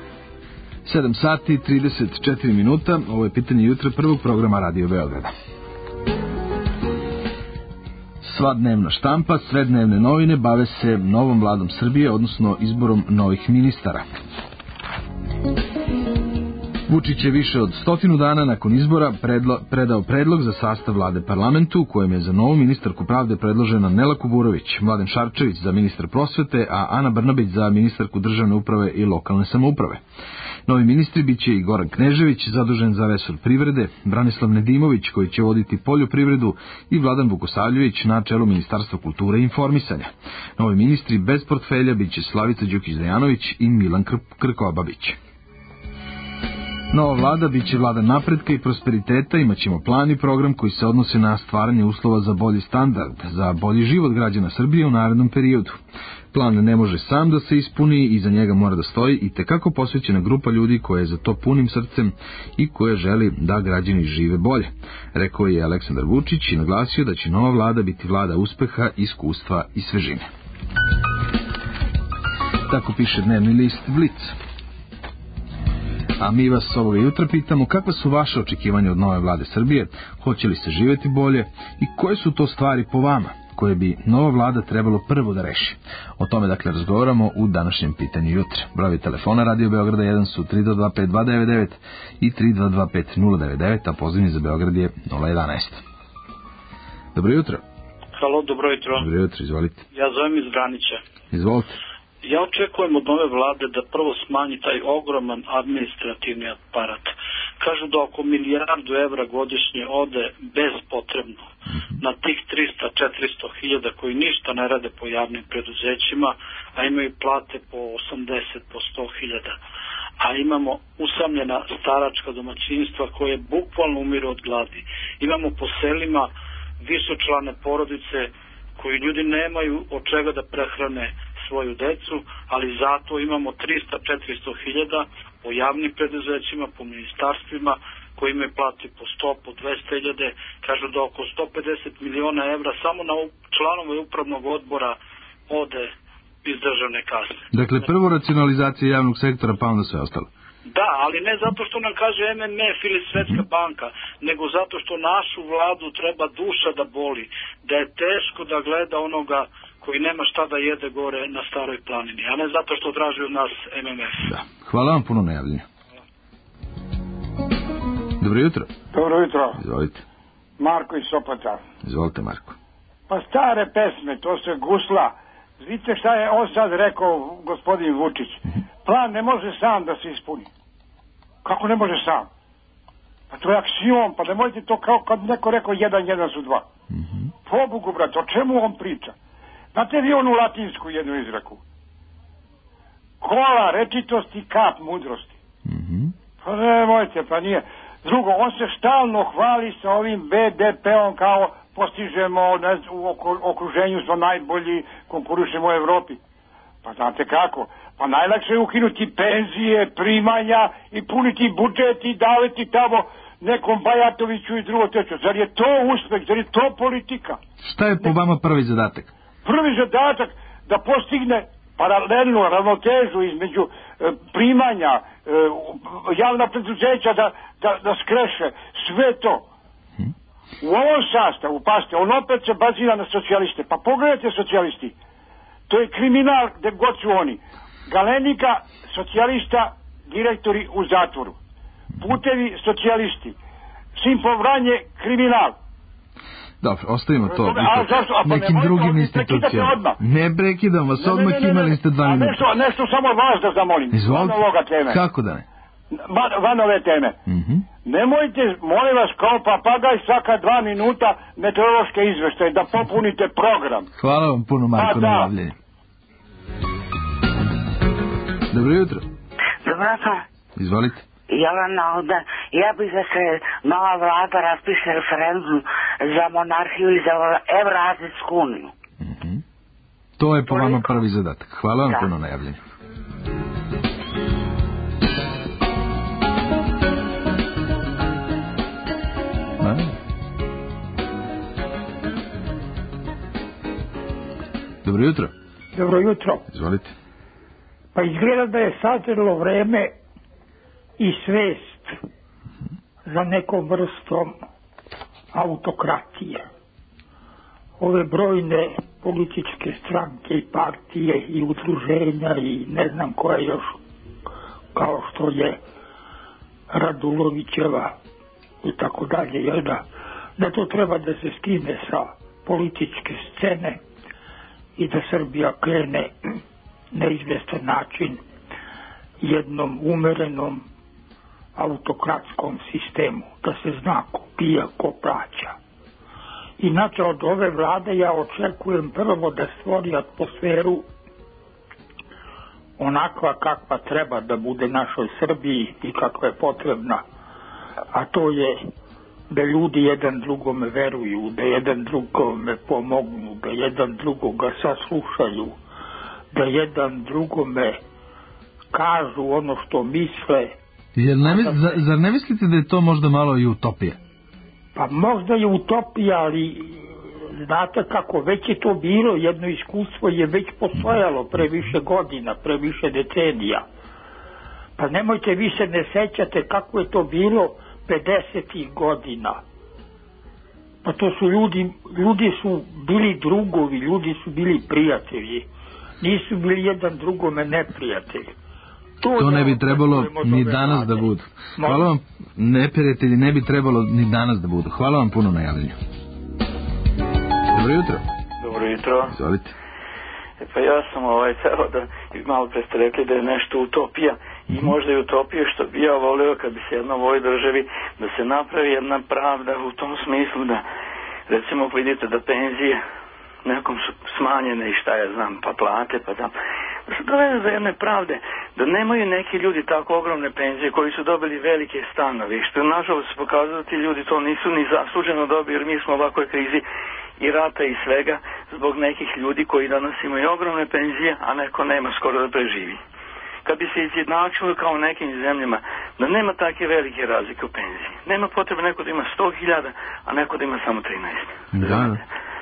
7 sati 34 minuta, ovo je pitanje jutra prvog programa Radio Beograda. Sva dnevna štampa, sve dnevne novine bave se novom vladom Srbije, odnosno izborom novih ministara. Vučić je više od 100 dana nakon izbora predao predlog za sastav vlade parlamentu, u kojem je za novu ministarku pravde predložena Nela Kuburović, Mladen Šarčević za ministar prosvete, a Ana Brnabić za ministarku državne uprave i lokalne samouprave. Novi ministri biće i Goran Knežević, zadužen za resor privrede, Branislav Nedimović, koji će voditi poljoprivredu, i Vladan Vukosavljević na čelu Ministarstva kulture i informisanja. Novi ministri bez portfelja biće Slavica Đukić-Dejanović i Milan Krkobabić. Nova vlada biće vlada napretka i prosperiteta, imaćemo plan i program koji se odnose na stvaranje uslova za bolji standard, za bolji život građana Srbije u narednom periodu. Plan ne može sam da se ispuni i za njega mora da stoji i tekako posvećena grupa ljudi koja je za to punim srcem i koja želi da građani žive bolje, rekao je Aleksandar Vučić i naglasio da će nova vlada biti vlada uspeha, iskustva i svežine. Tako piše dnevni list Blic. A mi vas ovoga jutra pitamo kakva su vaše očekivanja od nove vlade Srbije, hoće li se živjeti bolje i koje su to stvari po vama koje bi nova vlada trebalo prvo da reši. O tome dakle razgovaramo u današnjem pitanju jutra. Brojevi telefona Radio Beograda 1 su 3225299 i 3225099, a pozivni za Beograd je 011. Dobro jutro. Halo, dobro jutro. Dobro jutro, izvolite. Ja zovem iz Granića. Izvolite. Ja očekujem od nove vlade da prvo smanji taj ogroman administrativni aparat. Kažu da oko milijardu evra godišnje ode bespotrebno na tih 300-400 hiljada koji ništa ne rade po javnim preduzećima, a imaju plate po 80, po 100 hiljada. A imamo usamljena staračka domaćinstva koje bukvalno umiru od gladi. Imamo po selima višečlane porodice koji ljudi nemaju od čega da prehrane svoju decu, ali zato imamo 300-400 hiljada po javnim preduzećima, po ministarstvima koji imaju plati po 100, po 200 hiljade, kažu da oko 150 miliona evra samo na članove upravnog odbora ode iz državne kase. Dakle, prvo racionalizacija javnog sektora, pa onda sve ostalo. Da, ali ne zato što nam kaže MMF ili Svetska banka, nego zato što našu vladu treba duša da boli, da je teško da gleda onoga koji nema šta da jede gore na Staroj planini, a ne zato što traži od nas MMF. Da. Hvala vam puno na javljenju. Dobro jutro. Dobro jutro. Izvolite. Marko iz Sopota. Izvolite, Marko. Pa stare pesme, to se gusla. Vidite šta je on sad rekao gospodin Vučić. Plan ne može sam da se ispuni. Kako ne može sam? Pa to je aksiom, pa nemojte to kao kad neko rekao 1 su 2. Pobogu, brate, o čemu on priča? Znate vi onu latinsku jednu izreku? Kola rečitosti, kap mudrosti. Pa nemojte, pa nije. Drugo, on se stalno hvali sa ovim BDP-om kao postižemo u okruženju smo najbolji, konkurišemo u Evropi. Pa znate kako? Pa najlakše je ukinuti penzije, primanja i puniti budžet i davati tamo nekom Bajatoviću i drugo treću. Zar je to uspeh? Zar je to politika? Šta je po vama prvi zadatak? Prvi zadatak da postigne paralelnu ravnotežu između primanja, javna preduzeća da skreše sve to. U ovom sastavu, paste, on opet se bazira na socijaliste. Pa pogledajte socijalisti. To je kriminal gde god su oni. Galenika, socijalista, direktori u zatvoru. Putevi, socijalisti. Simpovranje, kriminal. Dobro, ostavimo to. Nekim drugim institucijama. Ne prekidam vas, odmah imali ste 2 minuta. Nešto samo vas da zamolim. Izvolite, kako da ne? Van ove teme. Nemojte, molim vas, kao papagaj svaka 2 minuta meteorološke izveštaje da popunite program. Hvala vam puno, Marko, na javljenje. Dobro jutro. Dobro jutro. Izvolite. Jelena ovde. Ja bih da se nova vlada raspiše referendum za monarhiju i za Evroazijsku uniju. To je po vama prvi zadatak. Hvala vam puno na javljenju. Dobro jutro. Dobro jutro. Izvolite. Pa izgleda da je sazrelo vreme i svest za nekom vrstom autokratije. Ove brojne političke stranke i partije i udruženja i ne znam koje još, kao što je Radulovićeva i tako dalje, da to treba da se skine sa političke scene i da Srbija krene na izvestan način jednom umerenom autokratskom sistemu, da se zna ko pija, ko plaća. Inače, od ove vlade ja očekujem prvo da stvori atmosferu onakva kakva treba da bude našoj Srbiji i kakva je potrebna, a to je da ljudi jedan drugome veruju, da jedan drugome pomognu, da jedan drugoga saslušaju, da jedan drugome kažu ono što misle. Zar ne mislite da je to možda malo i utopija? Pa možda je utopija, ali znate kako, već je to bilo, jedno iskustvo je već postojalo pre više godina, pre više decenija. Pa nemojte, vi se ne sećate kako je to bilo 50. godina. Pa to su ljudi su bili drugovi, ljudi su bili prijatelji. Nisu bili jedan drugome neprijatelji. To ne bi trebalo ni danas da budu. Hvala vam, neprijatelji ne bi trebalo ni danas da budu. Hvala vam puno na javljanju. Dobro jutro. Dobro jutro. Izvolite. Pa ja sam celo da, malo pre ste rekli da je nešto utopija i možda je utopija što bi ja volio kad bi se jedna u ovoj državi da se napravi jedna pravda u tom smislu da recimo vidite da penzije nekom su smanjene i šta ja znam, pa plate, pa da se dovede za jedne pravde, da nemaju neki ljudi tako ogromne penzije koji su dobili velike stanovi, što nažalost se pokazalo da ti ljudi to nisu ni zasluženo dobili, jer mi smo u ovakvoj krizi i rata i svega zbog nekih ljudi koji danas imaju ogromne penzije, a neko nema skoro da preživi. Kad bi se izjednačilo kao u nekim zemljama, da nema takve velike razlike u penziji. Nema potrebe neko da ima 100.000, a neko da ima samo 13. Da.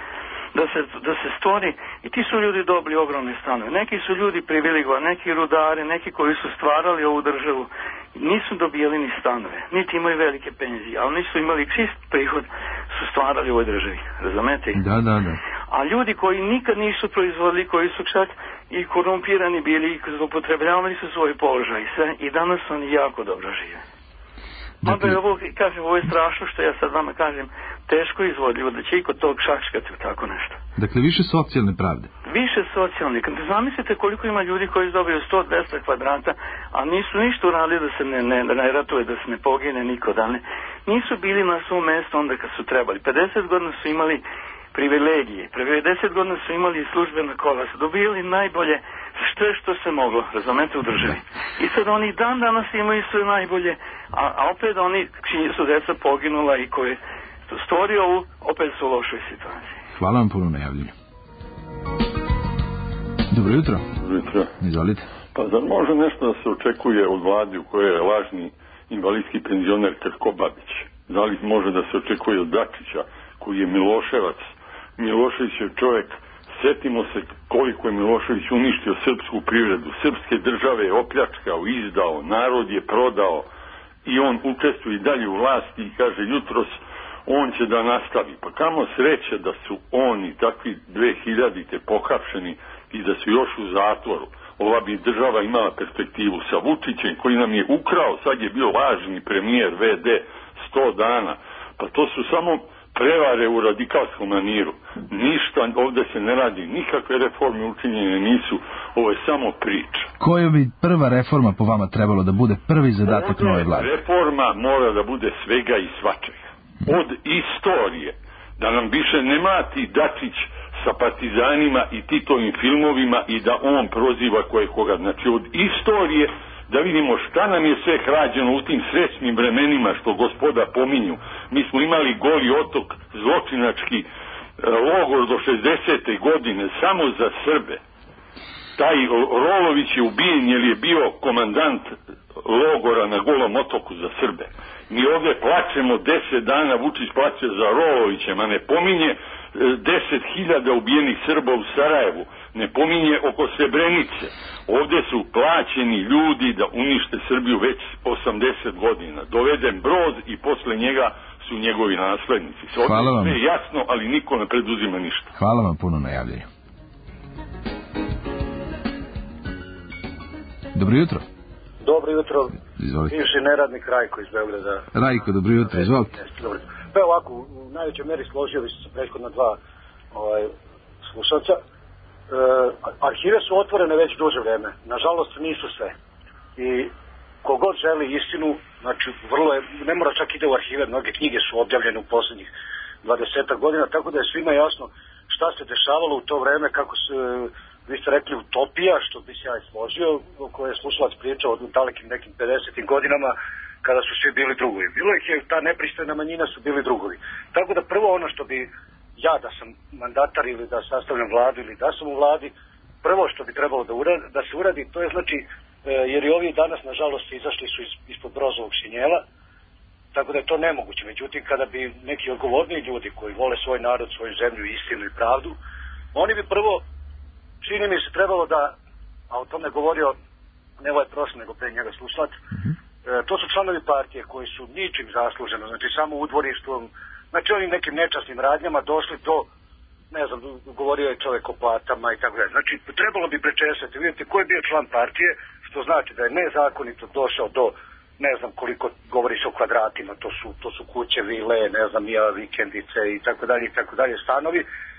Da se stvori, i ti su ljudi dobili ogromne stanove. Neki su ljudi privilegovani, neki rudari, neki koji su stvarali ovu državu, nisu dobijali ni stanove, niti imaju velike penzije, ali nisu imali čist prihod, su stvarali u ovoj državi. Razumete? Da. A ljudi koji nikad nisu proizvodili, koji su čak i korumpirani bili i zloupotrebljavali su svoj položaj i sve, i danas oni jako dobro žive. Onda je ovo, kažem, ovo je strašno što ja sad vama kažem, teško izvodljivo, da će i kod tog šaškati u tako nešto. Dakle, više socijalne pravde. Više socijalne. Kad zamislite koliko ima ljudi koji dobiju 100-200 kvadrata, a nisu ništa uradili da se ne ratuje, da se ne pogine niko, da ne. Nisu bili na svom mjestu onda kad su trebali. 50 godina su imali privilegije, 50 godina su imali službena kola, su dobijali najbolje što se moglo, razumete, u državi. I sad oni dan danas imaju sve najbolje, a opet oni čiji su deca poginula i koje su stvorio ovu, opet su u lošoj situaciji. Hvala vam puno na javljanju. Dobro jutro. Dobro jutro. Izvolite. Pa zar može nešto da se očekuje od vlade u kojoj je lažni invalidski penzioner Krko Babić? Da li može da se očekuje od Dačića, koji je Miloševac? Milošević je čovjek, sjetimo se koliko je Milošević uništio srpsku privredu, srpske države je opljačkao, izdao, narod je prodao i on učestvuje i dalje u vlasti i kaže jutros on će da nastavi. Pa kamo sreće da su oni takvi 2000-te pohapšeni i da su još u zatvoru. Ova bi država imala perspektivu sa Vučićem koji nam je ukrao, sad je bio lažni premijer VD 100 dana. Pa to su samo prevare u radikalskom maniru. Ništa ovdje se ne radi, nikakve reforme učinjene nisu, ovo je samo priča. Koja bi prva reforma po vama trebalo da bude prvi zadatak nove vlade? Reforma mora da bude svega i svačega. Od istorije, da nam više ne mlati Dačić sa partizanima i Titovim filmovima i da on proziva koga. Znači od istorije da vidimo šta nam je sve hrađeno u tim srećnim vremenima što gospoda pominju. Mi smo imali Goli otok, zločinački logor do 60. godine samo za Srbe. Taj Rolović je ubijen jer je bio komandant logora na Golom otoku za Srbe. Mi ovdje plačemo 10 dana, Vučić plače za Rolovićem, a ne pominje 10.000 ubijenih Srba u Sarajevu, ne pominje oko Srebrenice. Ovdje su plaćeni ljudi da unište Srbiju već 80 godina. Doveden Broz i posle njega su njegovi naslednici. Hvala vam. Sve je jasno, ali niko ne preduzima ništa. Hvala vam puno na javljanju. Dobro jutro. Dobro jutro. Izvolite. Bivši neradnik Rajko iz Beograda. Rajko, dobro jutro, izvolite. Dobro. Pa ovako, u najvećoj meri složio bi se sa prethodna dva slušalca. Arhive su otvorene već duže vreme. Nažalost nisu sve. I kogod želi istinu, znači vrlo je, ne mora čak ide u arhive, mnoge knjige su objavljene u poslednjih 20 godina, tako da je svima jasno šta se dešavalo u to vreme, kako se, vi ste rekli utopija, što bi se ja i složio, o kojoj je slušalac pričao od dalekim nekim 50. godinama, kada su svi bili drugovi. Bilo ih je, ta nepristojna manjina su bili drugovi. Tako da prvo ono što bi ja, da sam mandatar ili da sastavljam vladu ili da sam u vladi, prvo što bi trebalo da se uradi, to je znači, jer i ovi danas nažalost izašli su ispod brozovog šinjela, tako da je to nemoguće. Međutim, kada bi neki odgovorniji ljudi koji vole svoj narod, svoju zemlju, istinu i pravdu, oni bi prvo, čini mi se, trebalo da, a o tome govorio ne ovaj prošli nego pre njega slušalac, to su članovi partije koji su ničim zasluženo, znači samo udvorištvom, znači ovim nekim nečasnim radnjama došli do, ne znam, govorio je čovjek o platama i tako dalje. Znači, trebalo bi prečesati, vidite ko je bio član partije, što znači da je nezakonito došao do, ne znam koliko govori se o kvadratima, to su kuće, vile, ne znam, vikendice i tako dalje, stanovi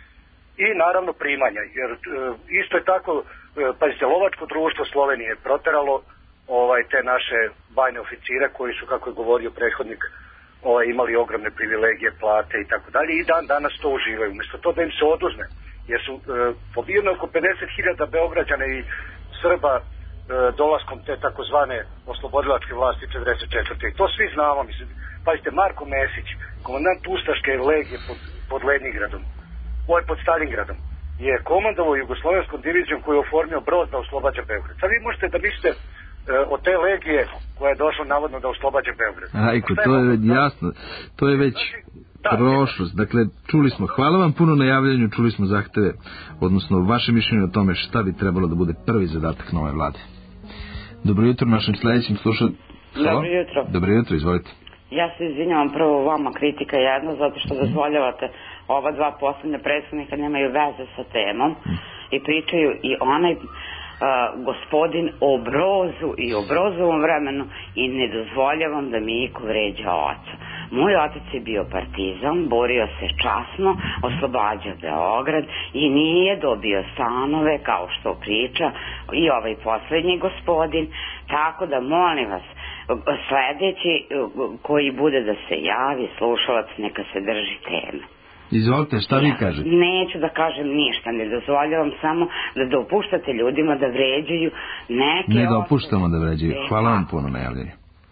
i naravno primanja, jer isto je tako, pazite, lovačko društvo Slovenije je proteralo te naše bajne oficire koji su, kako je govorio prethodnik, imali ogromne privilegije, plate i tako dalje i danas to uživaju. Umjesto to da im se oduzme, jer su pobijene oko 50.000 Beograđana i Srba dolaskom te takozvane oslobodilačke vlasti 44. I to svi znamo, mislim. Pazite, Marko Mesić, komandant Ustaške legije pod Leningradom, pod Stalingradom, je komandovao jugoslovenskom divizijom koju je oformio brod da oslobađa Beograd. Sad vi možete da mislite od te legije koja je došla navodno da oslobađa Beograd. Ajko, to je jasno, to je već prošlost. Dakle, čuli smo, hvala vam puno na javljanju, čuli smo zahteve, odnosno vaše mišljenje o tome šta bi trebalo da bude prvi zadatak nove vlade. Dobro jutro našim sledećim slušateljima. Dobro jutro. Dobro jutro, izvolite. Ja se izvinjavam prvo vama, kritika jedna, zato što dozvoljavate ova dva poslednja predstavnika nemaju veze sa temom i pričaju i onaj gospodin o Brozu i o Brozovom vremenu i ne dozvoljavam da mi iko vređa oca. Moj otac je bio partizan, borio se časno, oslobađao Beograd i nije dobio stanove kao što priča i ovaj poslednji gospodin, tako da molim vas, sledeći koji bude da se javi, slušalac, neka se drži teme. Izvolite, šta vi kažete? Neću da kažem ništa, ne dozvoljavam samo da dopuštate ljudima da vređaju neke... Ne dopuštamo da vređaju. Hvala vam puno na javljanju.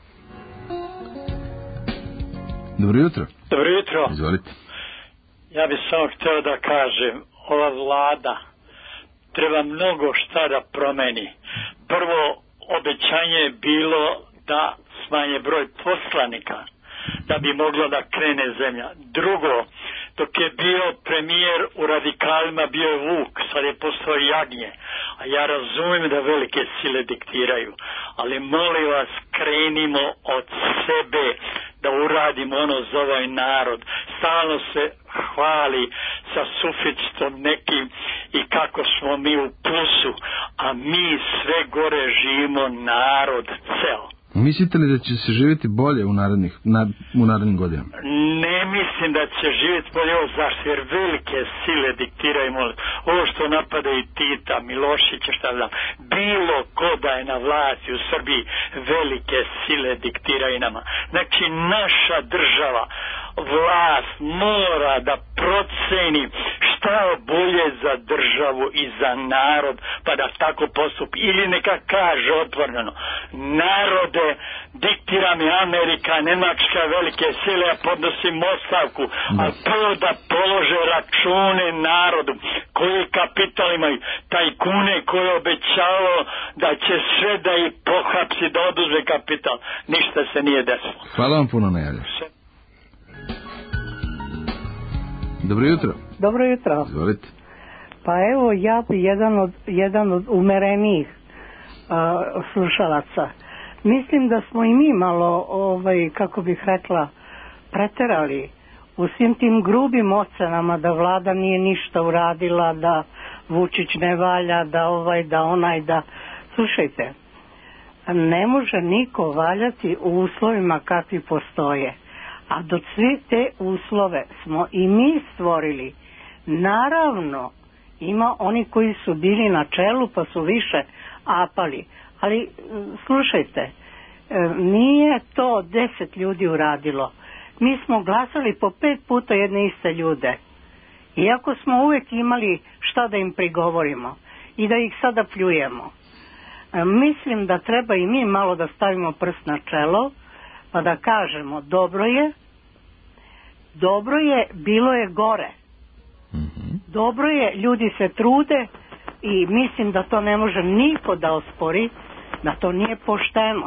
Dobro jutro. Dobro jutro. Izvolite. Ja bih samo hteo da kažem, ova vlada treba mnogo šta da promeni. Prvo, obećanje je bilo da smanje broj poslanika, da bi moglo da krene zemlja. Drugo, dok je bio premijer u radikalima, bio je Vuk, sad je postao Jagnje. A ja razumijem da velike sile diktiraju, ali molim vas, krenimo od sebe da uradimo ono za ovaj narod. Stalno se hvali sa suficitom nekim i kako smo mi u plusu, a mi sve gore živimo narod ceo. Mislite li da će se živjeti bolje u narednim godinama? Ne mislim da će živjeti bolje, zašto? Jer velike sile diktiraju, ovo što napada i Tita, Milošića, šta znam, bilo ko da je na vlasti u Srbiji, velike sile diktiraju nama. Znači, naša država, vlast mora da proceni šta je bolje za državu i za narod, pa da tako postupi. Ili neka kaže otvoreno, narode, diktira mi Amerika, Nemačka, velike sile, ja podnosim ostavku, a prvo da polože račune narodu, koji kapital imaju, tajkune koje je obećavao da će sve da ih pohapsi, da oduzme kapital. Ništa se nije desilo. Hvala vam puno na javljanju. Dobro jutro. Dobro jutro. Izvolite. Pa evo, ja bi jedan od umerenijih slušalaca. Mislim da smo i mi malo, kako bih rekla, preterali u svim tim grubim ocenama da vlada nije ništa uradila, da Vučić ne valja, da da onaj, da... Slušajte, ne može niko valjati u uslovima kakvi postoje. A dok svi te uslove smo i mi stvorili, naravno ima oni koji su bili na čelu pa su više apali. Ali slušajte, nije to 10 ljudi uradilo. Mi smo glasali po 5 puta jedne iste ljude. Iako smo uvek imali šta da im prigovorimo i da ih sada pljujemo. Mislim da treba i mi malo da stavimo prst na čelo pa da kažemo dobro je, bilo je gore. Dobro je, ljudi se trude i mislim da to ne može niko da ospori, da to nije pošteno.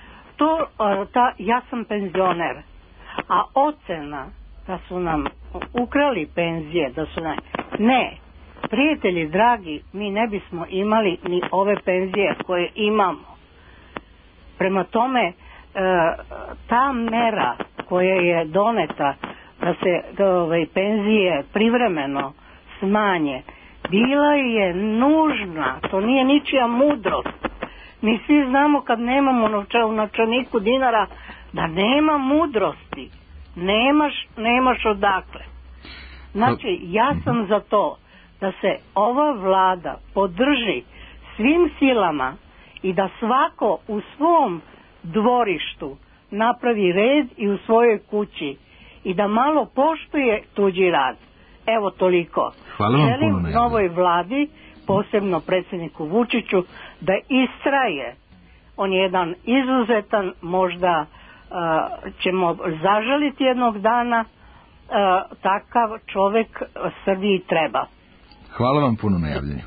Ja sam penzioner, a ocena da su nam ukrali penzije, ne, prijatelji dragi, mi ne bismo imali ni ove penzije koje imamo. Prema tome, ta mera koja je doneta da se penzije privremeno smanje, bila je nužna, to nije ničija mudrost. Mi svi znamo kad nemamo u novčaniku dinara da nema mudrosti, nemaš odakle. Znači, ja sam za to da se ova vlada podrži svim silama i da svako u svom dvorištu napravi red i u svojoj kući i da malo poštuje tuđi rad. Evo toliko. Želim novoj vladi, posebno predsjedniku Vučiću, da istraje. On je jedan izuzetan, možda ćemo zažaliti jednog dana, takav čovek Srbiji treba. Hvala vam puno na javljanju.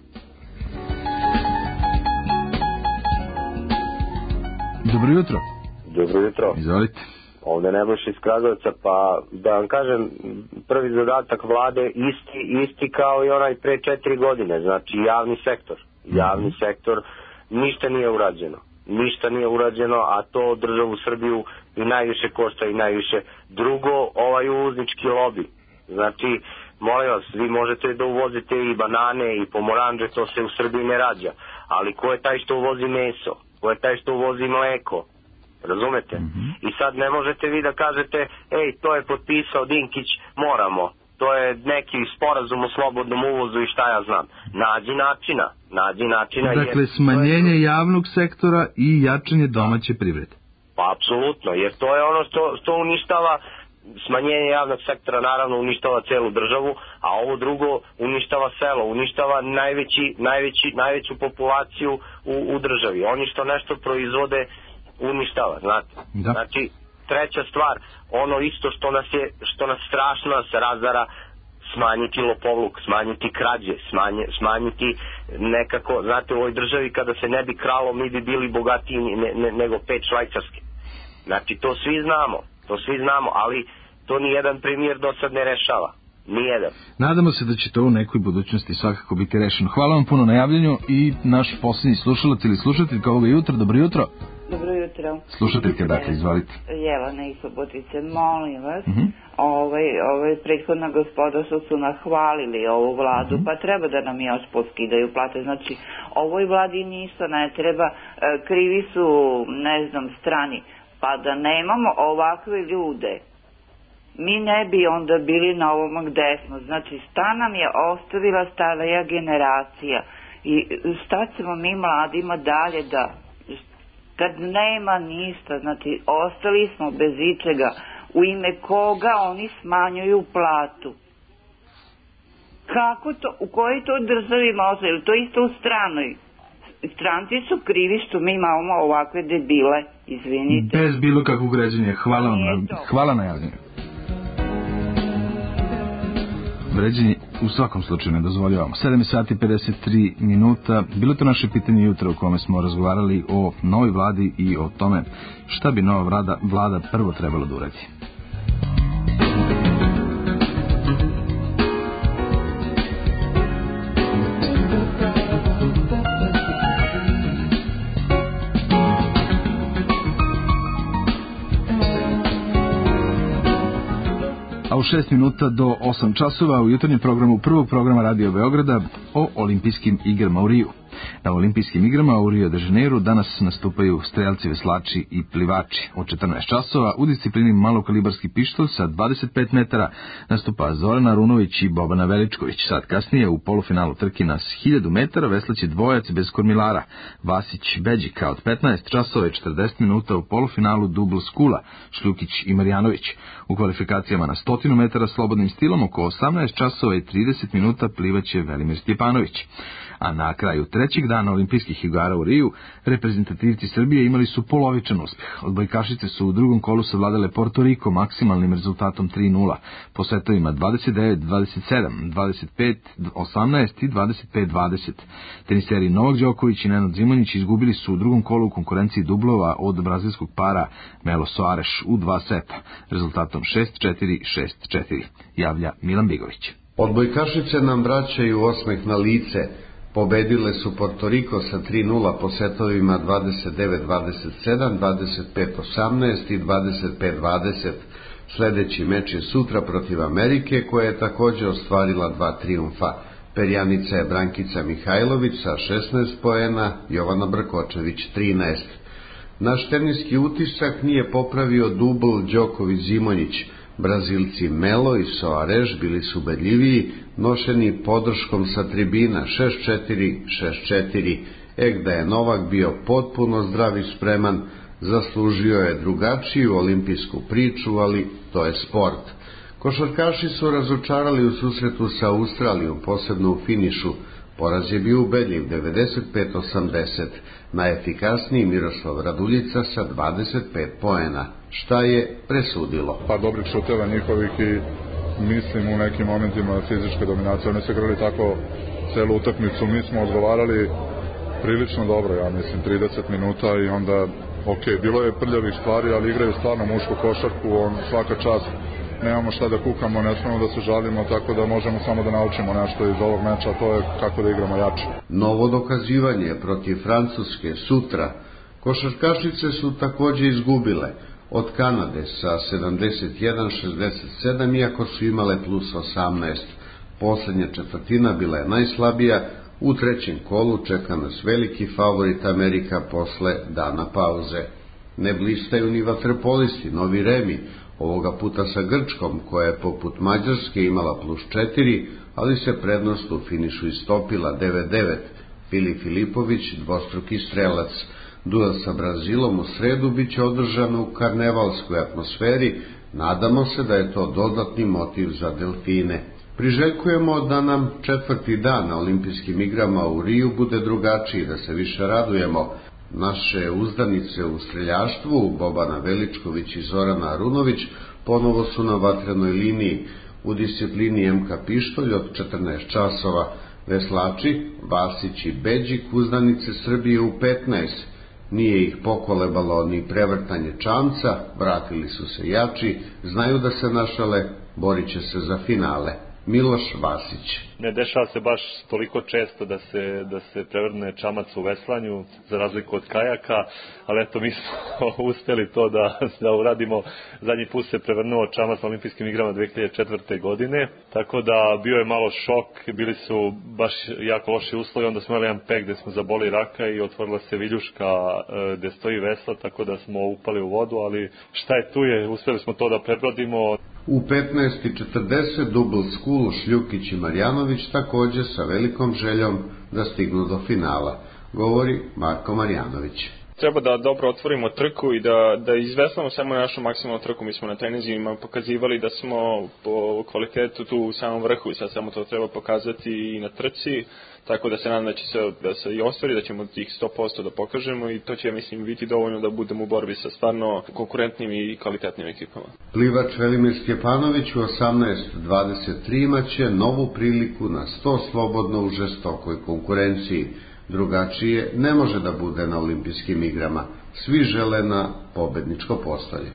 Dobro jutro. Dobro jutro. Izvolite. Ovde Nebojša iz Kragujevca, pa da vam kažem, prvi zadatak vlade isti kao i onaj pre 4 godine, znači javni sektor, ništa nije urađeno, a to državu Srbiju i najviše košta i najviše. Drugo, ovaj uvoznički lobi, znači, molim vas, vi možete da uvozite i banane i pomoranđe, to se u Srbiji ne rađa, ali ko je taj što uvozi meso, ko je taj što uvozi mleko, razumete? I sad ne možete vi da kažete, ej, to je potpisao Dinkić, moramo, to je neki sporazum o slobodnom uvozu i šta ja znam. Nađi načina. Dakle, smanjenje javnog sektora i jačanje domaće privrede. Pa, apsolutno, jer to je ono što uništava, smanjenje javnog sektora naravno uništava celu državu, a ovo drugo uništava selo, uništava najveću populaciju u državi. Oni što nešto proizvode uništava, znate. Da. Znači, treća stvar, ono isto što nas strašno se razara, smanjiti lopovluk, smanjiti krađe, smanjiti nekako, znate, u ovoj državi kada se ne bi kralo, mi bi bili bogatiji nego 5 Švajcarske. Znači, to svi znamo, ali to nijedan premijer do sad ne rešava. Nijedan. Nadamo se da će to u nekoj budućnosti svakako biti rešeno. Hvala vam puno na javljanju i naš posljednji slušalac ili slušateljka ovoga jutra. Dobro jutro. Dobro jutro. Slušateljka, dakle, izvalite. Jelena iz Subotice, molim vas, prethodna gospoda su nahvalili ovu vladu, pa treba da nam još poskidaju plate. Znači, ovoj vladi ništa ne treba, krivi su, ne znam, strani, pa da nemamo ovakve ljude, mi ne bi onda bili na ovom gde smo. Znači, šta nam je ostavila starija generacija i šta ćemo mi mladima dalje da, kad nema ništa, znači, ostali smo bez ičega, u ime koga oni smanjuju platu. Kako to, u kojoj to državi može, ili to isto u stranoj? Stranci su krivi što mi imamo ovakve debile, izvinite. Bez bilo kakvog građenja, hvala na javljanju. Vređenje u svakom slučaju ne dozvoljavamo. 7 sati 53 minuta. Bilo to naše pitanje jutra u kome smo razgovarali o novoj vladi i o tome šta bi nova vlada prvo trebalo da uradi. A u 6 minuta do 8 časova u jutarnjem programu prvog programa Radio Beograda o olimpijskim igrama u Riju. Na olimpijskim igrama u Rio de Janeiro danas nastupaju strelci, veslači i plivači. U 14 časova u disciplini malokalibarski pištolj sa 25 metara nastupa Zorana Arunović i Bobana Veličković. Sad kasnije u polufinalu trke na 1000 metara veslaće dvojac bez kormilara Vasić Beđika od 15 časova i 40 minuta u polufinalu dubl skula Šljukić i Marjanović. U kvalifikacijama na 100 metara slobodnim stilom oko 18 časova i 30 minuta plivaće Velimir Stjepanović. A na kraju trećeg dana olimpijskih igara u Riju reprezentativci Srbije imali su polovičan uspjeh. Odbojkašice su u drugom kolu savladale Porto Riko maksimalnim rezultatom 3:0 po setovima 29-27, 25-18 i 25-20. Teniseri Novak Đoković i Nenad Zimonjić izgubili su u drugom kolu u konkurenciji dublova od brazilskog para Melo Soares u 2 seta rezultatom 6-4, 6-4, javlja Milan Bigović. Odbojkašice nam vraćaju osmeh na lice. Pobedile su Porto Riko sa 3:0 po setovima 29-27, 25-18 i 25-20. Sledeći meč je sutra protiv Amerike, koja je također ostvarila 2 trijumfa. Perjanica je Brankica Mihajlović sa 16 poena, Jovana Brkočević 13. Naš teniski utisak nije popravio dubl Đoković-Zimonjić. Brazilci Melo i Soares bili su ubedljiviji, nošeni podrškom sa tribina 6-4, 6-4. Da je Novak bio potpuno zdrav i spreman, zaslužio je drugačiju olimpijsku priču, ali to je sport. Košarkaši su razočarali u susretu sa Australijom, posebno u finišu. Poraz je bio ubedljiv 95-80. Najefikasniji Miroslav Raduljica sa 25 poena. Šta je presudilo? Pa dobrih šuteva njihovih i mislim u nekim momentima fizičke dominacije. Oni su igrali tako celu utakmicu. Mi smo odgovarali prilično dobro, ja mislim 30 minuta i onda bilo je prljavih stvari, ali igraju stvarno mušku košarku, svaka čast. Nemamo šta da kukamo, ne smemo da se žalimo, tako da možemo samo da naučimo nešto iz ovog meča, a to je kako da igramo jače. Novo dokazivanje protiv Francuske sutra. Košarkašice su također izgubile od Kanade sa 71-67, iako su imale plus 18. Poslednja četvrtina bila je najslabija. U trećem kolu čeka nas veliki favorit Amerika posle dana pauze. Ne blistaju ni vaterpolisti, Novi Remi, ovoga puta sa Grčkom, koja je poput Mađarske imala plus 4, ali se prednost u finišu istopila 9-9. Filip Filipović, dvostruki strelac. Duel sa Brazilom u sredu biće održan u karnevalskoj atmosferi. Nadamo se da je to dodatni motiv za delfine. Priželjkujemo da nam četvrti dan na olimpijskim igrama u Riju bude drugačiji, da se više radujemo. Naše uzdanice u streljaštvu, Bobana Veličković i Zorana Arunović, ponovo su na vatrenoj liniji u disciplini MK pištolj od 14 časova. Veslači, Vasić i Beđik, uzdanice Srbije u 15. Nije ih pokolebalo ni prevrtanje čamca, vratili su se jači, znaju da se našale, borit će se za finale. Miloš Vasić. Ne dešava se baš toliko često da se prevrne čamac u veslanju, za razliku od kajaka, ali eto mi smo uspjeli to da uradimo. Zadnji put se prevrnuo čamac na olimpijskim igrama 2004. godine, tako da bio je malo šok, bili su baš jako loši uslovi, onda smo imali jedan pek gde smo zaboli raka i otvorila se viljuška gde stoji vesla, tako da smo upali u vodu, ali šta je tu je, uspjeli smo to da prebrodimo. U 15:40 dubl skul Šljukić i Marjanović također sa velikom željom da stignu do finala, govori Marko Marjanović. Treba da dobro otvorimo trku i da izveslamo samo našu maksimalnu trku. Mi smo na trenizima pokazivali da smo po kvalitetu tu u samom vrhu i sad samo to treba pokazati i na trci, tako da se nadam da se i ostvari, da ćemo tih 100% da pokažemo i to će, mislim, biti dovoljno da budemo u borbi sa stvarno konkurentnim i kvalitetnim ekipama. Plivač Velimir Stjepanović u 18:23 imaće novu priliku na 100 slobodno u žestokoj konkurenciji. Drugačije ne može da bude na olimpijskim igrama. Svi žele na pobedničko postolje.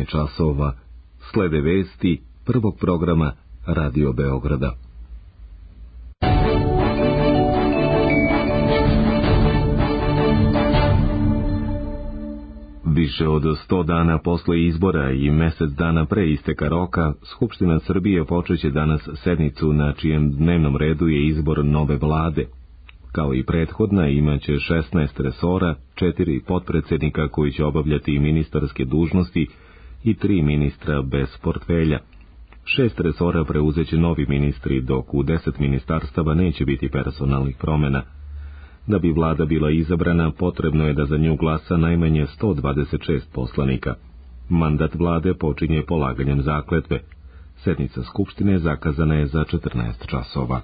časova. Slede vesti prvog programa Radio Beograda. Više od 100 dana posle izbora i mesec dana pre isteka roka, Skupština Srbije počeće danas sednicu na čijem dnevnom redu je izbor nove vlade. Kao i prethodna, imaće 16 resora, 4 potpredsednika koji će obavljati ministarske dužnosti i 3 ministra bez portfelja. 6 resora preuzeće novi ministri, dok u 10 ministarstava neće biti personalnih promjena. Da bi vlada bila izabrana, potrebno je da za nju glasa najmanje 126 poslanika. Mandat vlade počinje polaganjem zakletve. Sednica Skupštine zakazana je za 14 časova.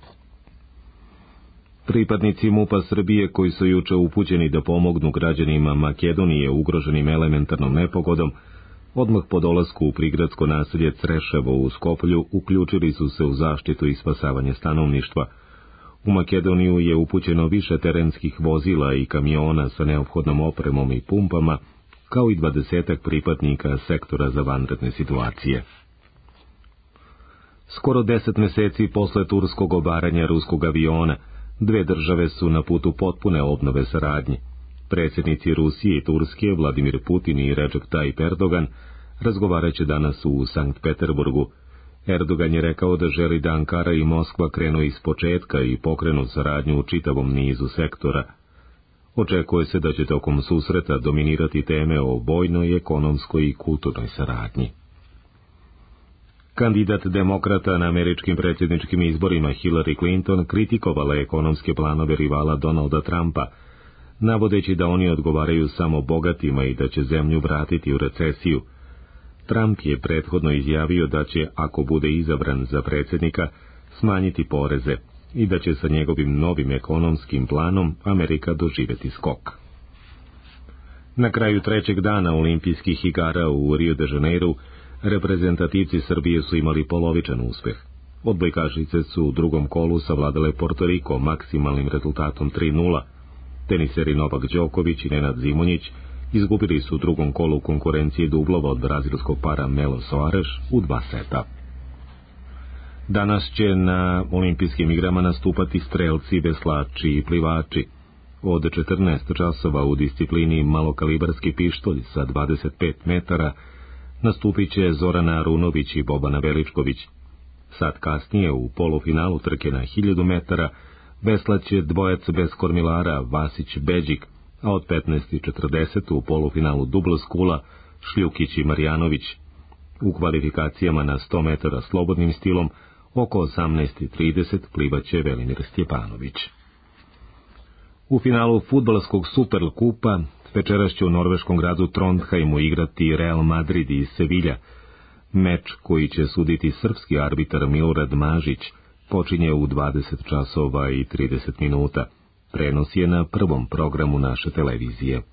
Pripadnici MUP-a Srbije koji su juče upućeni da pomognu građanima Makedonije ugroženim elementarnom nepogodom, odmah po dolasku u prigradsko naselje Creševo u Skoplju uključili su se u zaštitu i spasavanje stanovništva. U Makedoniju je upućeno više terenskih vozila i kamiona sa neophodnom opremom i pumpama, kao i 20 pripadnika sektora za vanredne situacije. Skoro 10 meseci posle turskog obaranja ruskog aviona, dve države su na putu potpune obnove saradnje. Predsjednici Rusije i Turske, Vladimir Putin i Recep Tayyip Erdogan, razgovaraće danas u Sankt Peterburgu. Erdogan je rekao da želi da Ankara i Moskva krenu iz početka i pokrenu saradnju u čitavom nizu sektora. Očekuje se da će tokom susreta dominirati teme o vojnoj, ekonomskoj i kulturnoj saradnji. Kandidat demokrata na američkim predsjedničkim izborima Hillary Clinton kritikovala ekonomske planove rivala Donalda Trumpa, navodeći da oni odgovaraju samo bogatima i da će zemlju vratiti u recesiju. Trump je prethodno izjavio da će, ako bude izabran za predsjednika, smanjiti poreze i da će sa njegovim novim ekonomskim planom Amerika doživjeti skok. Na kraju trećeg dana olimpijskih igara u Rio de Janeiru, reprezentativci Srbije su imali polovičan uspeh. Odbojkašice su u drugom kolu savladale Porto Riko maksimalnim rezultatom 3:0. Teniseri Novak Đoković i Nenad Zimonjić izgubili su u drugom kolu konkurencije dublova od brazilskog para Melo Soares u 2 seta. Danas će na olimpijskim igrama nastupati strelci, veslači i plivači. Od 14 časova u disciplini malokalibarski pištolj sa 25 metara nastupit će Zorana Arunović i Bobana Veličković. Sat kasnije u polufinalu trke na 1000 metara veslaće dvojac bez kormilara Vasić Beđik, a od 15:40 u polufinalu dubl skula Šljukić i Marjanović. U kvalifikacijama na 100 metara slobodnim stilom oko 18:30 plivaće Velimir Stjepanović. U finalu fudbalskog Superkupa večeras će u norveškom gradu Trondheimu igrati Real Madrid i Sevilla. Meč koji će suditi srpski arbitar Milorad Mažić počinje u 20 časova i 30 minuta. Prenos je na prvom programu naše televizije.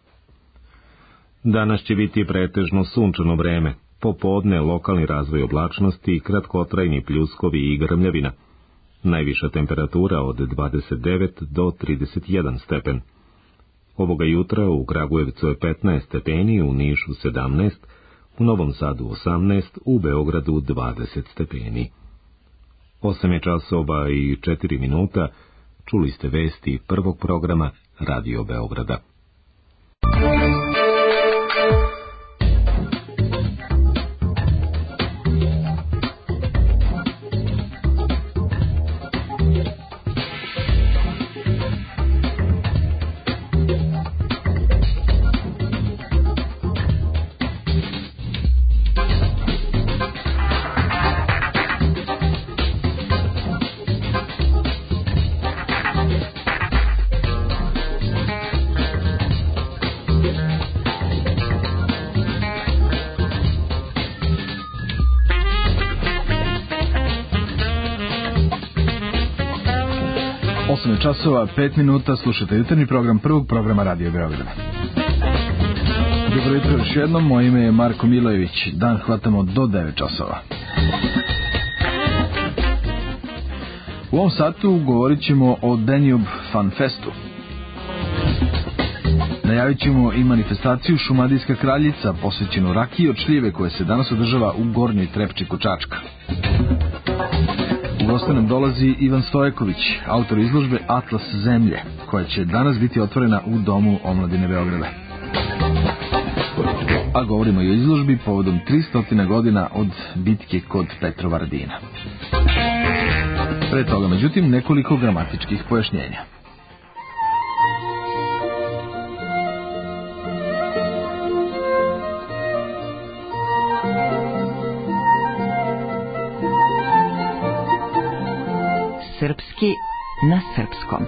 Danas će biti pretežno sunčano vreme, popodne lokalni razvoj oblačnosti, kratkotrajni pljuskovi i grmljavina. Najviša temperatura od 29 do 31 stepen. Ovoga jutra u Kragujevcu je 15 stepeni, u Nišu 17, u Novom Sadu 18, u Beogradu 20 stepeni. 8 časova i 4 minuta, čuli ste vesti prvog programa Radio Beograda. Časova 5 minuta, slušate jutarnji program prvog programa Radio Beograda. Dobro jutro još jednom, moje ime je Marko Milojević. Dan hvatamo do 9 časova. U ovom satu govorit ćemo o Danube Fan Festu. Najavit ćemo i manifestaciju Šumadijska kraljica, posvećenu rakiji od šljive, koja se danas održava u Gornjoj Trepči kod Čačka. U goste nam dolazi Ivan Stojaković, autor izložbe Atlas zemlje, koja će danas biti otvorena u Domu omladine Beograda. A govorimo i o izložbi povodom 300 godina od bitke kod Petrovaradina. Pre toga, međutim, nekoliko gramatičkih pojašnjenja. Srpski na srpskom.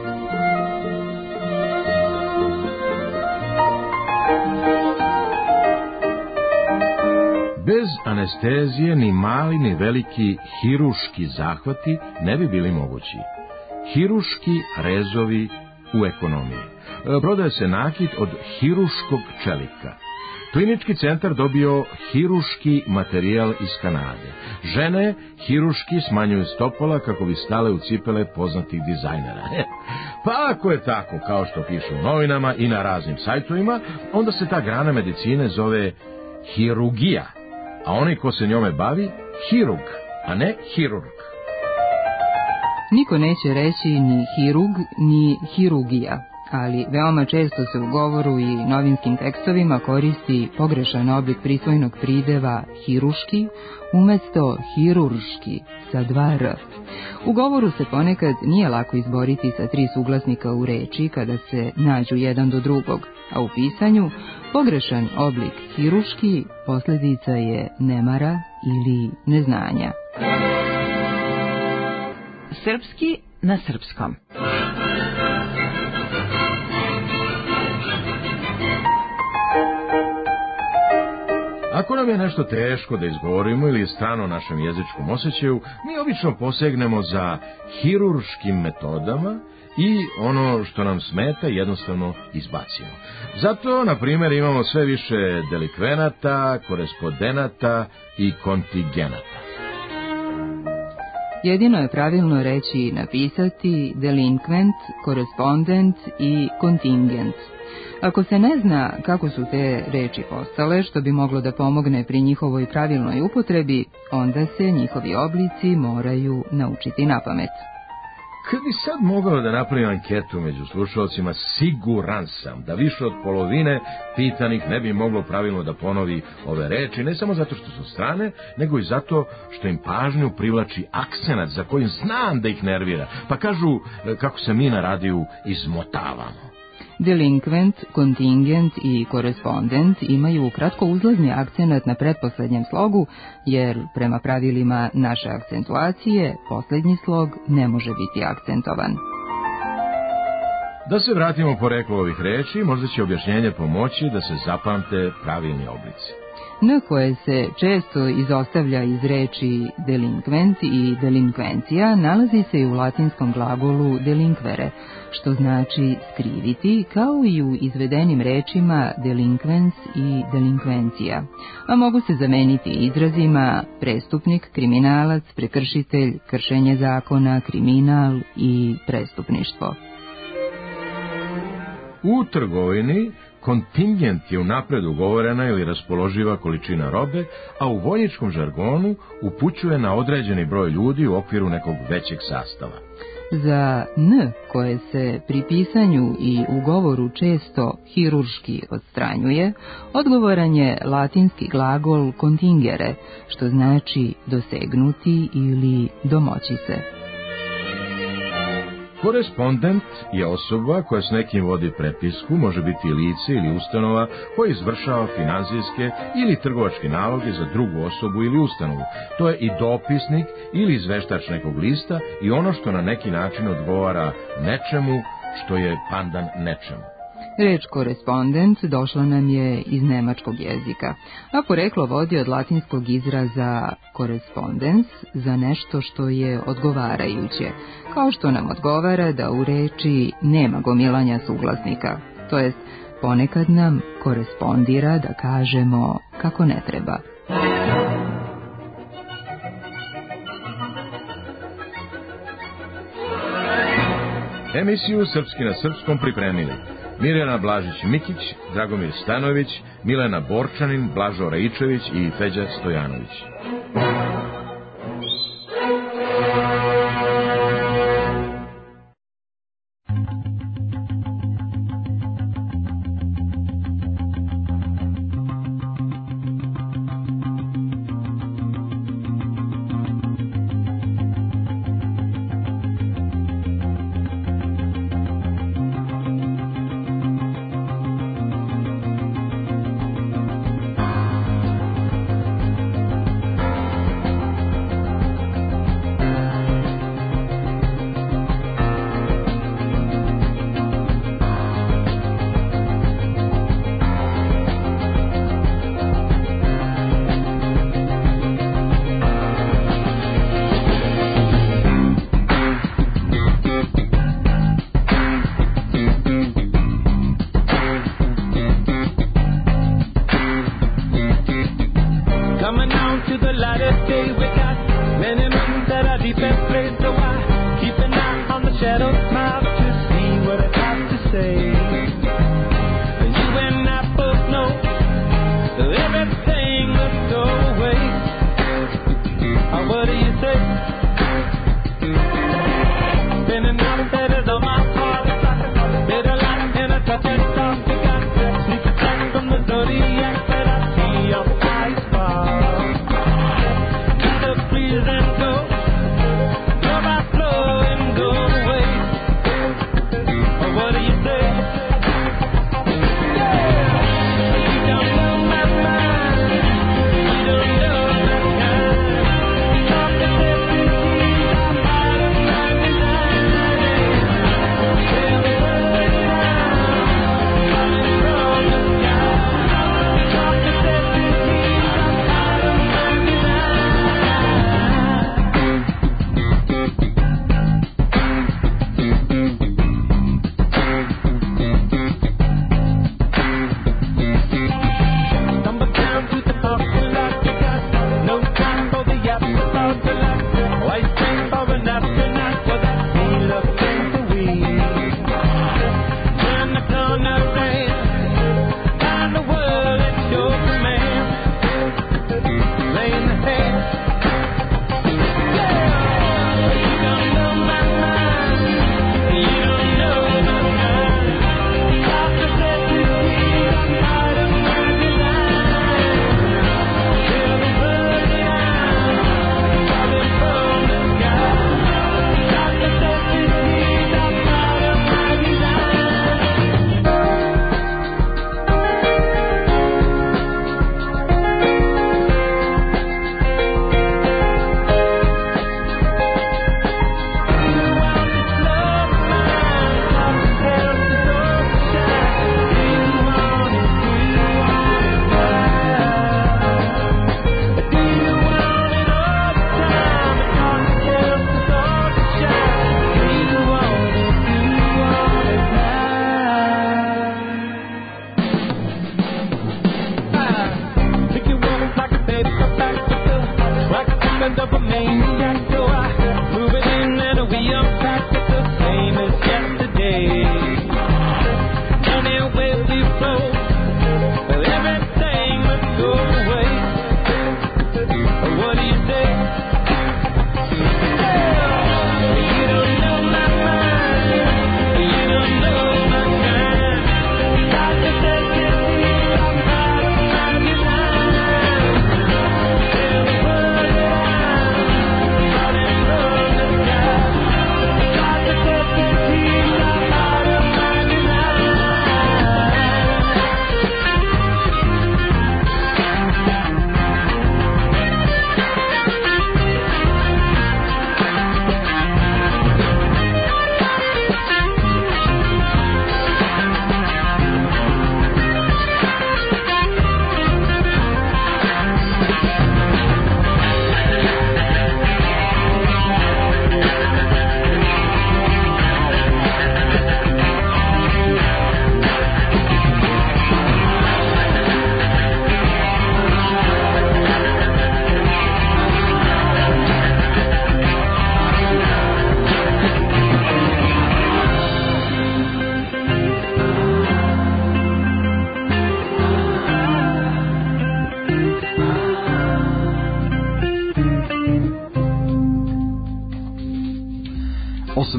Bez anestezije ni mali ni veliki hiruški zahvati ne bi bili mogući. Hiruški rezovi u ekonomiji. Prodaje se nakit od hiruškog čelika. Klinički centar dobio hiruški materijal iz Kanade. Žene hiruški smanjuju stopala kako bi stale u cipele poznatih dizajnera. Pa ako je tako, kao što pišu u novinama i na raznim sajtovima, onda se ta grana medicine zove hirurgija, a onaj ko se njome bavi, hirurg, a ne hirurg. Niko neće reći ni hirurg, ni hirurgija, ali veoma često se u govoru i novinskim tekstovima koristi pogrešan oblik prisvojnog prideva hiruški umesto hirurški sa 2 r. U govoru se ponekad nije lako izboriti sa 3 suglasnika u reči kada se nađu jedan do drugog, a u pisanju pogrešan oblik hiruški posljedica je nemara ili neznanja. Srpski na srpskom. Ako nam je nešto teško da izgovorimo ili je strano našem jezičkom osjećaju, mi obično posegnemo za hirurškim metodama i ono što nam smeta jednostavno izbacimo. Zato, na primjer, imamo sve više delikvenata, korespondenata i kontingenata. Jedino je pravilno reći i napisati delinkvent, korespondent i kontingent. Ako se ne zna kako su te reči postale, što bi moglo da pomogne pri njihovoj pravilnoj upotrebi, onda se njihovi oblici moraju naučiti napamet. Kad bi sad mogao da napravim anketu među slušalcima, siguran sam da više od polovine pitanih ne bi moglo pravilno da ponovi ove reči, ne samo zato što su strane, nego i zato što im pažnju privlači akcenat za kojim znam da ih nervira, pa kažu kako se mi na radiju izmotavamo. Delinkvent, kontingent i korespondent imaju ukratko uzlazni akcenat na pretposlednjem slogu, jer prema pravilima naše akcentuacije posljednji slog ne može biti akcentovan. Da se vratimo poreklu ovih reči, možda će objašnjenje pomoći da se zapamte pravilni oblici. N koje se često izostavlja iz reči delinkvent i delinkvencija nalazi se i u latinskom glagolu delinkvere, što znači skriviti, kao i u izvedenim rečima delinkvens i delinkvencija, a mogu se zameniti izrazima prestupnik, kriminalac, prekršitelj, kršenje zakona, kriminal i prestupništvo. U trgovini kontingent je unapred ugovorena ili raspoloživa količina robe, a u vojničkom žargonu upućuje na određeni broj ljudi u okviru nekog većeg sastava. Za n koje se pri pisanju i u govoru često hirurški odstranjuje, odgovoran je latinski glagol contingere, što znači dosegnuti ili domoći se. Korespondent je osoba koja s nekim vodi prepisku, može biti lice ili ustanova koja izvršava finansijske ili trgovačke naloge za drugu osobu ili ustanovu. To je i dopisnik ili izveštač nekog lista i ono što na neki način odgovara nečemu što je pandan nečemu. Reč korespondent došla nam je iz nemačkog jezika, a poreklo vodi od latinskog izraza korespondens za nešto što je odgovarajuće, kao što nam odgovara da u reči nema gomilanja suglasnika, to jest ponekad nam korespondira da kažemo kako ne treba. Emisiju Srpski na srpskom pripremili Mirjana Blažić-Mikić, Dragomir Stanojević, Milena Borčanin, Blažo Raičević i Feđa Stojanović.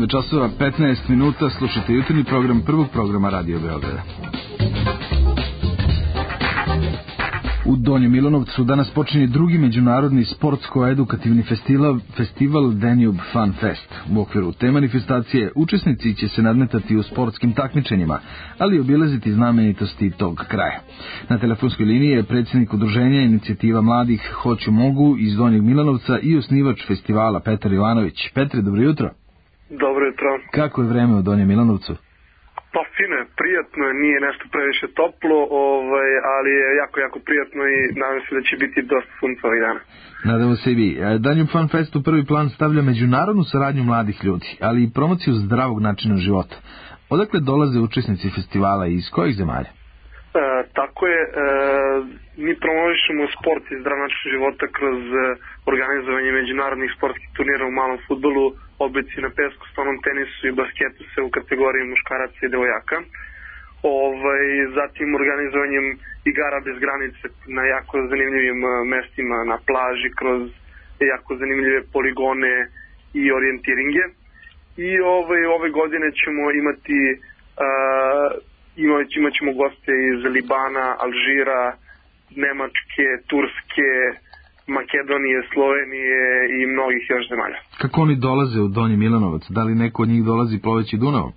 8 časova 15 minuta, slušajte jutarnji program prvog programa Radio Beograda. U Donjem Milanovcu danas počinje drugi međunarodni sportsko-edukativni festival Danube Fun Fest. U okviru te manifestacije učesnici će se nadmetati u sportskim takmičenjima, ali i obilaziti znamenitosti tog kraja. Na telefonskoj liniji je predsjednik udruženja Inicijativa mladih Hoću mogu iz Donjeg Milanovca i osnivač festivala Petar Jovanović. Petre, dobro jutro. Dobro jutro. Kako je vreme u Donjem Milanovcu? Pa fino je, prijatno je, nije nešto previše toplo, ali je jako prijatno i nadam se da će biti dosta sunca ovih dana. Nadamo se i vi. Danube Fun Fest u prvi plan stavlja međunarodnu saradnju mladih ljudi, ali i promociju zdravog načina života. Odakle dolaze učesnici festivala i iz kojih zemalja? Tako je, mi promovišemo sport i zdrav način života kroz organizovanje međunarodnih sportskih turnira u malom fudbalu, oblici na pesku, stolnom tenisu i basketu se u kategoriji muškaraca i devojaka. Zatim organizovanjem igara bez granice na jako zanimljivim mestima na plaži kroz jako zanimljive poligone i orijentiringe. I ove godine ćemo imati imat ćemo goste iz Libana, Alžira, Nemačke, Turske, Makedonije, Slovenije i mnogih još zemalja. Kako oni dolaze u Donji Milanovac? Da li neko od njih dolazi ploveći Dunavom?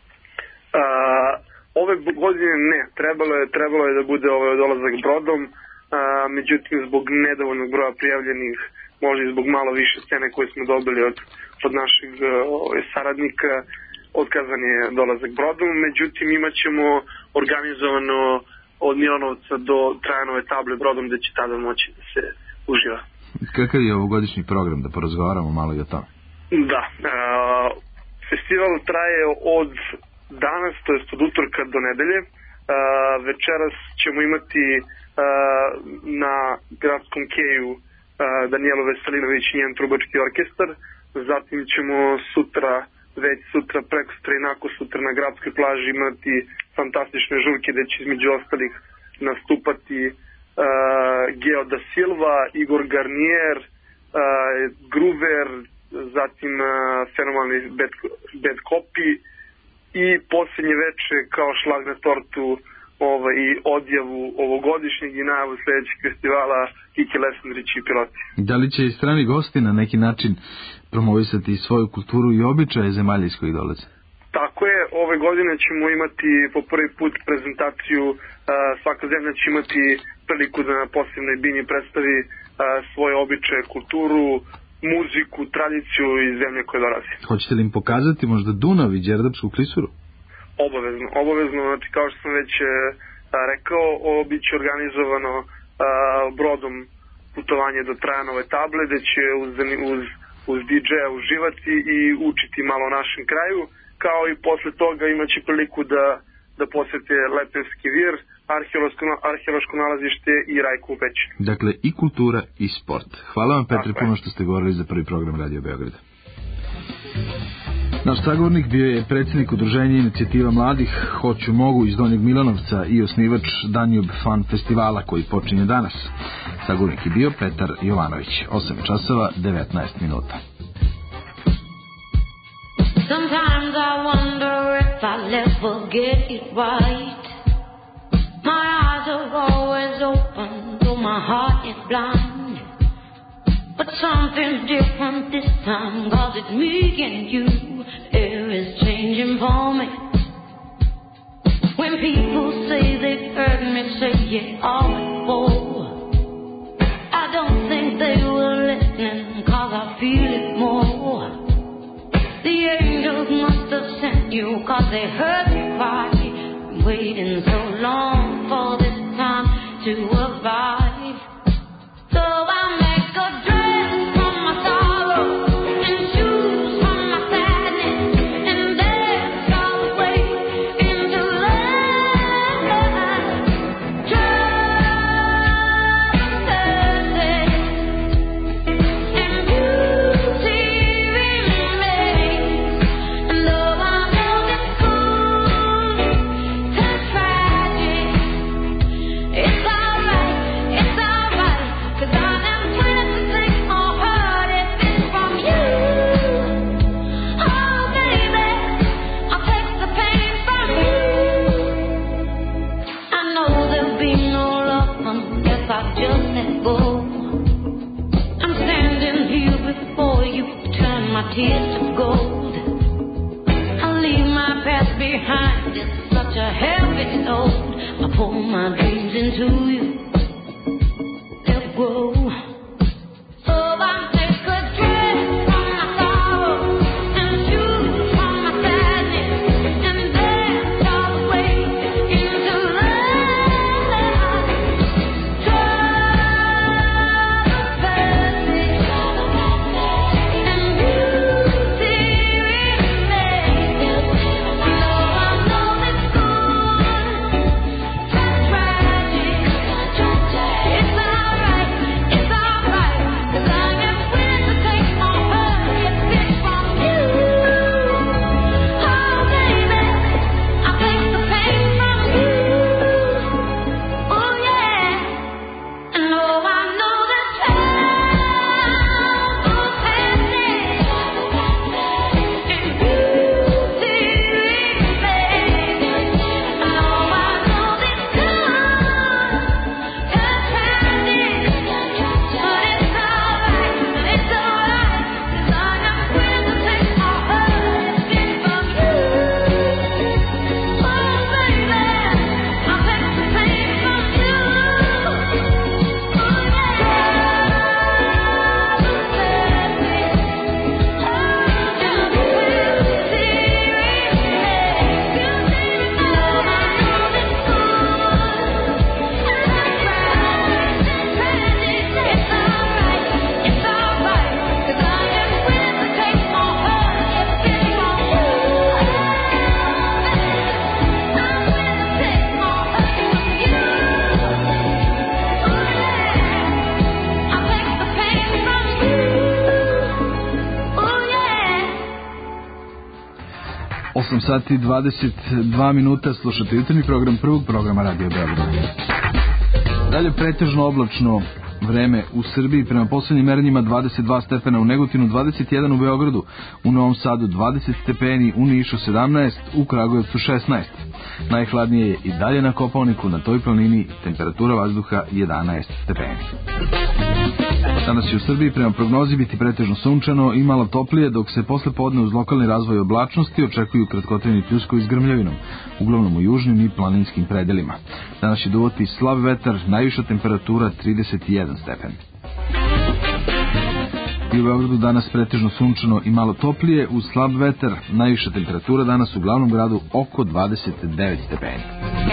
Ove godine ne. Trebalo je da bude dolazak brodom, međutim zbog nedovoljnog broja prijavljenih, možda i zbog malo više cene koje smo dobili od naših saradnika, otkazan je dolazak brodom, međutim imat ćemo organizovano od Milanovca do Trajanove table brodom gde će tada moći da se uživa. Kakav je ovogodišnji program, da porazgovaramo malo i o tome? Da, festival traje od danas, to jest od utorka do nedelje. Večeras ćemo imati na gradskom keju Danijelu Veselinović i njen trubački orkestar, zatim ćemo sutra prekosutra i nakosutra na gradskoj plaži imati fantastične žurke gde će između ostalih nastupati Geo da Silva, Igor Garnier, Gruver, zatim fenomenalni Bad Copy i posljednje veče kao šlag na tortu i odjavu ovogodišnjeg i najavu sljedećeg festivala Kiki Lesandrić i piloti. Da li će i strani gosti na neki način promovisati svoju kulturu i običaje zemalja iz kojih dolaze? Tako je, ove godine ćemo imati po prvi put prezentaciju, svaka zemlja će imati priliku da na posebnoj bini predstavi svoje običaje, kulturu, muziku, tradiciju iz zemlje koje dolaze. Hoćete li im pokazati možda Dunav i Đerdapsku klisuru? Obavezno, znači kao što sam već rekao, bit će organizovano brodom putovanje do Trajanove table, gde će uz DJ-a uživati i učiti malo o našem kraju, kao i posle toga imaće priliku da posete Lepenski vir, arheološko nalazište i Rajku u Pećinu. Dakle, i kultura i sport. Hvala vam, Petre, puno što ste govorili za prvi program Radio Beograda. Naš sagovornik bio je predsjednik udruženja Inicijativa mladih Hoću mogu iz Donjeg Milanovca i osnivač Danube Fun Festivala koji počinje danas. Sagovornik je bio Petar Jovanović. 8 časova 19 minuta. Sometimes I wonder if I'll ever get it right. My eyes are always open, though my heart is blind. But something's different this time, 'cause it's me and you. Air is changing for me. When people say they've heard me say it all before, I don't think they were listening, 'cause I feel it more. The angels must have sent you, 'cause they heard me cry. Waiting so long for this time to arrive. So I make a dress from my sorrow and shoes from my sadness and dance all the way into love. Justice and beauty remains. And though I know this could turn tragic, it's alright. it's such a heavy load. I pour my dreams into you. They'll grow. So I make a dress from my sorrow and shoes from my sadness and dance all the way into love. Sati 22 minuta, slušate jutarnji program prvog programa Radio Beograd. Dalje pretežno oblačno vreme u Srbiji, prema poslednjim merenjima 22 stepena u Negotinu, 21 u Beogradu, u Novom Sadu 20 stepeni, u Nišu 17, u Kragujevcu 16. Najhladnije je i dalje na Kopaoniku, na toj planini temperatura vazduha 11 stepeni. Danas će u Srbiji prema prognozi biti pretežno sunčano i malo toplije, dok se posle podne uz lokalni razvoj oblačnosti očekuju kratkotrajni pljuskovi s grmljavinom, uglavnom u južnim i planinskim predelima. Danas će duvati slab vetar, najviša temperatura 31 stepen. I u Beogradu danas pretežno sunčano i malo toplije, uz slab vetar, najviša temperatura danas u glavnom gradu oko 29 stepeni.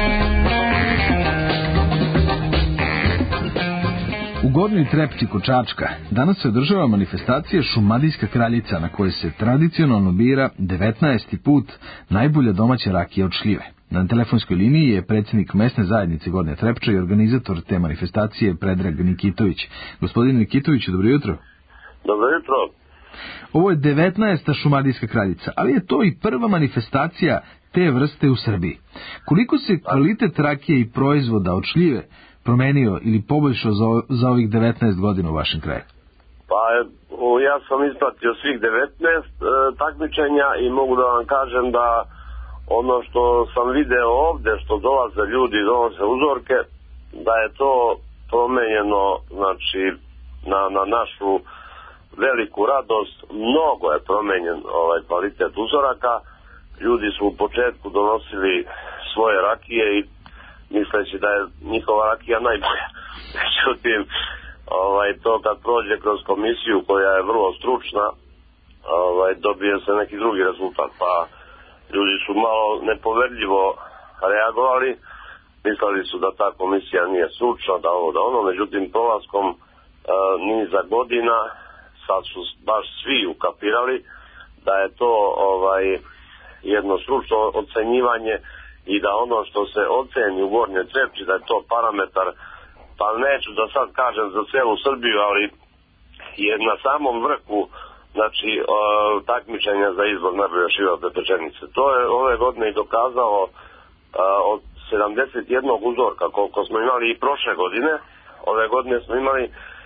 U Gornjoj Trepči kod Čačka danas se održava manifestacija Šumadijska kraljica, na kojoj se tradicionalno bira 19. put najbolja domaća rakija od šljive. Na telefonskoj liniji je predsjednik mesne zajednice Gornja Trepča i organizator te manifestacije Predrag Nikitović. Gospodine Nikitoviću, dobro jutro. Dobro jutro. Ovo je 19. Šumadijska kraljica, ali je to i prva manifestacija te vrste u Srbiji. Koliko se kvalitet rakije i proizvoda od šljive promenio ili poboljšao za ovih 19 godina u vašem kraju? Pa ja sam ispratio svih 19 takmičenja i mogu da vam kažem da ono što sam video ovde, što dolaze ljudi, donose uzorke, da je to promenjeno, znači, na našu veliku radost. Mnogo je promenjen kvalitet uzoraka. Ljudi su u početku donosili svoje rakije i misleći da je njihova rakija najbolja. Međutim, to kad prođe kroz komisiju koja je vrlo stručna, dobije se neki drugi rezultat. Pa ljudi su malo nepoverljivo reagovali, mislili su da ta komisija nije stručna, da ovo, da ono. Međutim, prolaskom niza godina sad su baš svi ukapirali da je to jedno stručno ocenjivanje i da ono što se oceni u Gornjoj Trepči, da je to parametar, pa neću da sad kažem za celu Srbiju, ali je na samom vrhu, znači, takmičenja za izbor najbolje šljive pečenice. To je ove godine i dokazalo od 71 uzorka koliko smo imali i prošle godine. Ove godine smo imali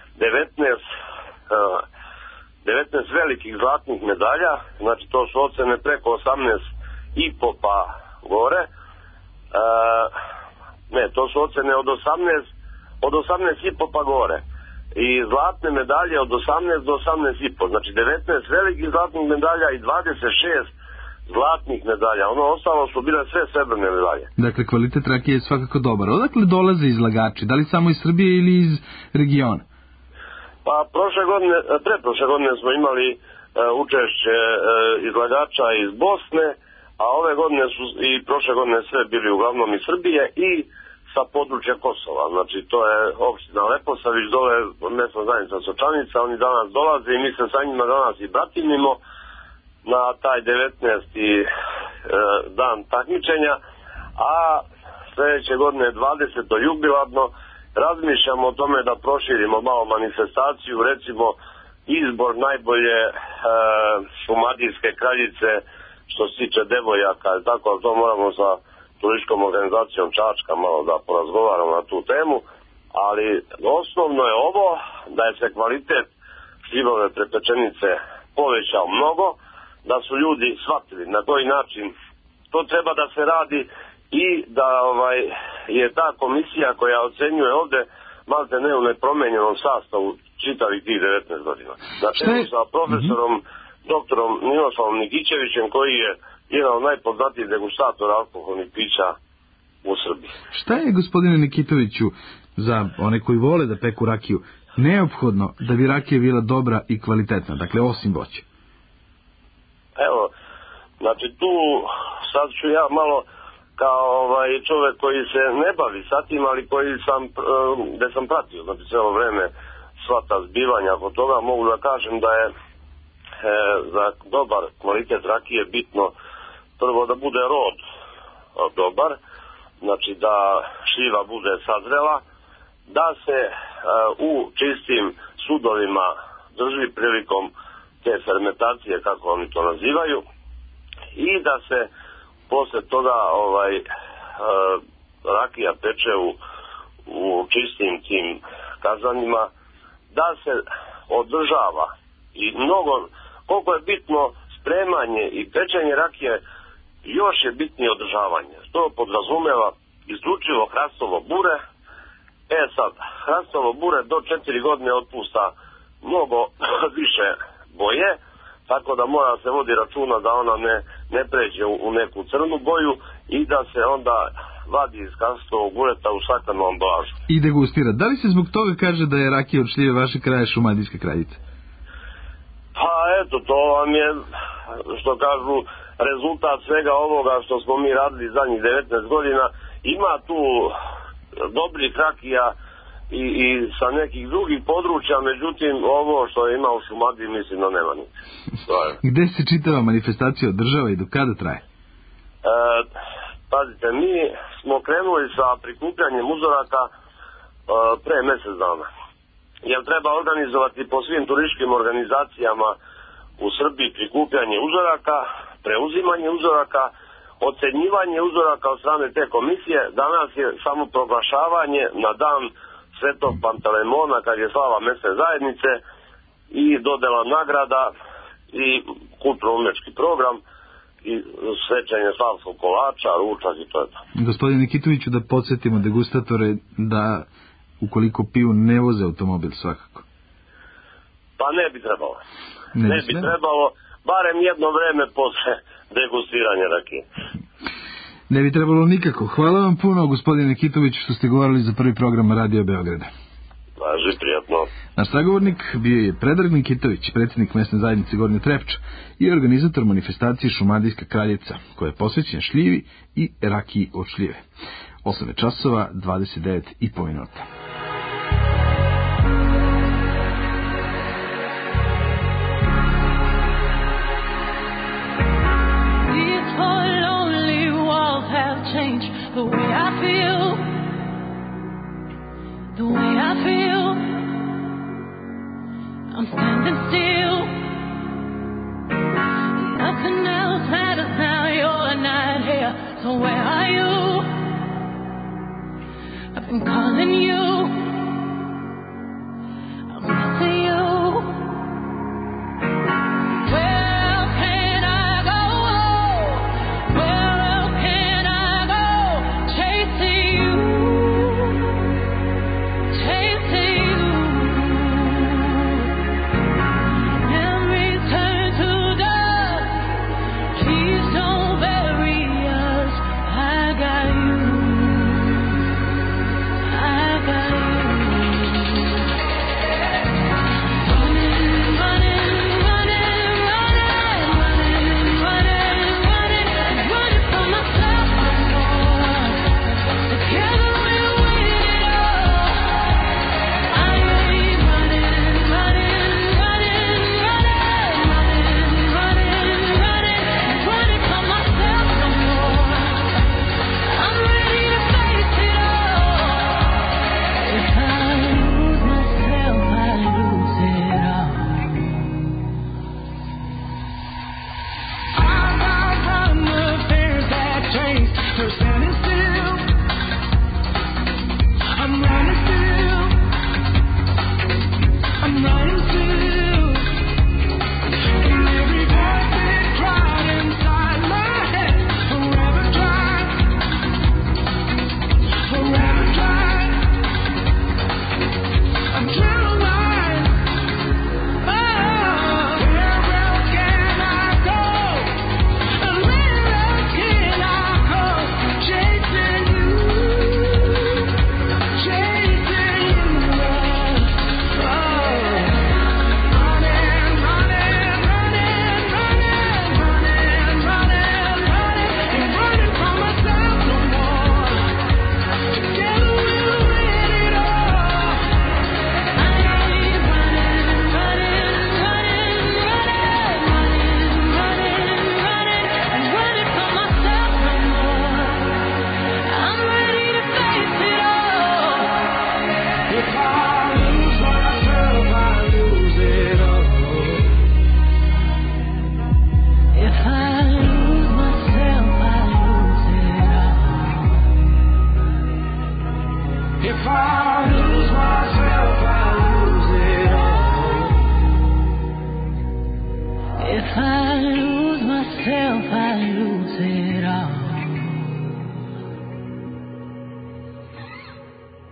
19 velikih zlatnih medalja, znači to su ocene preko 18,5 pa gore. To su ocene od 18,5 pa gore. I zlatne medalje od 18 do 18,5. Znači 19 velikih zlatnih medalja i 26 zlatnih medalja. Ono ostalo su bile sve srebrne medalje. Dakle, kvalitet rakije je svakako dobar. Odakle dolaze izlagači? Da li samo iz Srbije ili iz regiona? Pa pretprošle godine smo imali učešće izlagača iz Bosne, a ove godine su i prošle godine sve bili uglavnom iz Srbije i sa područja Kosova. Znači, to je opština Leposavić, dole mesna zajednica Sočanica, oni danas dolaze i mi se sa njima danas i bratimimo na taj 19. dan takmičenja, a sljedeće godine 20. jubilarno razmišljamo o tome da proširimo malo manifestaciju, recimo izbor najbolje šumadijske kraljice što se tiče devojaka, tako da to moramo sa turističkom organizacijom Čačka malo da porazgovaramo na tu temu, ali osnovno je ovo da je se kvalitet šljivove prepečenice povećao mnogo, da su ljudi shvatili na koji način to treba da se radi i da je ta komisija koja ocenjuje ovde malte ne u nepromenjenom sastavu čitavih tih 19 godina. Na čelu sa profesorom doktorom Miloslavom Nikićevićem, koji je jedan od najpoznatijih degustatora alkoholnih pića u Srbiji. Šta je, gospodine Nikitoviću, za one koji vole da peku rakiju, neophodno da bi rakija bila dobra i kvalitetna, dakle osim voća? Evo, znači tu sad ću ja malo kao čovjek koji se ne bavi sa tim, ali gde sam pratio, znači cijelo vreme sva ta zbivanja oko toga, mogu da kažem da je za dobar kvalitet rakije bitno prvo da bude rod dobar, znači da šljiva bude sazrela, da se u čistim sudovima drži prilikom te fermentacije, kako oni to nazivaju, i da se posle toga rakija peče u čistim tim kazanima, da se održava i koliko je bitno spremanje i pečenje rakije, još je bitnije održavanje. To podrazumeva isključivo hrastovo bure. Sad, hrastovo bure do 4 godine otpusta mnogo više boje, tako da mora se vodi računa da ona ne pređe u neku crnu boju i da se onda vadi iz hrastovog bureta u sakranu ambalažu. I degustira. Da li se zbog toga kaže da je rakija od šljive vaše kraja šumadijska kraljica? Pa eto, to vam je, što kažu, rezultat svega ovoga što smo mi radili zadnjih 19 godina. Ima tu dobrih rakija i sa nekih drugih područja, međutim ovo što je ima u Šumadiji mislim da nema ništa. Gde se čitava manifestacija održava i do kada traje? Pazite, mi smo krenuli sa prikupljanjem uzoraka pre mjesec dana. Jer treba organizovati po svim turističkim organizacijama u Srbiji prikupljanje uzoraka, preuzimanje uzoraka, ocenjivanje uzoraka od strane te komisije. Danas je samo proglašavanje na dan Svetog Pantelemona, kad je slava mesne zajednice, i dodela nagrada i kulturno-umečki program i svečanje slavskog kolača, ručak i to je to. Gospodine Nikitoviću, da podsjetimo degustatore da ukoliko piju ne voze automobil svakako. Pa ne bi trebalo. Ne bi trebalo, barem jedno vreme posle degustiranja rakije. Ne bi trebalo nikako. Hvala vam puno, gospodine Nikitović, što ste govorili za prvi program Radio Beograda. Važi, prijatno. Naš sagovornik bio je Predrag Nikitović, predsjednik mesne zajednice Gornja Trepča i organizator manifestacije Šumadijska kraljica, koja je posvećena šljivi i rakiji od šljive. 8 časova, 29,5 minuta. The way I feel, the way I feel, I'm standing still. Nothing else matters now, you're not here. So where are you? I've been calling you, I'm missing you. Please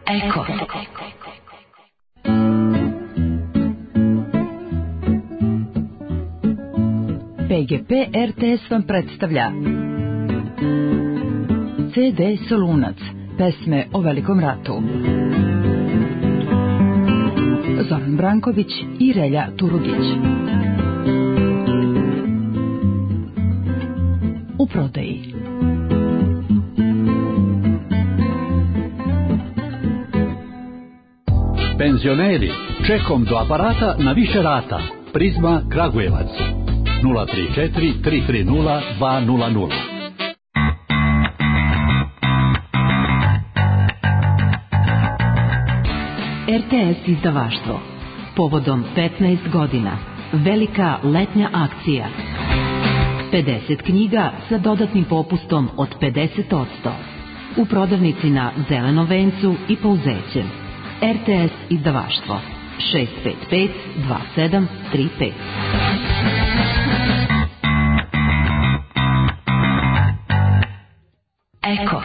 Eko. PGP RTS vam predstavlja CD Solunac, pesme o Velikom ratu. Zoran Branković i Relja Turugić. U prodaji. Penzioneri, čekom do aparata na više rata. Prizma Kragujevac 034 330 200. RTS izdavaštvo. Povodom 15 godina. Velika letnja akcija. 50 knjiga sa dodatnim popustom od 50%. U prodavnici na Zelenom vencu i Pouzećem. RTS izdavaštvo 655 2735. Eko.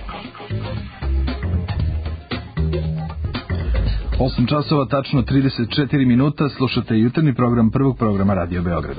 8 časova, tačno 34 minuta, slušate jutarnji program prvog programa Radio Beograda.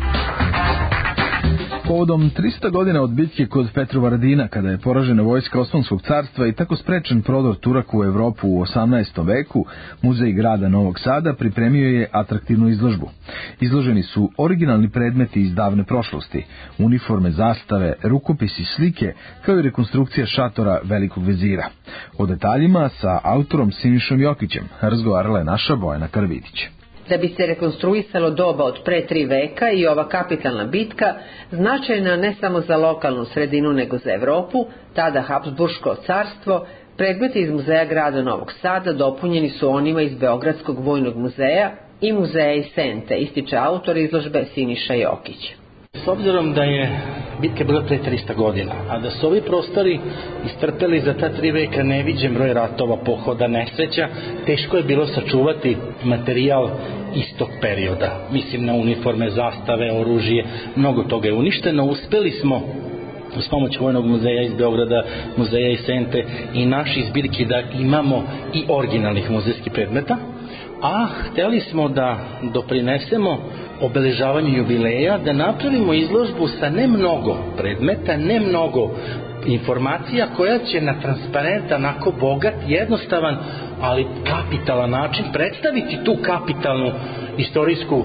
Povodom 300 godina od bitke kod Petrovaradina, kada je poražena vojska Osmanskog carstva i tako sprečen prodor Turaka u Evropu u 18. veku, Muzej grada Novog Sada pripremio je atraktivnu izložbu. Izloženi su originalni predmeti iz davne prošlosti, uniforme, zastave, rukopisi, slike, kao i rekonstrukcija šatora Velikog vezira. O detaljima sa autorom Sinišom Jokićem razgovarala je naša Bojana Karavidić. Da bi se rekonstruisalo doba od pre 3 veka i ova kapitalna bitka, značajna ne samo za lokalnu sredinu nego za Evropu, tada Habsburško carstvo, predmeti iz Muzeja grada Novog Sada dopunjeni su onima iz Beogradskog vojnog muzeja i Muzeja i Sente, ističe autor izložbe Siniša Jokić. S obzirom da je bitka bila pre 300 godina, a da su ovi prostori istrpeli za ta 3 veka neviđen broj ratova, pohoda, nesreća, teško je bilo sačuvati materijal iz tog perioda. Mislim na uniforme, zastave, oružje, mnogo toga je uništeno. Uspeli smo uz pomoć Vojnog muzeja iz Beograda, Muzeja i Sente i naših zbirki da imamo i originalnih muzejskih predmeta, a hteli smo da doprinesemo obeležavanju jubileja, da napravimo izložbu sa ne mnogo predmeta, ne mnogo informacija, koja će na transparentan, onako bogat, jednostavan, ali kapitalan način predstaviti tu kapitalnu istorijsku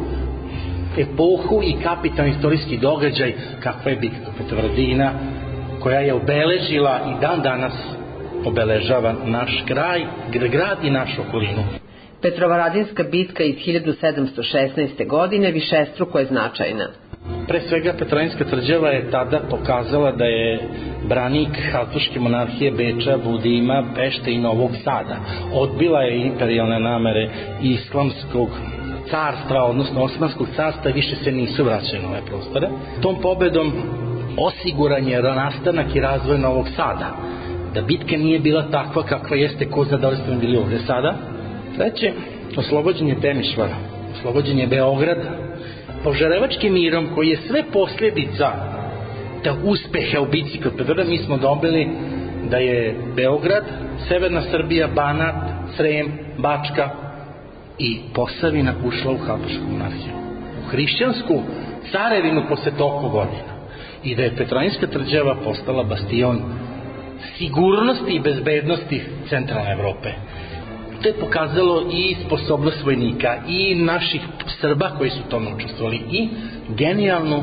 epohu i kapitalni istorijski događaj kakva je bitka kod Petrovaradina, koja je obeležila i dan danas obeležava naš kraj, grad i našu okolinu. Petrovaradinska bitka iz 1716. godine višestruko je značajna. Pre svega Petrovaradinska tvrđava je tada pokazala da je branik Habsburške monarhije Beča, Budima, Pešte i Novog Sada. Odbila je imperijalne namere Islamskog carstva, odnosno Osmanskog carstva, više se nisu vraćali na ove prostore. Tom pobedom osiguran je nastanak i razvoj Novog Sada. Da bitka nije bila takva kakva jeste, ko zna da li smo bili ovde sada. Treće, oslobođenje Temišvara, oslobođenje Beograda, Požarevačkim mirom, koji je sve posljedica da uspeha u bitci kod Petrovaradina. Mi smo dobili da je Beograd, Severna Srbija, Banat, Srem, Bačka i Posavina ušla u Habsbursku monarhiju, u hrišćansku carevinu posle toliko godina, i da je Petrovaradinska tvrđava postala bastion sigurnosti i bezbednosti centralne Evrope. To je pokazalo i sposobnost vojnika i naših Srba koji su tome učestvovali i genijalnu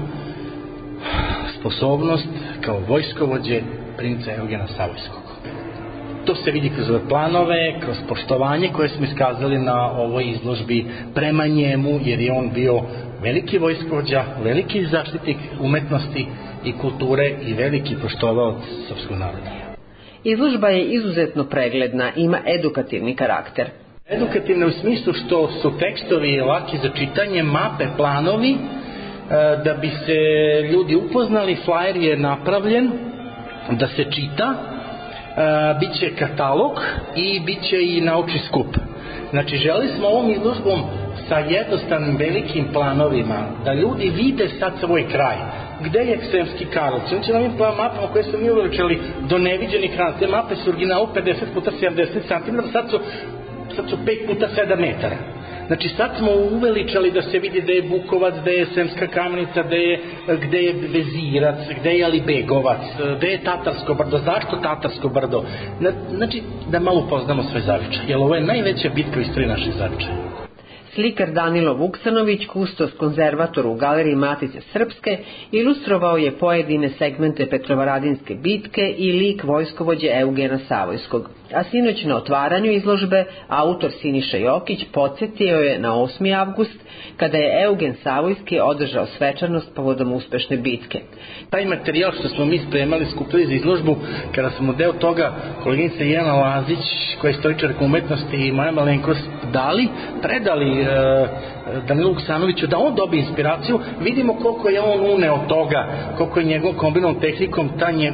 sposobnost kao vojskovođe princa Eugena Savojskog. To se vidi kroz planove, kroz poštovanje koje smo iskazali na ovoj izložbi prema njemu, jer je on bio veliki vojskovođa, veliki zaštitnik umetnosti i kulture i veliki poštovalac srpskog naroda. Izložba je izuzetno pregledna, ima edukativni karakter. Edukativna u smislu što su tekstovi laki za čitanje, mape, planovi, da bi se ljudi upoznali. Flyer je napravljen da se čita, biće katalog i biće i naučni skup. Znači, želi smo ovom izložbom sa jednostavnim velikim planovima da ljudi vide sad svoj kraj, gde je Sremski Karlovci. Znači na ovim mapama koje smo mi uveličali do neviđenih hrana, te mape su originalu 50 puta 70 cm, sad su 5 puta 7 metara. Znači sad smo uveličali da se vidi gde je Bukovac, gde je Sremska Kamnica, gde je Vezirac, gde je Alibegovac, gde je Tatarsko brdo. Zašto Tatarsko brdo? Znači da malo upoznamo sve zavičaje, jer ovo je najveća bitka u istoriji naših zavičaja. Slikar Danilo Vuksanović, kustos konzervator u Galeriji Matice Srpske, ilustrovao je pojedine segmente Petrovaradinske bitke i lik vojskovođe Eugena Savojskog. A sinoć na otvaranju izložbe autor Siniša Jokić podsjetio je na 8. avgust, kada je Eugen Savojski održao svečanost povodom uspešne bitke. Taj materijal što smo mi spremali, skupili za izložbu, kada smo deo toga koleginica Jelena Lazić, koja je istoričarka umetnosti, i Maja Malenkost predali Danilu Vuksanoviću da on dobije inspiraciju, vidimo koliko je on uneo toga, koliko je njegov kombinovan tehnikom,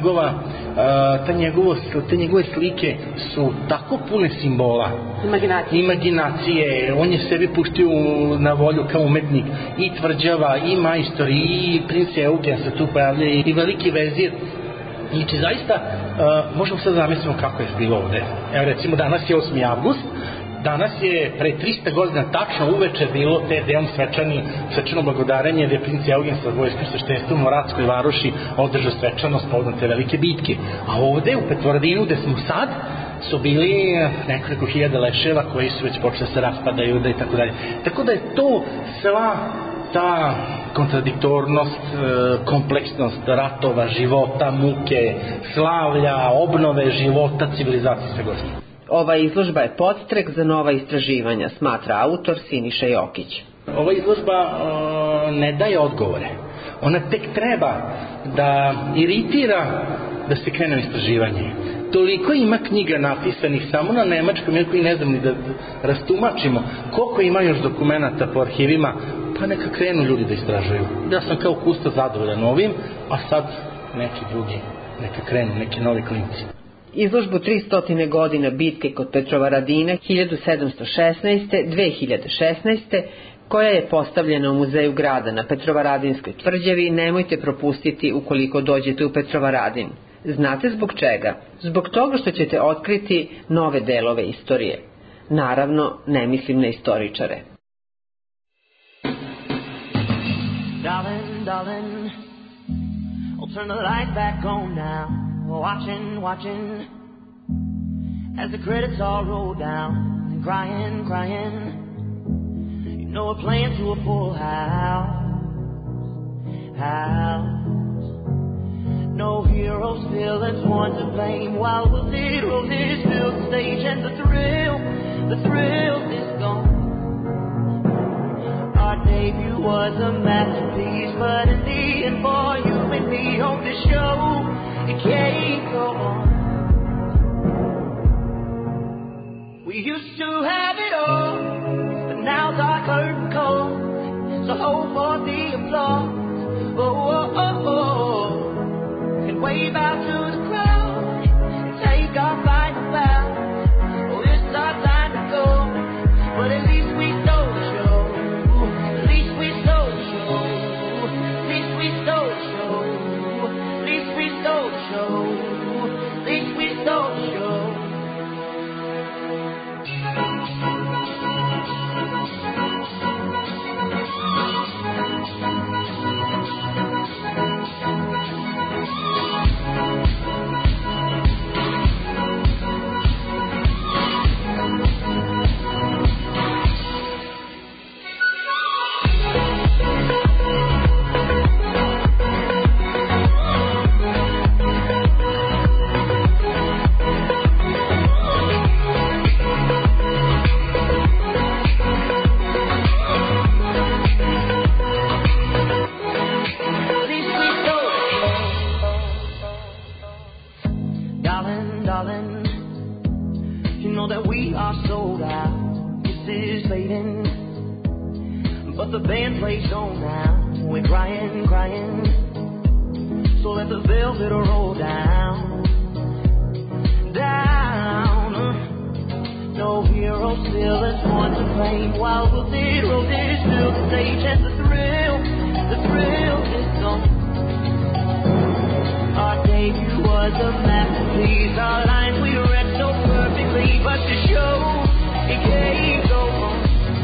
te njegove slike su tako pune simbola, imaginacije. On je sebi puštio na volju kao umetnik, i tvrđava, i majstor, i princ Eugen se tu pojavljaju, i veliki vezir. Znači zaista možemo sad zamisliti kako je bilo ovde. Evo recimo danas je 8. avgust, danas je pre 300 godina tačno uveče bilo te deom svečano blagodarenje, gde je princ Eugen sa vojskim sveštenstvom u Moravskoj varoši održao svečanost povodom te velike bitke. A ovde u Petrovaradinu gde smo sad su bili nekoliko hiljada leševa koji su već počeli se raspadaju i tako dalje. Tako da je to sva ta kontradiktornost, kompleksnost ratova, života, muke, slavlja, obnove života, civilizacije, sve gosti. Ova izložba je podstrek za nova istraživanja, smatra autor Siniša Jokić. Ova izložba ne daje odgovore. Ona tek treba da iritira da se krene u istraživanje. Toliko ima knjiga napisanih samo na nemačkom, iako i ne znam ni da rastumačimo koliko ima još dokumenata po arhivima, pa neka krenu ljudi da istražuju. Ja sam kao kusto zadovoljan ovim, a sad neki drugi neka krenu, neki novi klinci. Izložbu 300 godina bitke kod Petrovaradina 1716-2016, koja je postavljena u Muzeju grada na Petrovaradinskoj tvrđavi, nemojte propustiti ukoliko dođete u Petrovaradin. Znate zbog čega? Zbog toga što ćete otkriti nove delove istorije. Naravno, ne mislim na istoričare. Darling, darling, I'll turn the light back on now. Watching, as the credits all roll down, and crying, you know we're playing to a full house. No heroes, villains, one to blame, while we'll zero this fill the stage, and the thrill is gone. Our debut was a masterpiece, but in the end for you and me on this show, it can't go on. We used to have it all, but now's our curtain call. So hold for the applause. Oh. And wave out to the crowd and take our final bow. Oh, it's our time to go, but at least we stole the show. At least we stole the show. At least we stole the show. At least we stole the show. At least we stole the show. But the band plays on now. We're crying. So let the velvet roll down. No heroes, villains, one to blame. While we'll zero this fill the stage, and the thrill is gone. was a masterpiece. Our lines we read so perfectly, but the show, it can't go on.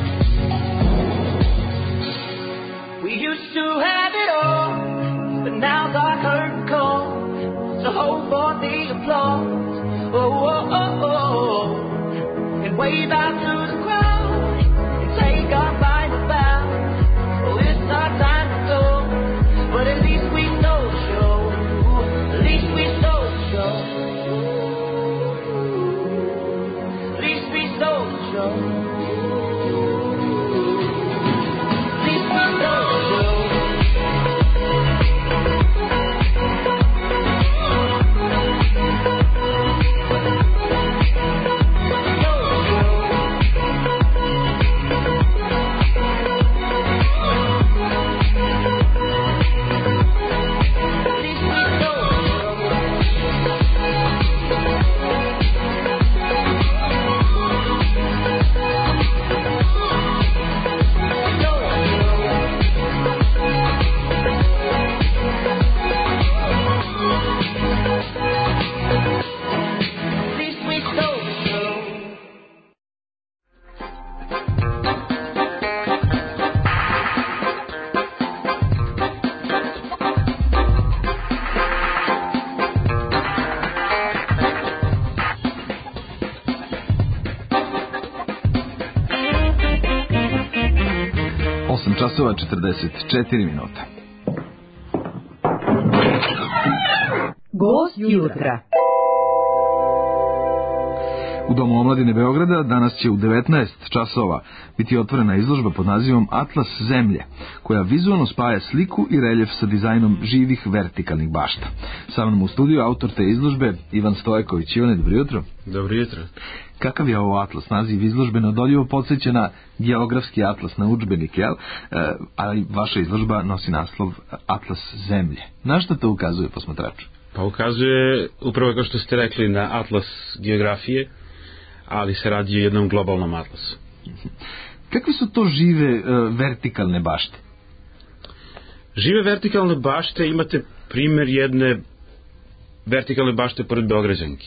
We used to have it all, but now the curtain calls to hold for the applause. Oh, oh, oh, oh, and wave out to the crowd and take our final bow. Oh, it's our time to go, but at least we stole the show. At least we stole the show. At least we stole the show. At least we stole the show. Časova 44 minuta. Gost jutra. U Domu omladine Beograda danas će u 19 časova biti otvorena izložba pod nazivom Atlas zemlje, koja vizualno spaja sliku i reljef sa dizajnom živih vertikalnih bašta. Sa mnom u studiju autor te izložbe Ivan Stojković. Ivane, dobro jutro. Dobro jutro. Kakav je ovo atlas? Naziv izložbe neodoljivo podsjeća na geografski atlas, na udžbenik, jel? Ali vaša izložba nosi naslov Atlas zemlje. Na što to ukazuje posmatraču? Pa ukazuje, upravo kao što ste rekli, na atlas geografije, ali se radi o jednom globalnom atlasu. Kakve su to žive vertikalne bašte? Žive vertikalne bašte, imate primjer jedne vertikalne bašte pored Beograđanki.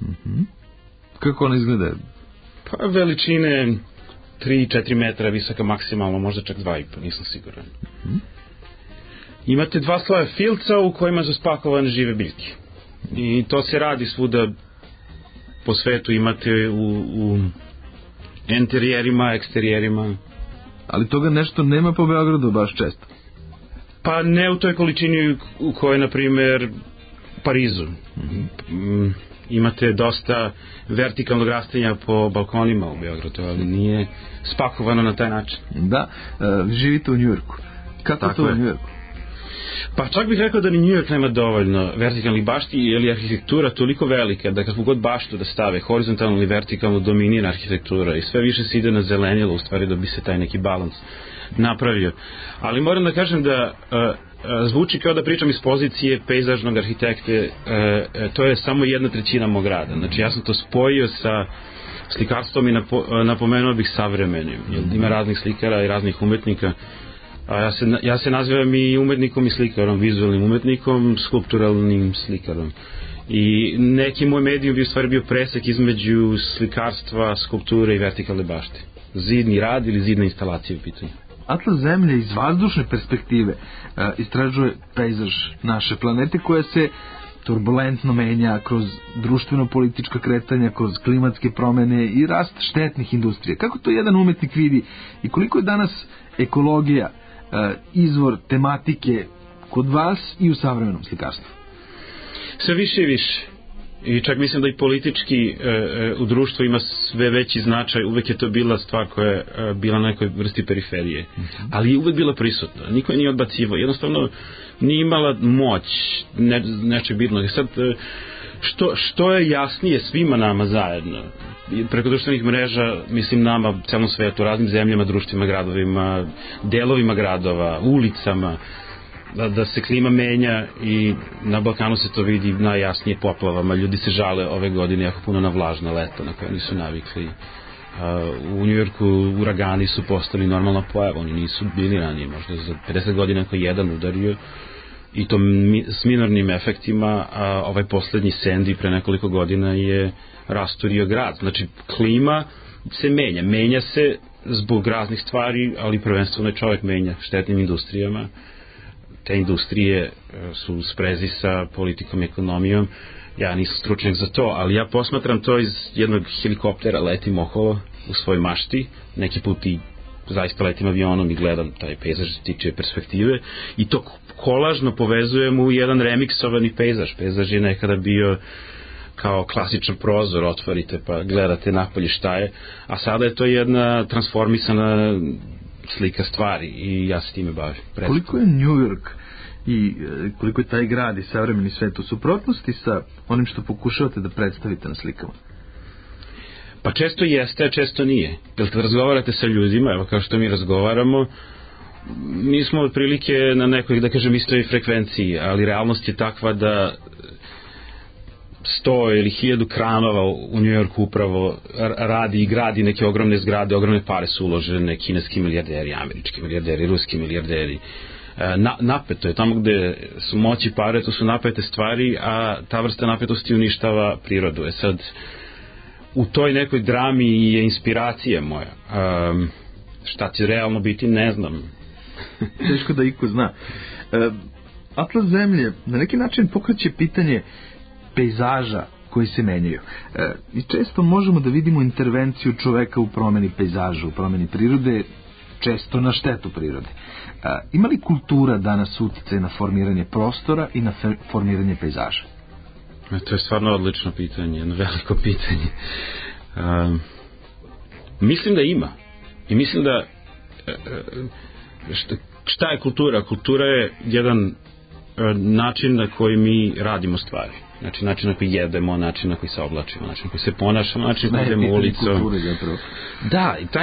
Kako ona izgleda? Pa veličine 3-4 metra visoka maksimalno, možda čak 2,5, nisam siguran. Imate 2 sloja filca u kojima su spakovane žive biljke. I to se radi svuda po svetu, imate u interijerima, eksterijerima. Ali toga nešto nema po Beogradu baš često? Pa ne u toj količini u kojoj, na primjer, Parizu. Imate dosta vertikalnog rastenja po balkonima u Beogradu, ali nije spakovano na taj način. Da, živite u Njujorku. Kako to u Njujorku? Pa čak bih rekao da ni Njujork nema dovoljno vertikalnih bašti, jer je arhitektura toliko velika da kakvu god baštu da stave, horizontalno ili vertikalno, dominira arhitektura i sve više se ide na zelenilo, u stvari da bi se taj neki balans napravio. Ali moram da kažem da zvuči kao da pričam iz pozicije pejzažnog arhitekte, to je samo 1/3 mog rada. Znači ja sam to spojio sa slikarstvom i napomenuo bih savremenim. Ima raznih slikara i raznih umetnika. Ja se nazivam i umetnikom i slikarom, vizualnim umetnikom, skulpturalnim slikarom. I neki moj medijum bi u stvari bio presek između slikarstva, skulpture i vertikalne bašte. Zidni rad ili zidna instalacija u pitanju. Atlas zemlje iz vazdušne perspektive istražuje pejzaž naše planete koja se turbulentno menja kroz društveno-politička kretanja, kroz klimatske promene i rast štetnih industrija. Kako to jedan umetnik vidi i koliko je danas ekologija izvor tematike kod vas i u savremenom slikarstvu? Sve više i više. I čak mislim da i politički u društvu ima sve veći značaj. Uvek je to bila stvar koja je bila na nekoj vrsti periferije. Ali je uvek bila prisutna. Niko je nije odbacivao. Jednostavno nije imala moć nečeg bitnog. Sad, što je jasnije svima nama zajedno, preko društvenih mreža, mislim nama, celom svetu, raznim zemljama, društvima, gradovima, delovima gradova, ulicama, da se klima menja i na Balkanu se to vidi najjasnije poplavama. Ljudi se žale ove godine jako puno na vlažna leta na koje nisu navikli. U Njujorku uragani su postali normalna pojava, oni nisu bili ranije, možda za 50 godina ako jedan udario, i to s minornim efektima, a ovaj poslednji Sandy pre nekoliko godina je rasturio grad. Znači, klima se menja se zbog raznih stvari, ali prvenstveno čovjek menja štetnim industrijama. Te industrije su u sprezi sa politikom i ekonomijom. Ja nisam stručnjak za to, ali ja posmatram to iz jednog helikoptera, letim okolo u svojoj mašti, neki put i zaista letim avionom i gledam taj pejzaž iz tiče perspektive i to kolažno povezujem u jedan remiksovani pejzaž. Pejzaž je nekada bio kao klasičan prozor, otvorite pa gledate napolje šta je, a sada je to jedna transformisana slika stvari i ja se time bavim. Koliko je New York i koliko je taj grad i savremeni svet u suprotnosti sa onim što pokušavate da predstavite na slikama? Pa često jeste, a često nije. Jer kad razgovarate sa ljudima, evo kao što mi razgovaramo, mi smo otprilike na nekoj, da kažem, istoj frekvenciji, ali realnost je takva da 100 ili 1000 kranova u New Yorku upravo radi i gradi neke ogromne zgrade, ogromne pare su uložene, kineski milijarderi, američki milijarderi, ruski milijarderi. Napeto je, tamo gde su moći pare, to su napete stvari, a ta vrsta napetosti uništava prirodu. Sad, u toj nekoj drami je inspiracija moja. Šta će realno biti, ne znam. Teško da iko zna. Atlas zemlje na neki način pokreće pitanje pejzaža koji se menjaju. I često možemo da vidimo intervenciju čoveka u promeni pejzaža, u promeni prirode, često na štetu prirode. Ima li kultura danas uticaj na formiranje prostora i na formiranje pejzaža? To je stvarno odlično pitanje, jedno veliko pitanje. Mislim da ima. I mislim da šta je kultura? Kultura je jedan način na koji mi radimo stvari. Znači, način na koji jedemo, način na koji se oblačimo, način na koji se ponašamo, način na koji idemo ulicom. Da, i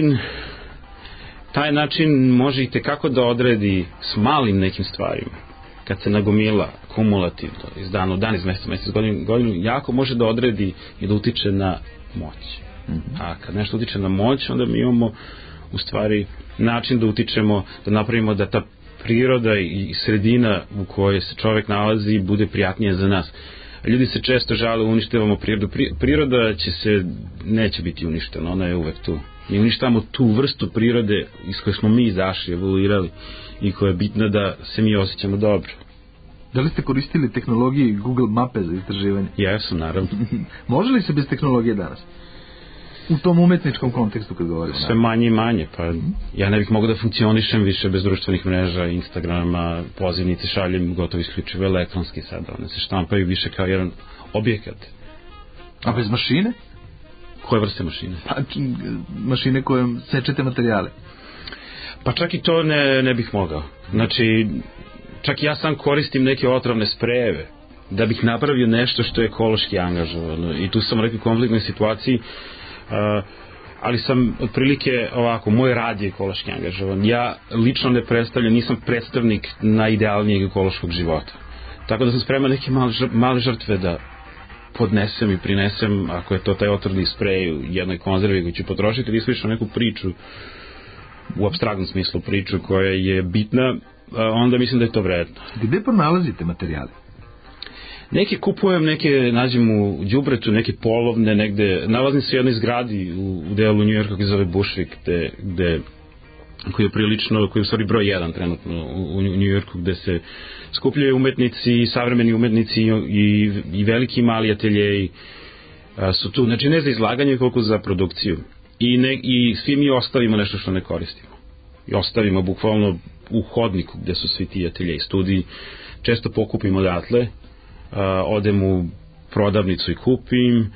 taj način može i tekako da odredi s malim nekim stvarima. Kad se nagomila kumulativno iz dana u dan, iz meseca u mesec, godinu, jako može da odredi i da utiče na moć. A kad nešto utiče na moć, onda mi imamo u stvari način da utičemo, da napravimo da ta priroda i sredina u kojoj se čovjek nalazi bude prijatnije za nas. Ljudi se često žale, uništavamo prirodu. Priroda neće biti uništena, ona je uvek tu. Mi uništavamo tu vrstu prirode iz koje smo mi izašli, evoluirali i koja je bitna da se mi osjećamo dobro. Da li ste koristili tehnologiju Google mape za istraživanje? Ja sam, naravno. Može li se bez tehnologije danas? U tom umetničkom kontekstu kad govorimo. Sve manje i manje, pa ja ne bih mogao da funkcionišem više bez društvenih mreža, Instagrama, pozivnice šaljem gotovo isključivo elektronski sada, one se štampaju više kao jedan objekat. A bez mašine? Koje vrste mašine? Pa, mašine kojom sečete materijale. Pa čak i to ne bih mogao. Znači, čak i ja sam koristim neke otrovne sprejeve da bih napravio nešto što je ekološki angažovano i tu sam u nekoj konfliktnoj situaciji, ali sam otprilike ovako, moj rad je ekološki angažovan. Ja lično ne predstavljam, nisam predstavnik najidealnijeg ekološkog života. Tako da sam spreman neke male žrtve da podnesem i prinesem, ako je to taj otrovni sprej u jednoj konzervi koju ću potrošiti, ili slično neku priču, u apstraktnom smislu priču koja je bitna, onda mislim da je to vredno. Gde pronalazite materijale? Neke kupujem, neke nađem u đubretu, neke polovne, negde, nalazim se u jednoj zgradi u delu New Yorka koji zove Bushwick, koji je prilično, koji je u stvari broj 1 trenutno u New Yorku, gde se skupljaju umetnici, savremeni umetnici i veliki i mali ateljeji su tu, znači ne za izlaganje koliko za produkciju i svi mi ostavimo nešto što ne koristimo i ostavimo bukvalno u hodniku gde su svi ti ateljeji, studiji, često pokupim odatle, odem u prodavnicu i kupim,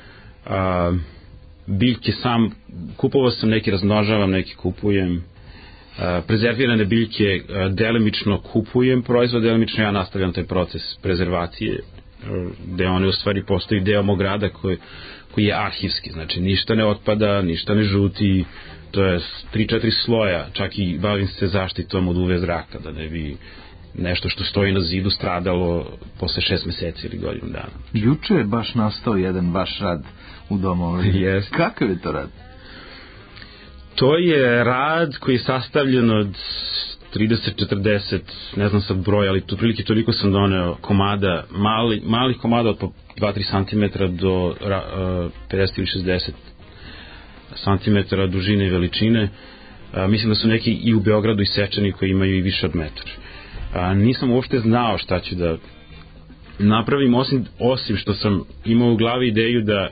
biljke sam kupovao sam, neki razmnožavam, neki kupujem, prezervirane biljke delimično kupujem proizvod, delimično ja nastavljam taj proces prezervacije, gde one u stvari postoji deo mog rada koji je arhivski, znači ništa ne otpada, ništa ne žuti, to je 3-4 sloja, čak i bavim se zaštitom od UV zraka, da ne bi nešto što stoji na zidu stradalo posle 6 meseci ili godinu dana. Juče je baš nastao jedan vaš rad u domu. Kakav je to rad? To je rad koji je sastavljen od 30-40, ne znam sad broj, ali tu prilike toliko sam doneo komada, malih komada od po 2-3 cm do 50 ili 60 cm dužine i veličine. Mislim da su neki i u Beogradu isečeni koji imaju i više od metar. Nisam uopšte znao šta ću da napravim, osim što sam imao u glavi ideju da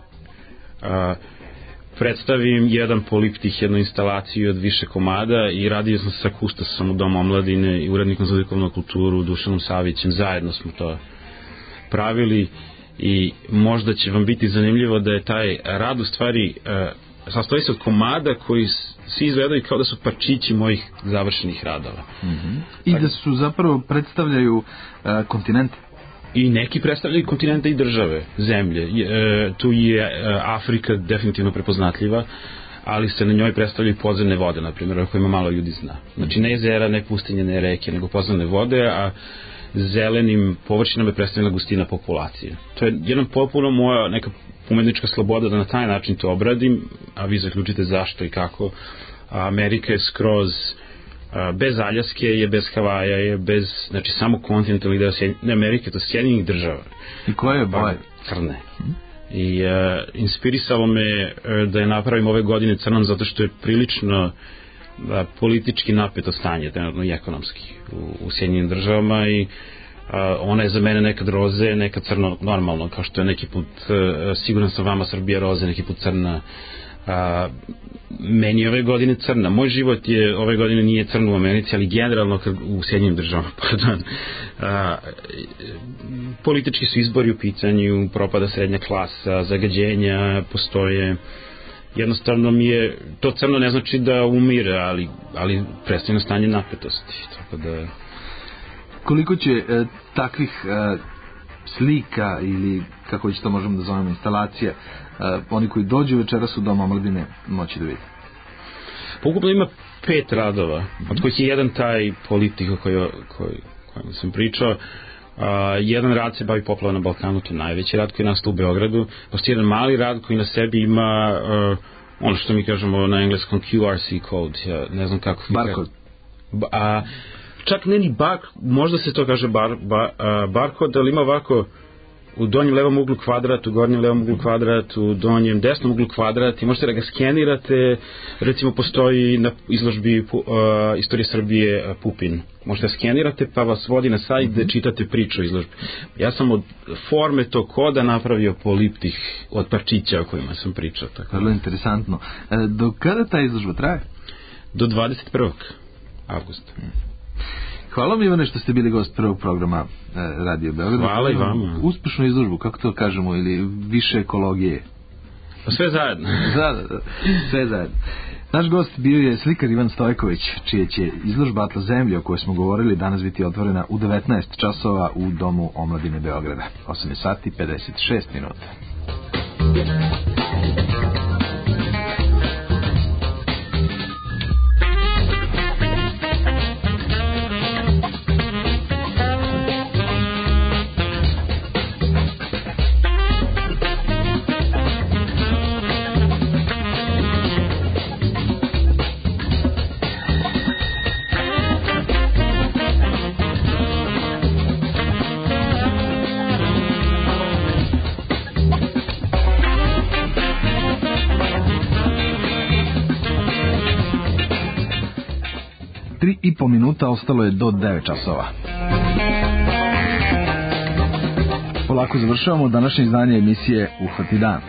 predstavim jedan poliptih, jednu instalaciju od više komada i radio sam sa kustosom u Domu omladine i urednikom za likovnu kulturu Dušanom Savićem, zajedno smo to pravili i možda će vam biti zanimljivo da je taj rad u stvari sastoji se od komada koji svi izgledaju kao da su parčići mojih završenih radova. I da su zapravo predstavljaju kontinente. I neki predstavljaju kontinente i države, zemlje. Tu je Afrika definitivno prepoznatljiva, ali se na njoj predstavljaju podzemne vode, na primjer, o kojima malo ljudi zna. Znači ne jezera, ne pustinje, ne reke, nego podzemne vode, a zelenim površinama je predstavljena gustina populacije. To je jedna potpuno moja neka umetnička sloboda da na taj način to obradim, a vi zaključite zašto i kako. Amerika je skroz bez Aljaske, je bez Havaja, je bez, znači samo kontinentalni deo Amerike, to je Sjedinjenih država. I koje je boje? Crne. I inspirisalo me da je napravim ove godine crnom zato što je prilično politički napeto stanje, trenutno i ekonomski u Sjedinjenim državama i ona je za mene nekad roze, nekad crno normalno, kao što je neki put, siguran sam vama Srbija roze, neki put crna. Meni ove godine crna. Moj život je ove godine nije crn u Americi, ali generalno u Sjedinjenim državama, pardon. Politički su izbori u pitanju, propada srednja klasa, zagađenja postoje. Jednostavno mi je, to crno ne znači da umire, ali predstavljeno stanje napetosti. Tako da... Koliko će takvih slika ili kako će to možemo da zovemo instalacija, oni koji dođu večeras u Dom omladine moći da vidi? Ukupno ima 5 radova, od kojih je jedan taj politik o kojem sam pričao. Jedan rad se bavi poplava na Balkanu, to je najveći rad koji je nastao u Beogradu. Postoji jedan mali rad koji na sebi ima ono što mi kažemo na engleskom QRC code, ja ne znam kako... Barcode. Čak ne ni možda se to kaže barkod, ali ima ovako u donjem levom uglu kvadrat, u gornjem levom uglu kvadrat, u donjem desnom uglu kvadrat i možete da ga skenirate. Recimo postoji na izložbi Istorije Srbije Pupin. Možete da skenirate pa vas vodi na sajt gde čitate priču o izložbi. Ja sam od forme tog koda napravio poliptih od parčića o kojima sam pričao. Vrlo interesantno. Do kada ta izložba traje? Do 21. avgusta. Hvala vam, Ivane, što ste bili gost prvog programa Radio Beograd. Hvala i vama. Uspešnu izložbu, kako to kažemo, ili više ekologije? Pa sve zajedno. Sve zajedno. Naš gost bio je slikar Ivan Stojković, čije će izložba Atlas zemlje, o kojoj smo govorili, danas biti otvorena u 19 časova u Domu omladine Beograda. 8:56. I po minuta, ostalo je do 9 časova. Polako završavamo današnje izdanje emisije Uhvati dan.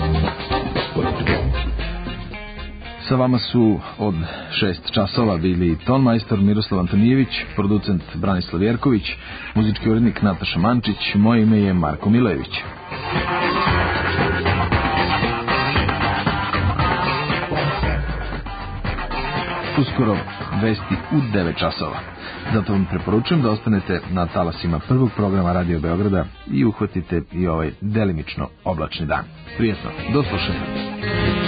Sa vama su od 6 časova bili tonmajstor Miroslav Antonijević, producent Branislav Jerković, muzički urednik Nataša Mančić, moje ime je Marko Milejević. Uskoro vesti u 9 časova. Zato vam preporučujem da ostanete na talasima prvog programa Radio Beograda i uhvatite i ovaj delimično oblačni dan. Prijetno, do slušanja.